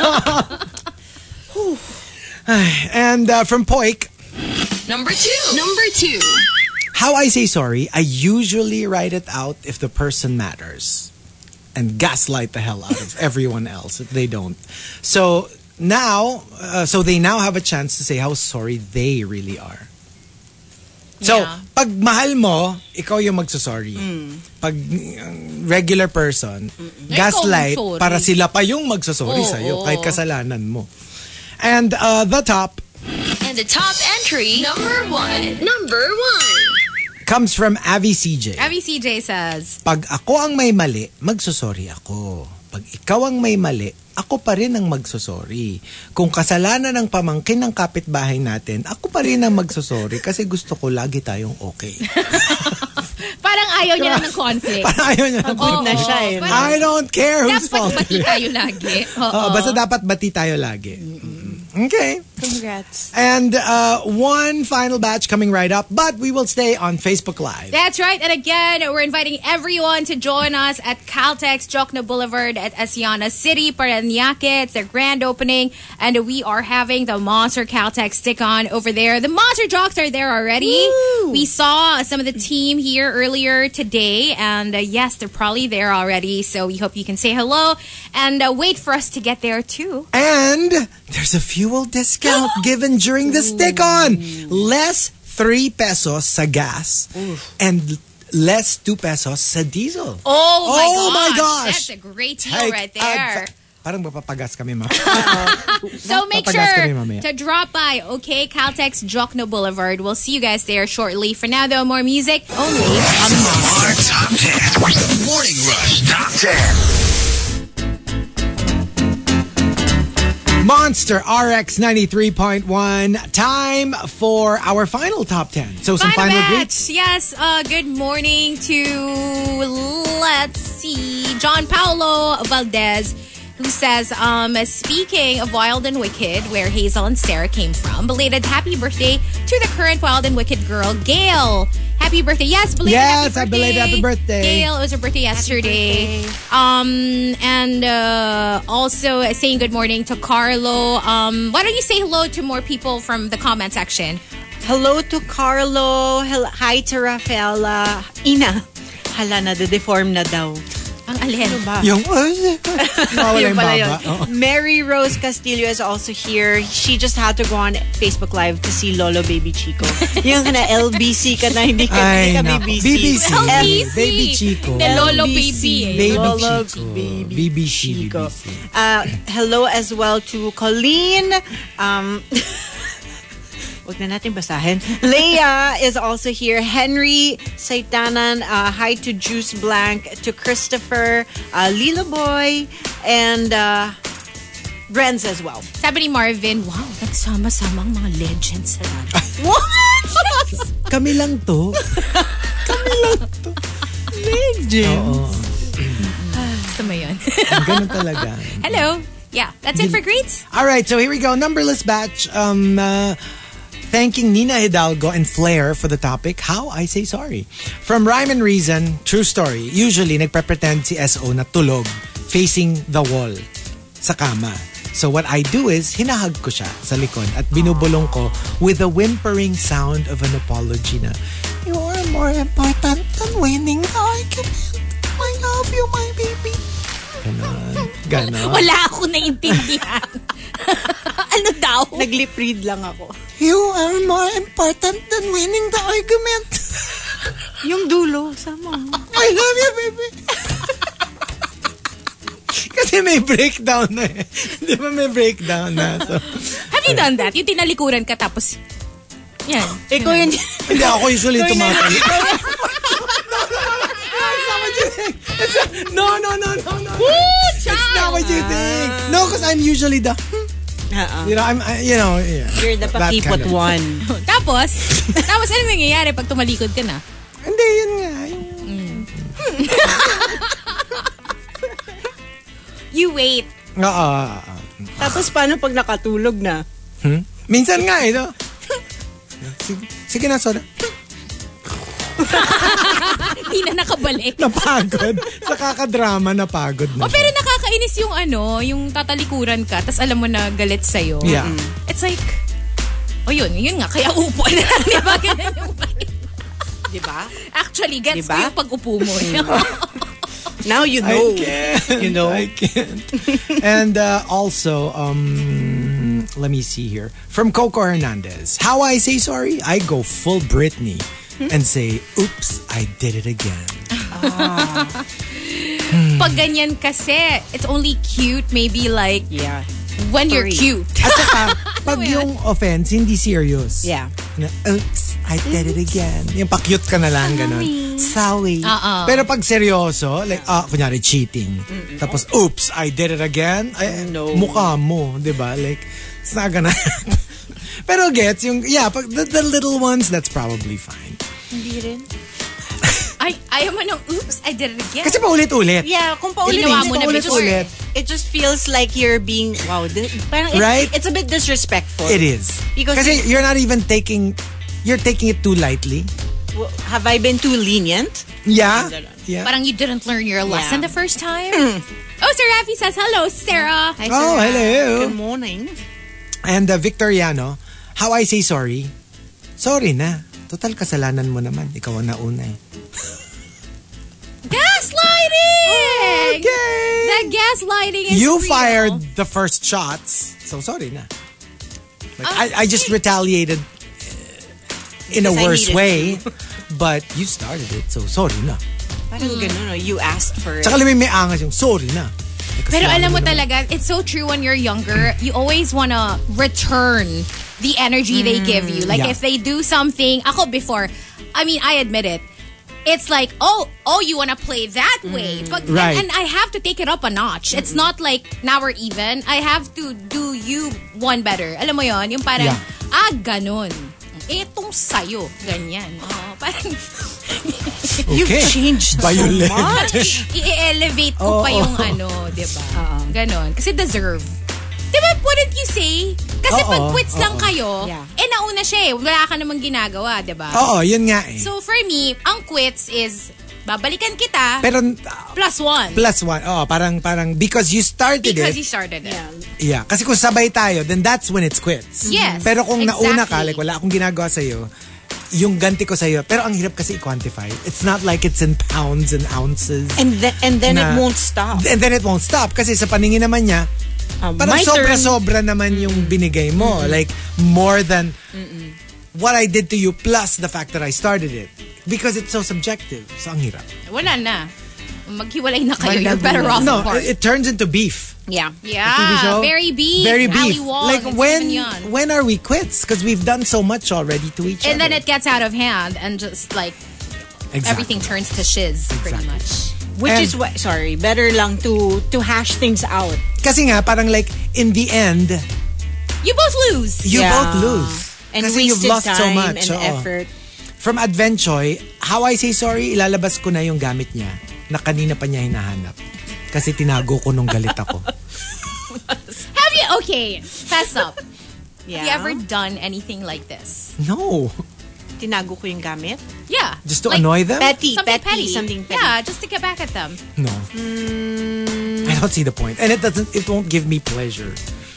And uh, from Poik, Number two. Number two. how I say sorry, I usually write it out if the person matters and gaslight the hell out of everyone else if they don't. So now, uh, so they now have a chance to say how sorry they really are. So, Yeah. pag mahal mo, ikaw yung magsasorry. Pag uh, regular person, gaslight, sorry. para sila pa yung magsasorry Oo, sa'yo oo. kahit kasalanan mo. And uh, the top And the top entry. Number one. Number one. comes from Avi C J. Abby C J says, Pag ako ang may mali, magsosorry ako. Pag ikaw ang may mali, ako pa rin ang magsosorry. Kung kasalanan ng pamangkin ng kapitbahay natin, ako pa rin ang magsosorry kasi gusto ko lagi tayong okay. parang ayaw niya lang ng conflict. Parang ayaw niya ng Oo, na siya eh. parang I don't care who's dapat fault. bati tayo lagi. Oo. Oo, basta dapat bati tayo lagi. Okay. Congrats. And uh, one final batch coming right up, but we will stay on Facebook Live. That's right. And again, we're inviting everyone to join us at Caltex Jokno Boulevard at Asiana City, Parañaque. It's their grand opening. And we are having the Monster Caltex stick-on over there. The Monster Jocks are there already. Woo! We saw some of the team here earlier today. And uh, yes, they're probably there already. So we hope you can say hello and uh, wait for us to get there too. And there's a fuel discount given during the stick-on. Less three pesos sa gas and less two pesos sa diesel. Oh my, Oh my gosh. gosh. That's a great deal Take right there. adva- Parang mapapagas kami, ma. So make Papagas kami sure mamaya. to drop by, okay? Caltex Jokno Boulevard. We'll see you guys there shortly. For now, though, more music only on the Monster. Our Top ten. Morning Rush Top ten. Monster R X ninety-three point one. Time for our final top ten. So some Final final match. greets. Yes. Uh, good morning to, let's see, John Paulo Valdez, who says, um, speaking of Wild and Wicked, where Hazel and Sarah came from, belated happy birthday to the current Wild and Wicked girl, Gail. Happy birthday. Yes, belated Yes, happy a birthday. belated happy birthday. Gail, it was her birthday yesterday. Um, and uh, also saying good morning to Carlo. Um, why don't you say hello to more people from the comment section? Hello to Carlo. Hel- Hi to Rafaela. Ina. Hala na, de-deform na daw. Ang alin. Yung, nawala Yun yung pala baba. yun. Oo. Mary Rose Castillo is also here. She just had to go on Facebook Live to see Lolo Baby Chico. Yung na L B C ka na, hindi ka, Ay, hindi ka nako. B B C. B B C. L B C. Baby Chico. The Lolo L B C. Baby. eh. Baby Lolo Chico. Baby B B C. Chico. B B C. Uh, hello as well to Colleen. Um, Wag na natin basahin. Leia is also here. Henry Saitanan. Uh, hi to Juice Blank. To Christopher. Uh, Lila Boy. And uh, Renz as well. Sabi ni Marvin, wow, nagsama-sama ang mga legends sa radyo. What? Kami lang to. Kami lang to. Legend. Oo. Gusto mo yun? Ganun talaga. Hello. Yeah, that's it for greets. All right, so here we go. Numberless batch. Um, uh, thanking Nina Hidalgo and Flair for the topic, How I Say Sorry. From Rhyme and Reason, true story. Usually, nagpre-pretend si S O na tulog, facing the wall, sa kama. So what I do is, hinahag ko siya sa likod at binubulong ko with a whimpering sound of an apology na, You are more important than winning the argument. I love you, my baby. Ganon. Ganon. Wala ako naintindihan. Ano daw? Nag-lip read lang ako. You are more important than winning the argument. Yung dulo, sama mo. I love you, baby. Kasi may breakdown na eh. Di ba may breakdown na? So, Have you done that? Yung tinalikuran ka tapos, yan. Ikaw yun. hindi ako usually tumatali. No, no, no, no, no. It's not what you think. No, because I'm usually the, Uh-uh. you know, I'm, I, you know, yeah. You're the That pakipot kind of- one. Tapos, tapos ano nangyayari pag tumalikod ka na? Hindi, yun nga. Yung, You wait. Oo. Tapos paano pag nakatulog na? Hmm? Minsan nga eh, no? Sige, sige na, soda. Hindi na nakabalik. Napagod. Sa kakadrama, napagod na O pero nakakainis yung ano, yung tatalikuran ka, tas alam mo na galit sa'yo. Yeah. It's like, o yun, yun nga, kaya upo na lang. Di ba? Ganun yung vibe. Diba? Actually, gets Diba? ko yung pag-upo mo. Now you I know. can't. You know? I can't. And uh, also, um, let me see here. From Coco Hernandez. How I say sorry? I go full Britney and say, oops, I did it again. Pag ganyan kasi, it's only cute maybe like Yeah. when you're Three. cute. At saka, pag Ano yan? yung offense, hindi serious. Yeah. Na, oops, I did it again. Yung pa-cute ka na lang, ganun. Sorry. Oo. Pero pag seryoso, like, ah, kunyari, cheating. Tapos, oops, I did it again. Ay, No. mukha mo, di ba? Like, it's not gonna happen. Pero gets, yung, yeah, pag the, the little ones, that's probably fine. Hindi rin. Ay, ayaw mo nung, oops, I did it again. Kasi paulit-ulit. Yeah, kung paulit Ginawa mo na paulit- before. Paulit-ulit. It just feels like you're being, wow, this, parang it- Right? it's a bit disrespectful. It is. Because Kasi it- you're not even taking, you're taking it too lightly. Well, have I been too lenient? Yeah. Yeah. Parang you didn't learn your lesson Yeah. the first time. Oh, Sir Rafi says, hello, Sarah. Hi, Oh, Sarah. hello. Good morning. And uh, Victoriano, how I say sorry? Sorry na. Total kasalanan mo naman. Ikaw ang nauna eh. Gaslighting! Okay. The gaslighting is You real. fired the first shots, so sorry na. Like, Oh, I, I just retaliated uh, in a Because I worse needed way, but you started it, so sorry na. Parang ganun, no? You asked for it. Tsaka may may angas yung sorry na. May Pero kasalanan alam mo naman. talaga, it's so true when you're younger, you always wanna return the energy they give you. Like Yeah. if they do something, ako before, I mean, I admit it, it's like, oh, oh, you want to play that way. But Right. and, and I have to take it up a notch. It's not like now we're even. I have to do you one better. Alam mo yon, yung parang, Yeah. ah, ganon. Etong sayo. Ganyan. Oh, parang, You've Okay. changed so Violent. much. i-elevate ko pa Oo. yung ano, di ba? Ganon. Kasi deserve. Di ba, wouldn't you say? Kasi Oo, pag quits lang oo. kayo, Yeah. eh nauna siya eh. Wala ka namang ginagawa, di ba? Oo, yun nga eh. So for me, ang quits is, babalikan kita, Pero plus one. plus one. Oh, parang parang because you started Because it. you started it. Yeah, kasi kung sabay tayo, then that's when it's quits. Yes, Pero kung nauna ka, exactly. like wala akong ginagawa sa'yo, yung ganti ko sa'yo, pero ang hirap kasi i-quantify. It's not like it's in pounds and ounces. And then, and then Na- it won't stop. And then it won't stop. Kasi sa paningin naman niya, Um, parang my turn. sobra-sobra naman yung binigay mo. Like, more than what I did to you plus the fact that I started it. Because it's so subjective. So, ang hirap. Wala na. Maghiwalay na kayo. You're better off No, apart. it, it turns into beef. Yeah. T V yeah, show? very beef. Very Ali beef. Wong, Like, and when Steven Yeun. when are we quits? Because we've done so much already to each And other. then it gets out of hand and just like, Exactly. everything turns to shiz pretty Exactly. much. Which And- is why, sorry, better lang to to hash things out. Kasi nga, parang like, in the end, You both lose. you Yeah. both lose. And Kasi you've wasted lost so time much. and oo. effort. From Advenchoy, how I say sorry, ilalabas ko na yung gamit niya na kanina pa niya hinahanap. Kasi tinago ko nung galit ako. Have you, okay, fess up. Yeah. Have you ever done anything like this? No. Tinago ko yung gamit? Yeah. Just to Like, annoy them? Petty, Something petty, petty. something petty. Yeah, just to get back at them. No. I don't see the point. And it doesn't, it won't give me pleasure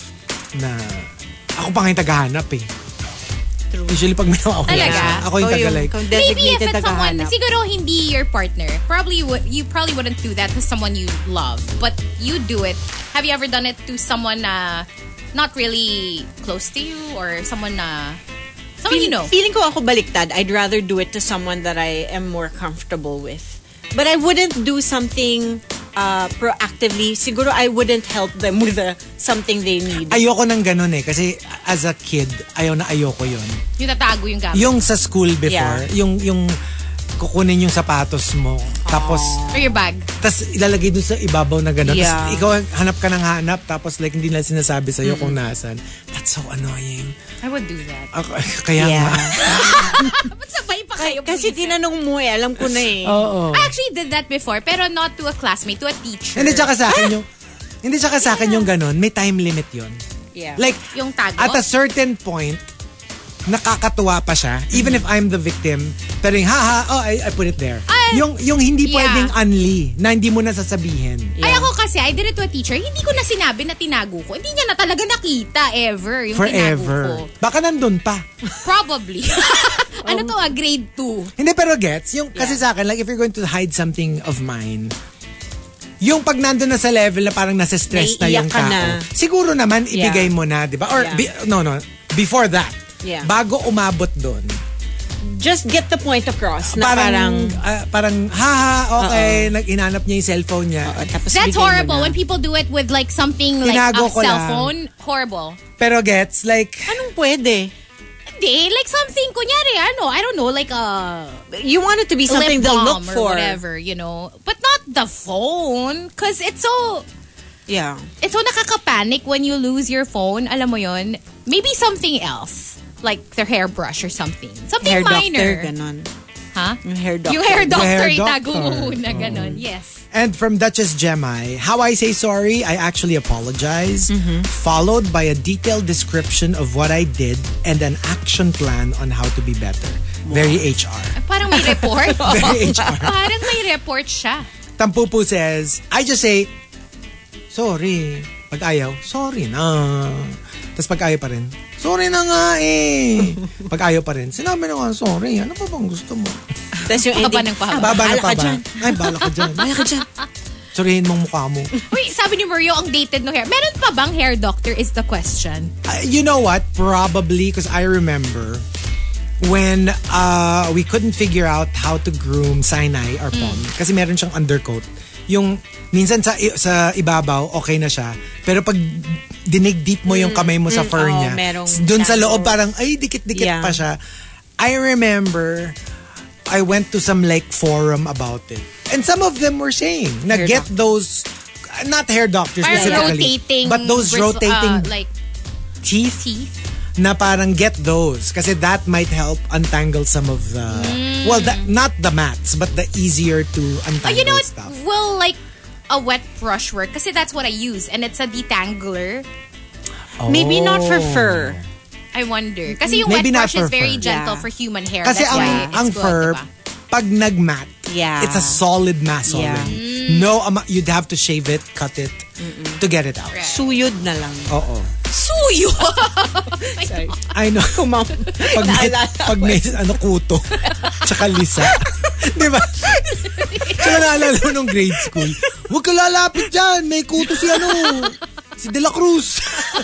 na ako pa nga yung tagahanap eh. True. Usually pag may nawawala, Talaga? ako yung Ikaw taga yung- like, ikaw Maybe if designated it's someone, tagahanap. siguro hindi your partner. Probably would, you probably wouldn't do that to someone you love. But you do it. Have you ever done it to someone na not really close to you or someone na someone you know? Feeling ko ako baliktad. I'd rather do it to someone that I am more comfortable with. But I wouldn't do something uh, proactively. Siguro I wouldn't help them with uh, something they need. ayoko nang ganun eh. Kasi as a kid, ayaw na ayoko yon. Yung tatago yung gamit. Yung sa school before, Yeah. yung yung kukunin yung sapatos mo, tapos Or your bag. tas ilalagay dun sa ibabaw na gano'n. Yeah. Tas ikaw hanap ka ng hanap, tapos like hindi nila sinasabi sa'yo kung nasan. That's so annoying. I would do that. Ako, kaya Yeah. nga. Ba't sabay pa kayo? Kasi please? tinanong mo eh. Alam ko na eh. Oo. I actually did that before, pero not to a classmate, to a teacher. Hindi tsaka sa akin yung hindi tsaka sa akin yung gano'n, may time limit yon. Yeah. Like, Yung tago? at a certain point, nakakatuwa pa siya. Even if I'm the victim, pero yung, haha, oh, I, I put it there. Ay, yung yung hindi yeah. pwedeng unli, na hindi mo na sasabihin. Ay, ako kasi, I did it to a teacher. Hindi ko na sinabi na tinago ko. Hindi niya na talaga nakita ever yung tinago ko. Forever. Baka nandun pa. Probably. ano to, ah, grade two. Hindi, pero gets, yung, kasi sa akin, like, if you're going to hide something of mine, yung pag nandun na sa level na parang nasa stress na Naiiyak yung ka tao, na. siguro naman, ibigay Yeah. mo na, di ba? Or, Yeah. be- no, no, before that, Yeah. bago umabot doon, Just get the point across na parang, parang, ah, parang, haha, okay, nag-inanap niya yung cellphone niya. Oo, tapos That's bigay mo horrible. na. When people do it with like something like Tinago a ko cell lang. phone. Horrible. Pero gets, like, Anong pwede? Hindi, like something, kunyari, ano, I don't know, like a You want it to be something lip they'll balm look or for. whatever, you know. But not the phone. Because it's so, Yeah. it's so nakaka-panic when you lose your phone. Alam mo yun? Maybe something else. Like their hairbrush or something. Something Hair minor. doctor, ganon. Ha? Yung hair doctor. Yung hair doctor, hair itago doctor. mo muna, ganon. Yes. and from Duchess Gemai, how I say sorry, I actually apologize, Mm-hmm. followed by a detailed description of what I did and an action plan on how to be better. Very H R. Parang may report. Very H R. Parang may report siya. Tampupu says, I just say, sorry. Pag ayaw, sorry na. Tapos pag ayaw pa rin, sorry na nga eh. Pag ayaw pa rin, sinabi na nga, sorry. Ano pa bang gusto mo? Tapos yung Haba ending, ng pahaba. Baba na bahala pa ka ba? dyan. Ay, bala ka dyan. Bahala ka dyan. Surihin mong mukha mo. Uy, sabi ni Mario, ang dated no hair. Meron pa bang hair doctor is the question. Uh, you know what? Probably because I remember when uh, we couldn't figure out how to groom Sinai or Pom kasi meron siyang undercoat. Yung minsan sa sa ibabaw okay na siya, pero pag dinig deep mo yung kamay mo sa fur Oo, niya, merong dun sa shadow. loob parang ay dikit-dikit Yeah. pa siya. I remember I went to some like forum about it. And some of them were saying na Hair get those, not hair doctors Parang specifically, rotating. but those bristle- rotating uh, like teeth, teeth. na parang get those kasi that might help untangle some of the, Mm. well, that, not the mats, but the easier to untangle Oh, you know what? stuff. Will like a wet brush work? Kasi that's what I use. And it's a detangler. Maybe not for Oh. fur. I wonder. Kasi yung Maybe wet not brush is for very fur. gentle Yeah. for human hair. Kasi That's ang, why it's ang good, fur, diba? pag nagmat, Yeah. it's a solid mass Yeah. already. No, ama- you'd have to shave it, cut it, to get it out. Right. Suyod na lang. Oo. Suyo! Sorry. I know. Kumam. Pag may, pag may ano, kuto, tsaka lisa. Di ba? Tsaka naalala mo nung grade school, huwag ka lalapit dyan, may kuto si ano, si De La Cruz.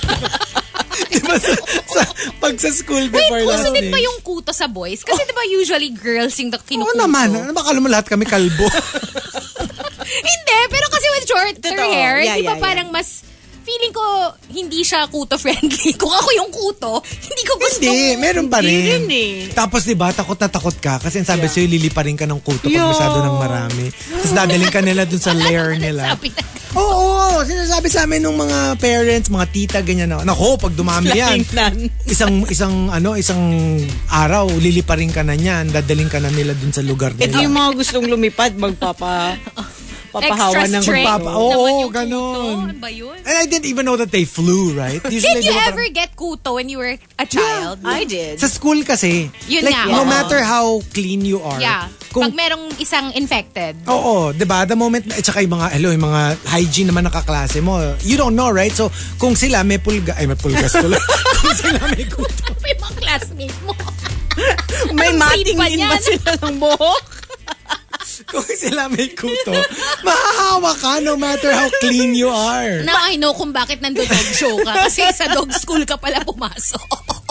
Di ba sa, sa, pag sa school Wait, before uso last din ba name? yung kuto sa boys? Kasi diba usually girls yung Oo kinukuto? naman. Ano ba, kala mo lahat kami kalbo? Hindi, pero kasi with shorter Totoo. hair, Yeah, di ba yeah, parang mas, feeling ko, hindi siya kuto-friendly. Kung ako yung kuto, hindi ko gusto. Hindi, meron pa Hindi rin. rin eh. Tapos di ba takot na takot ka kasi ang sabi Yeah. sa'yo, liliparin ka ng kuto pag Yeah. masyado ng marami. Tapos dadaling ka nila dun sa layer nila. Sabi na, Oo, oo, sinasabi sa amin ng mga parents, mga tita, ganyan na. Nako, pag dumami yan, Flying nan. isang, isang, ano, isang araw, liliparin ka na niyan, dadaling ka na nila dun sa lugar Ito nila. yung mga gustong lumipad, magpapa... papahawa extra ng strength. Papa- naman oo, yung kuto. ganun. Ano ba yun? And I didn't even know that they flew, right? Usually, Did you di ba ever get kuto when you were a child? I did. Sa school kasi, Yun like, nga, no oo. matter how clean you are, Yeah. kung Pag merong isang infected. oo, 'di ba? The moment at saka yung mga hello, yung mga hygiene naman nakaklase mo. You don't know, right? So, kung sila may pulga, ay may pulgas tuloy. Kung sila may kuto. May mga classmate mo. May Anong mating grade din ba ba yan? sila ng buhok? Kung sila may kuto, mahahawa ka no matter how clean you are. Now I know kung bakit nando dog show ka. Kasi sa dog school ka pala pumasok.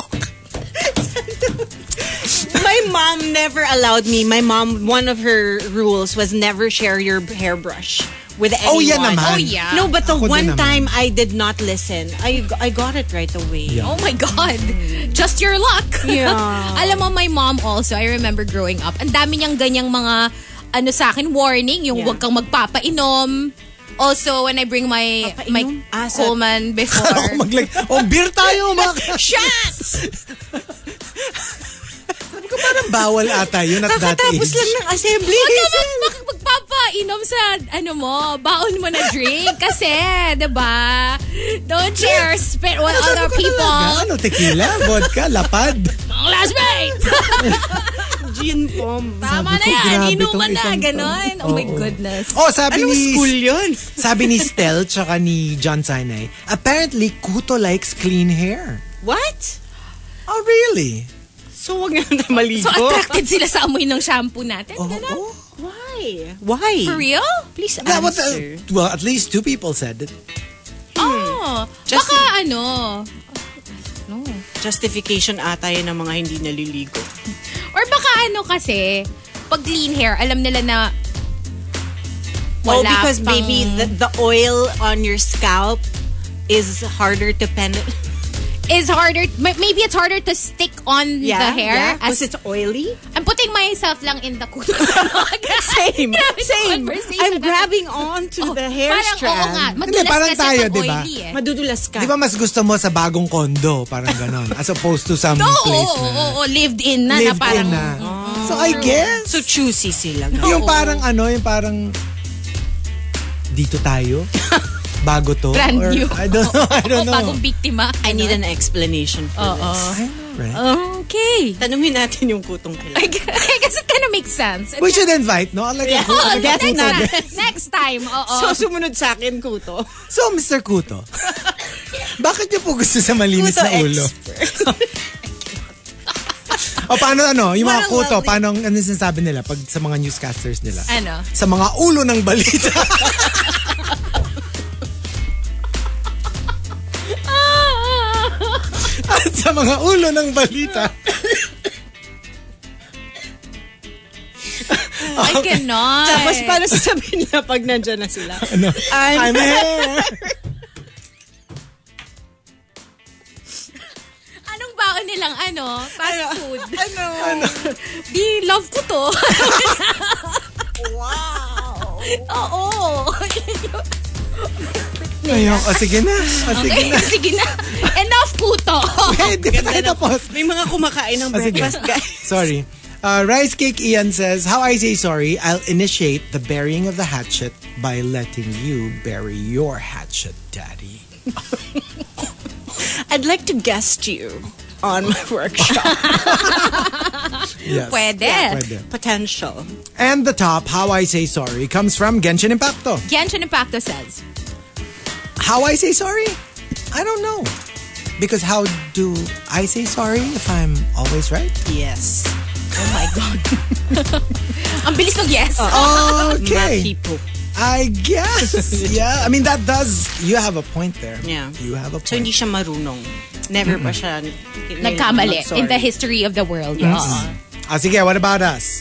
My mom never allowed me. My mom, one of her rules was never share your hairbrush with anyone. Oh, yan naman. Oh, yeah. No, but the Ako din one naman. time I did not listen. I I got it right away. Yeah. Oh my God. Just your luck. Yeah. Alam mo, my mom also, I remember growing up, ang dami niyang ganyang mga, ano sa akin, warning, yung Yeah. huwag kang magpapainom. Also, when I bring my Papainom? my Ah, sa- Coleman Ako before. maglag, oh, beer tayo, mga Shots! parang bawal ata yun at that Kakatapos age. lang ng assembly. Huwag ka mag- mag- magpapainom sa, ano mo, baon mo na drink. Kasi, diba? Don't share spit with Sabi other ko people. talaga, ano, tequila, vodka, lapad. Mga classmate! Gin pom. Tama na ko, yan. grabe Inuman tong na. isang to. Ganon. Oh my Oo. goodness. Oh, sabi Anong ni school yun? sabi ni Stel tsaka ni John Sinai, apparently Kuto likes clean hair. What? Oh, really? So, wag na tayo maligo. So, attracted sila sa amoy ng shampoo natin. Oh, Ganon. oh. Why? Why? For real? Please Yeah, what answer. the- well, at least two people said it. Oh. Just- Baka ano. No. Justification ata yun ng mga hindi naliligo. Or baka ano kasi, pag clean hair, alam nila na Oh, wala because pang- maybe the, the oil on your scalp is harder to penetrate. is harder, may- maybe it's harder to stick on the hair. Because As, it's oily. I'm putting myself lang in the kuto. Same. Grabe yung Same. conversation I'm natin. grabbing on to Oh, the hair parang, strand. oo nga, madulas Hindi, parang kasi tayo, pag di ba? oily eh. Madudulas ka. Di ba mas gusto mo sa bagong kondo, parang ganon, as opposed to some No, place oo, na oo, oo, lived in na, lived na parang, in na. So I guess, So choosy sila. yung parang ano, yung parang dito tayo, bago to. brand or, new. I don't know, I don't Oo, know. bagong biktima. I need an explanation for Oo. this. I know, right? Okay. Tanungin natin yung kutong I kailangan. guess I guess it kind of makes sense. We should invite, no? Like, Yeah. a Kuto- Oh, that's Kuto not- guest. Next time, oo. So, sumunod sa akin, kuto. So, Mister Kuto, bakit niyo po gusto sa malinis Kuto na ulo? expert. O paano ano, yung mga Parang kuto, wealthy. paano ano sinasabi nila pag sa mga newscasters nila? Ano? Sa mga ulo ng balita. At sa mga ulo ng balita. I cannot. Tapos, paano sasabihin nila pag nandyan na sila? Ano? I'm, I'm here. Anong baon ni nilang ano, fast food. Ano? Di love ko to. Wow. Oo. Ayun, o sige na. O sige Okay, na. sige na. Enough po to. Hindi pa tayo tapos. May mga kumakain ng O sige. breakfast, guys. Sorry. Uh, Rice Cake Ian says, how I say sorry, I'll initiate the burying of the hatchet by letting you bury your hatchet, Daddy. I'd like to guest you on my workshop. Yes. Pwede. Pwede. Potential. And the top, how I say sorry, comes from Genshin Impacto. Genshin Impacto says, How I say sorry? I don't know. Because how do I say sorry if I'm always right? Yes. oh my God. Ang bilis ng yes. Okay. Makipo. I guess. Yeah. I mean, that does, you have a point there. Yeah. You have a point. So, hindi siya marunong. Never pa siya Nagkamali mag-sorry. in the history of the world. Yes. Oo. Ah, sige, what about us?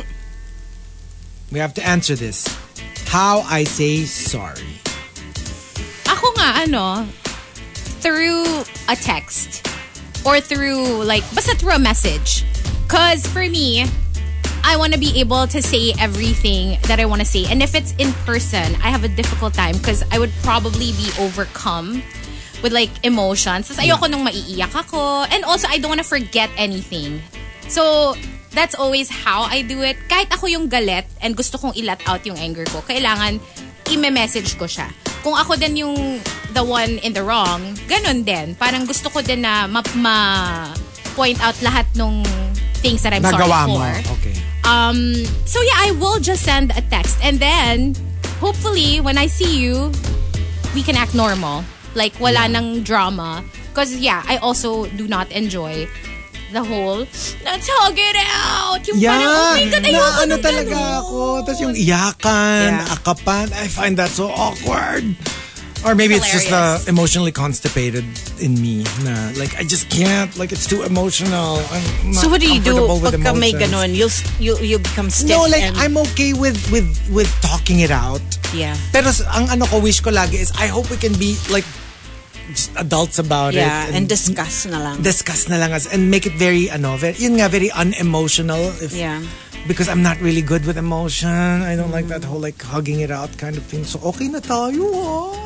We have to answer this. How I say sorry. Ako nga, ano, through a text or through, like, basta through a message. Because for me, I want to be able to say everything that I want to say. And if it's in person, I have a difficult time because I would probably be overcome with, like, emotions. Tapos ayoko nung maiiyak ako. And also, I don't want to forget anything. So, that's always how I do it. Kahit ako yung galit and gusto kong i-let out yung anger ko, kailangan i-message ko siya. Kung ako din yung the one in the wrong, ganun din. Parang gusto ko din na ma- ma-point out lahat nung things that I'm Nagawa sorry mo. for. Okay. Um, so yeah, I will just send a text. And then, hopefully, when I see you, we can act normal. Like, wala nang drama. Because yeah, I also do not enjoy the whole, let's hug it out. Yung Yeah. parang, oh my God, na ayoko ano ng talaga ganun. ako. Tapos yung iyakan, Yeah. akapan. I find that so awkward. Or maybe it's just the Hilarious. emotionally constipated in me. Na, like, I just can't. Like, it's too emotional. I'm not So, what do you do comfortable with pagka may emotions. ganon? You'll, you'll, you'll become stiff. No, like, and, I'm okay with, with, with talking it out. Yeah. Pero s- ang ano ko, wish ko lagi is, I hope we can be, like, just adults about Yeah, it. and discuss na lang. discuss na lang as, and make it very, ano, very, yun nga, very unemotional. If, Yeah. Because I'm not really good with emotion. I don't like that whole, like, hugging it out kind of thing. So, okay na tayo, ah.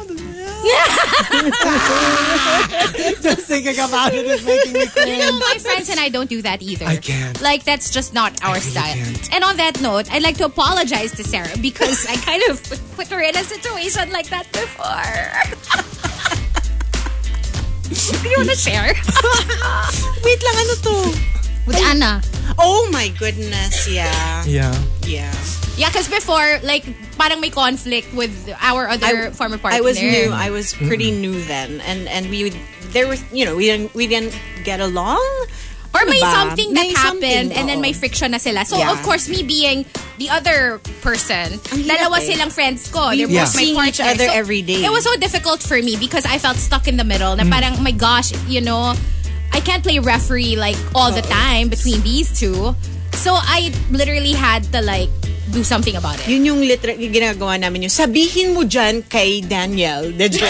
Just thinking about it is making me You cringe. know, my friends and I don't do that either. I can't. Like, that's just not our really style. can't. And on that note, I'd like to apologize to Sarah because I kind of put her in a situation like that before. Do you want to share? Wait lang, ano to? With Anna. Oh my goodness, yeah. Yeah. Yeah. Yeah, because before, like, parang may conflict with our other former partner. I was new. I was pretty new then, and and we would, there was, you know, we didn't we didn't get along. Or may Diba? something that May happened something, and then oo. may friction na sila. So, Yeah. of course, me being the other person, Ang hirap dalawa eh. silang friends ko. They're We were both my seeing each partners. other So, every day. It was so difficult for me because I felt stuck in the middle. Mm. Na parang, oh my gosh, you know, I can't play referee like all the time between these two. So, I literally had to like do something about it. Yun yung literal yung ginagawa namin yung sabihin mo dyan kay Daniel. The joke.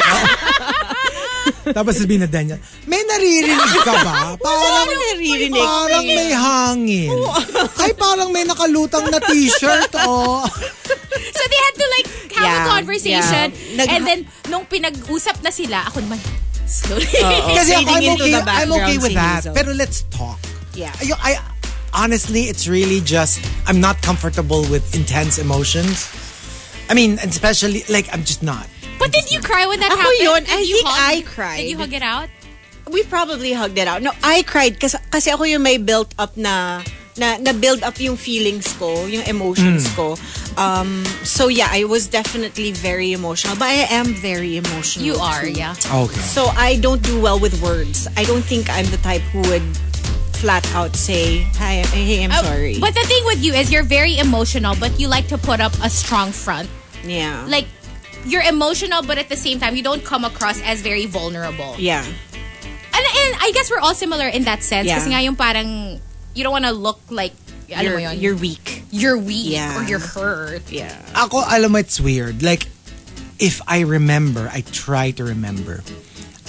Tapos sabihin na Daniel, may naririnig ka ba? Parang, naririnig. parang may hangin. Ay, parang may nakalutang na t-shirt, oh. So, they had to like have Yeah, a conversation. yeah. Nag- And then, nung pinag-usap na sila, ako naman, slowly. Kasi ako, I'm Fading into okay, the I'm background okay with si that. Hazel. Pero let's talk. Yeah. I, I, honestly, it's really just, I'm not comfortable with intense emotions. I mean, especially, like, I'm just not. But did you cry when that Ako happened? yun, Did I you think hug? I cried. Did you hug it out? We probably hugged it out. No, I cried kasi, kasi ako yung may built up na na, na build up yung feelings ko, yung emotions ko. Um, so yeah, I was definitely very emotional. But I am very emotional. You are, too. yeah. Okay. So I don't do well with words. I don't think I'm the type who would flat out say, "Hi, hey, I'm Oh, sorry." But the thing with you is you're very emotional, but you like to put up a strong front. yeah, Like, you're emotional, but at the same time, you don't come across as very vulnerable. yeah, And, and I guess we're all similar in that sense. Yeah. Kasi nga yung parang, you don't want to look like, alam you're, mo yun, you're weak. you're weak Yeah. or you're hurt. Yeah, Ako, alam mo, it's weird. Like, if I remember, I try to remember.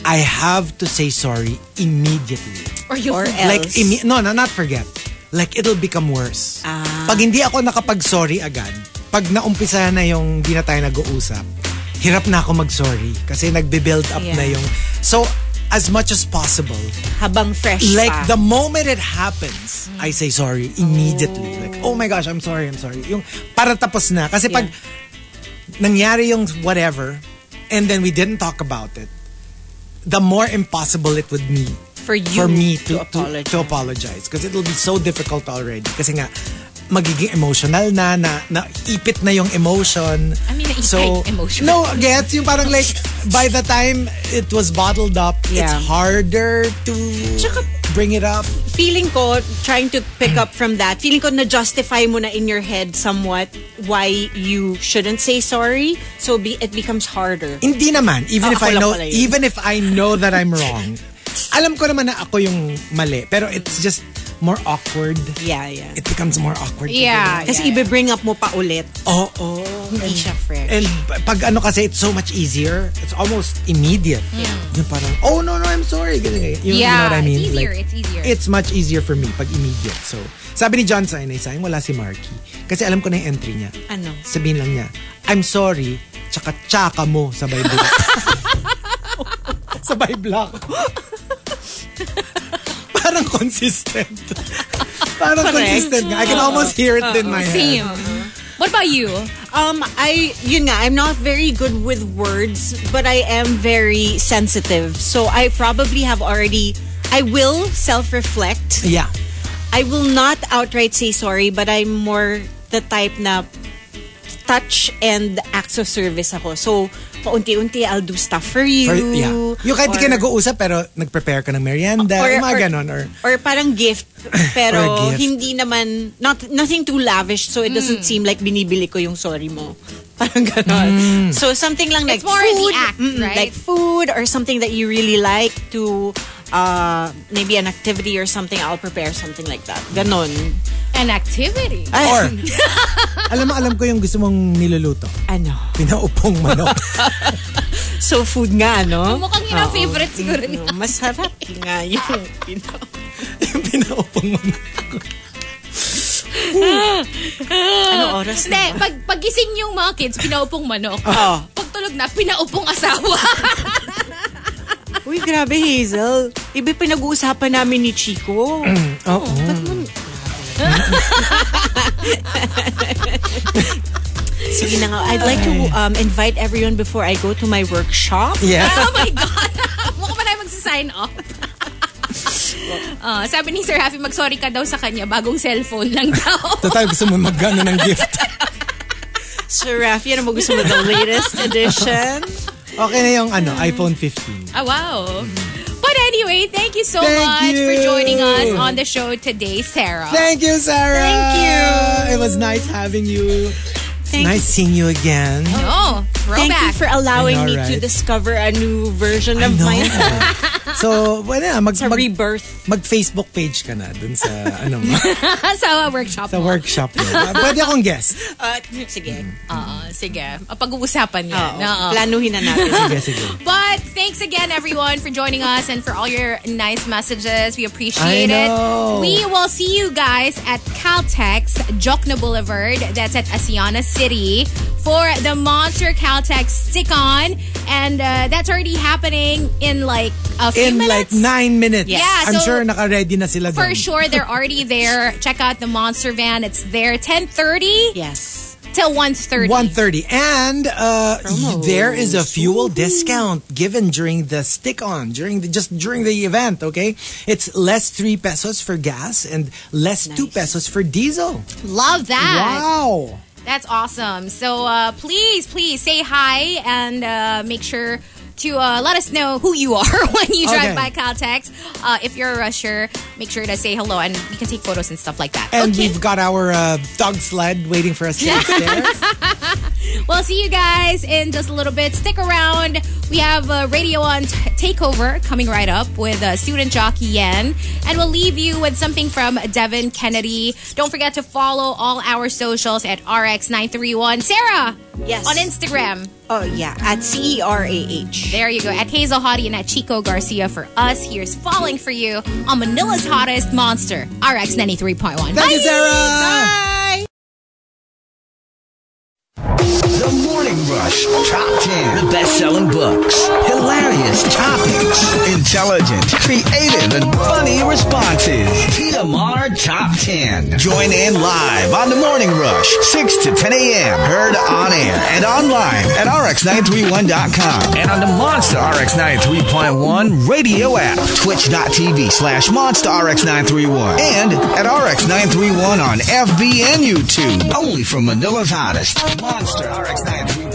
I have to say sorry immediately. Or you Or Like, else. imme- no, no, not forget. Like, it'll become worse. Ah. Pag hindi ako nakapag-sorry agad, pag naumpisa na yung di na tayo nag-uusap, hirap na ako mag-sorry. Kasi nagbe-build up Yeah. na yung... So, as much as possible, Habang fresh like pa. the moment it happens, I say sorry immediately. Like, oh my gosh, I'm sorry, I'm sorry. Yung para tapos na. Kasi pag nangyari yung whatever, and then we didn't talk about it, the more impossible it would be For you for me to to, to, apologize. to apologize. Because it'll be so difficult already. Kasi nga, magiging emotional na, na, na ipit na yung emotion. I mean, naipit so, yung emotion. No, gets? Yung parang like, by the time it was bottled up, Yeah. it's harder to bring it up. Feeling ko, trying to pick up from that, feeling ko na-justify mo na in your head somewhat why you shouldn't say sorry. So be, it becomes harder. Hindi naman. Even Oh, if ako I lang know, pala yun. even if I know that I'm wrong, alam ko naman na ako yung mali. Pero it's just more awkward. Yeah, yeah. It becomes more awkward. to Yeah. do. Kasi ibe-bring up mo pa ulit. Oo. Oh, Hindi siya fresh. And pag ano kasi, it's so much easier. It's almost immediate. Yung parang, oh no, no, I'm sorry. Ganun, ganun. You, you know Yeah, what I mean? it's easier, Like, it's easier. It's much easier for me pag immediate. So, sabi ni John Sainay, sayang wala si Marky. Kasi alam ko na yung entry niya. Ano? Sabihin lang niya, I'm sorry, tsaka tsaka mo sabay block. sabay block. Parang consistent. Parang Correct. consistent nga. I can almost hear it in my head. Same. What about you? Um, I, yun nga, I'm not very good with words, but I am very sensitive. So I probably have already, I will self-reflect. Yeah. I will not outright say sorry, but I'm more the type na touch and acts of service ako. So, paunti-unti, I'll do stuff for you. For, yeah. Yung kahit di ka or- nag-uusap pero nag-prepare ka ng merienda, yung mga ganon. Or, or parang gift, pero Or a gift. hindi naman, not nothing too lavish, so it doesn't seem like binibili ko yung sorry mo. Parang ganon. So something lang like It's more food, the act, mm-mm, right? like food or something that you really like to, uh, maybe an activity or something, I'll prepare something like that. Ganon. An activity. or alam mo, alam ko yung gusto mong niluluto. Ano? Pinaupong manok. So food nga, no? Mukhang yun ang favorite siguro niya. No, masarap nga yung pino. yung pinaupong manok. Ano oras Hindi, na ba? pag, pagising yung mga kids, pinaupong manok. Oh. Pag tulog na, pinaupong asawa. Uy, grabe, Hazel. Iba pinag-uusapan namin ni Chico. Oo. Sige na nga. I'd like to um, invite everyone before I go to my workshop. Yeah. Oh my God. Mukha pa tayo magsasign off. Uh, sabi ni Sir Happy, mag-sorry ka daw sa kanya. Bagong cellphone lang daw. Total, gusto mo mag-ano ng gift. Sir Rafi, ano mo gusto mo? The latest edition? Okay na yung ano, iPhone fifteen. Ah, wow. But anyway, thank you so Thank much you. for joining us on the show today, Sarah. Thank you, Sarah. Thank you. It was nice having you. Thank nice seeing you again. Oh, Thank you throwback. for allowing I know, me to right? discover a new version I of know. myself. So, wala, mag, Sa mag, rebirth. mag-Facebook page ka na dun sa, ano mo, sa workshop sa mo. workshop mo. Pwede akong guest. Uh, sige. Oo, sige. Pag-uusapan yan. Oo. Oo. Planuhin na natin. Sige, sige. But thanks again, everyone, for joining us and for all your nice messages. We appreciate I it. know. We will see you guys at Caltex, Jokno Boulevard. That's at Asiana City for the Monster Caltex Stick-On. And uh, that's already happening in like a few In minutes. like nine minutes. Yeah, I'm so- sure naka-ready na sila For dun. sure, they're already there. Check out the Monster Van. It's there ten thirty Yes. till one thirty. one thirty. And uh, Promos. there is a fuel discount given during the stick-on, during the just during the event, okay? It's less three pesos for gas and less two pesos for diesel. Love that. Wow. That's awesome. So uh, please, please say hi and uh, make sure to uh, let us know who you are when you drive Okay. by Caltex. Uh, if you're a rusher, make sure to say hello and we can take photos and stuff like that. And okay. we've got our uh, dog sled waiting for us there. We'll see you guys in just a little bit. Stick around. We have uh, Radio On t- Takeover coming right up with uh, student jockey Yen. And we'll leave you with something from Devin Kennedy. Don't forget to follow all our socials at R X nine three one. Sarah! Yes. On Instagram. Oh, yeah. At C E R A H. There you go. At Hazel Hottie and at Chico Garcia for us. Here's Falling For You on Manila's hottest monster, R X ninety-three point one. Thank Bye! you, Sarah! Bye! The Morning Rush Top ten. The best-selling books. Hilarious topics. Intelligent, creative, and funny responses. T M R Top ten. Join in live on The Morning Rush, six to ten a.m. Heard on air and online at R X nine three one dot com. And on the Monster R X ninety-three point one radio app. Twitch.tv slash Monster R X nine three one. And at R X nine three one on F B and YouTube. Only from Manila's hottest. Monster R X nine three one.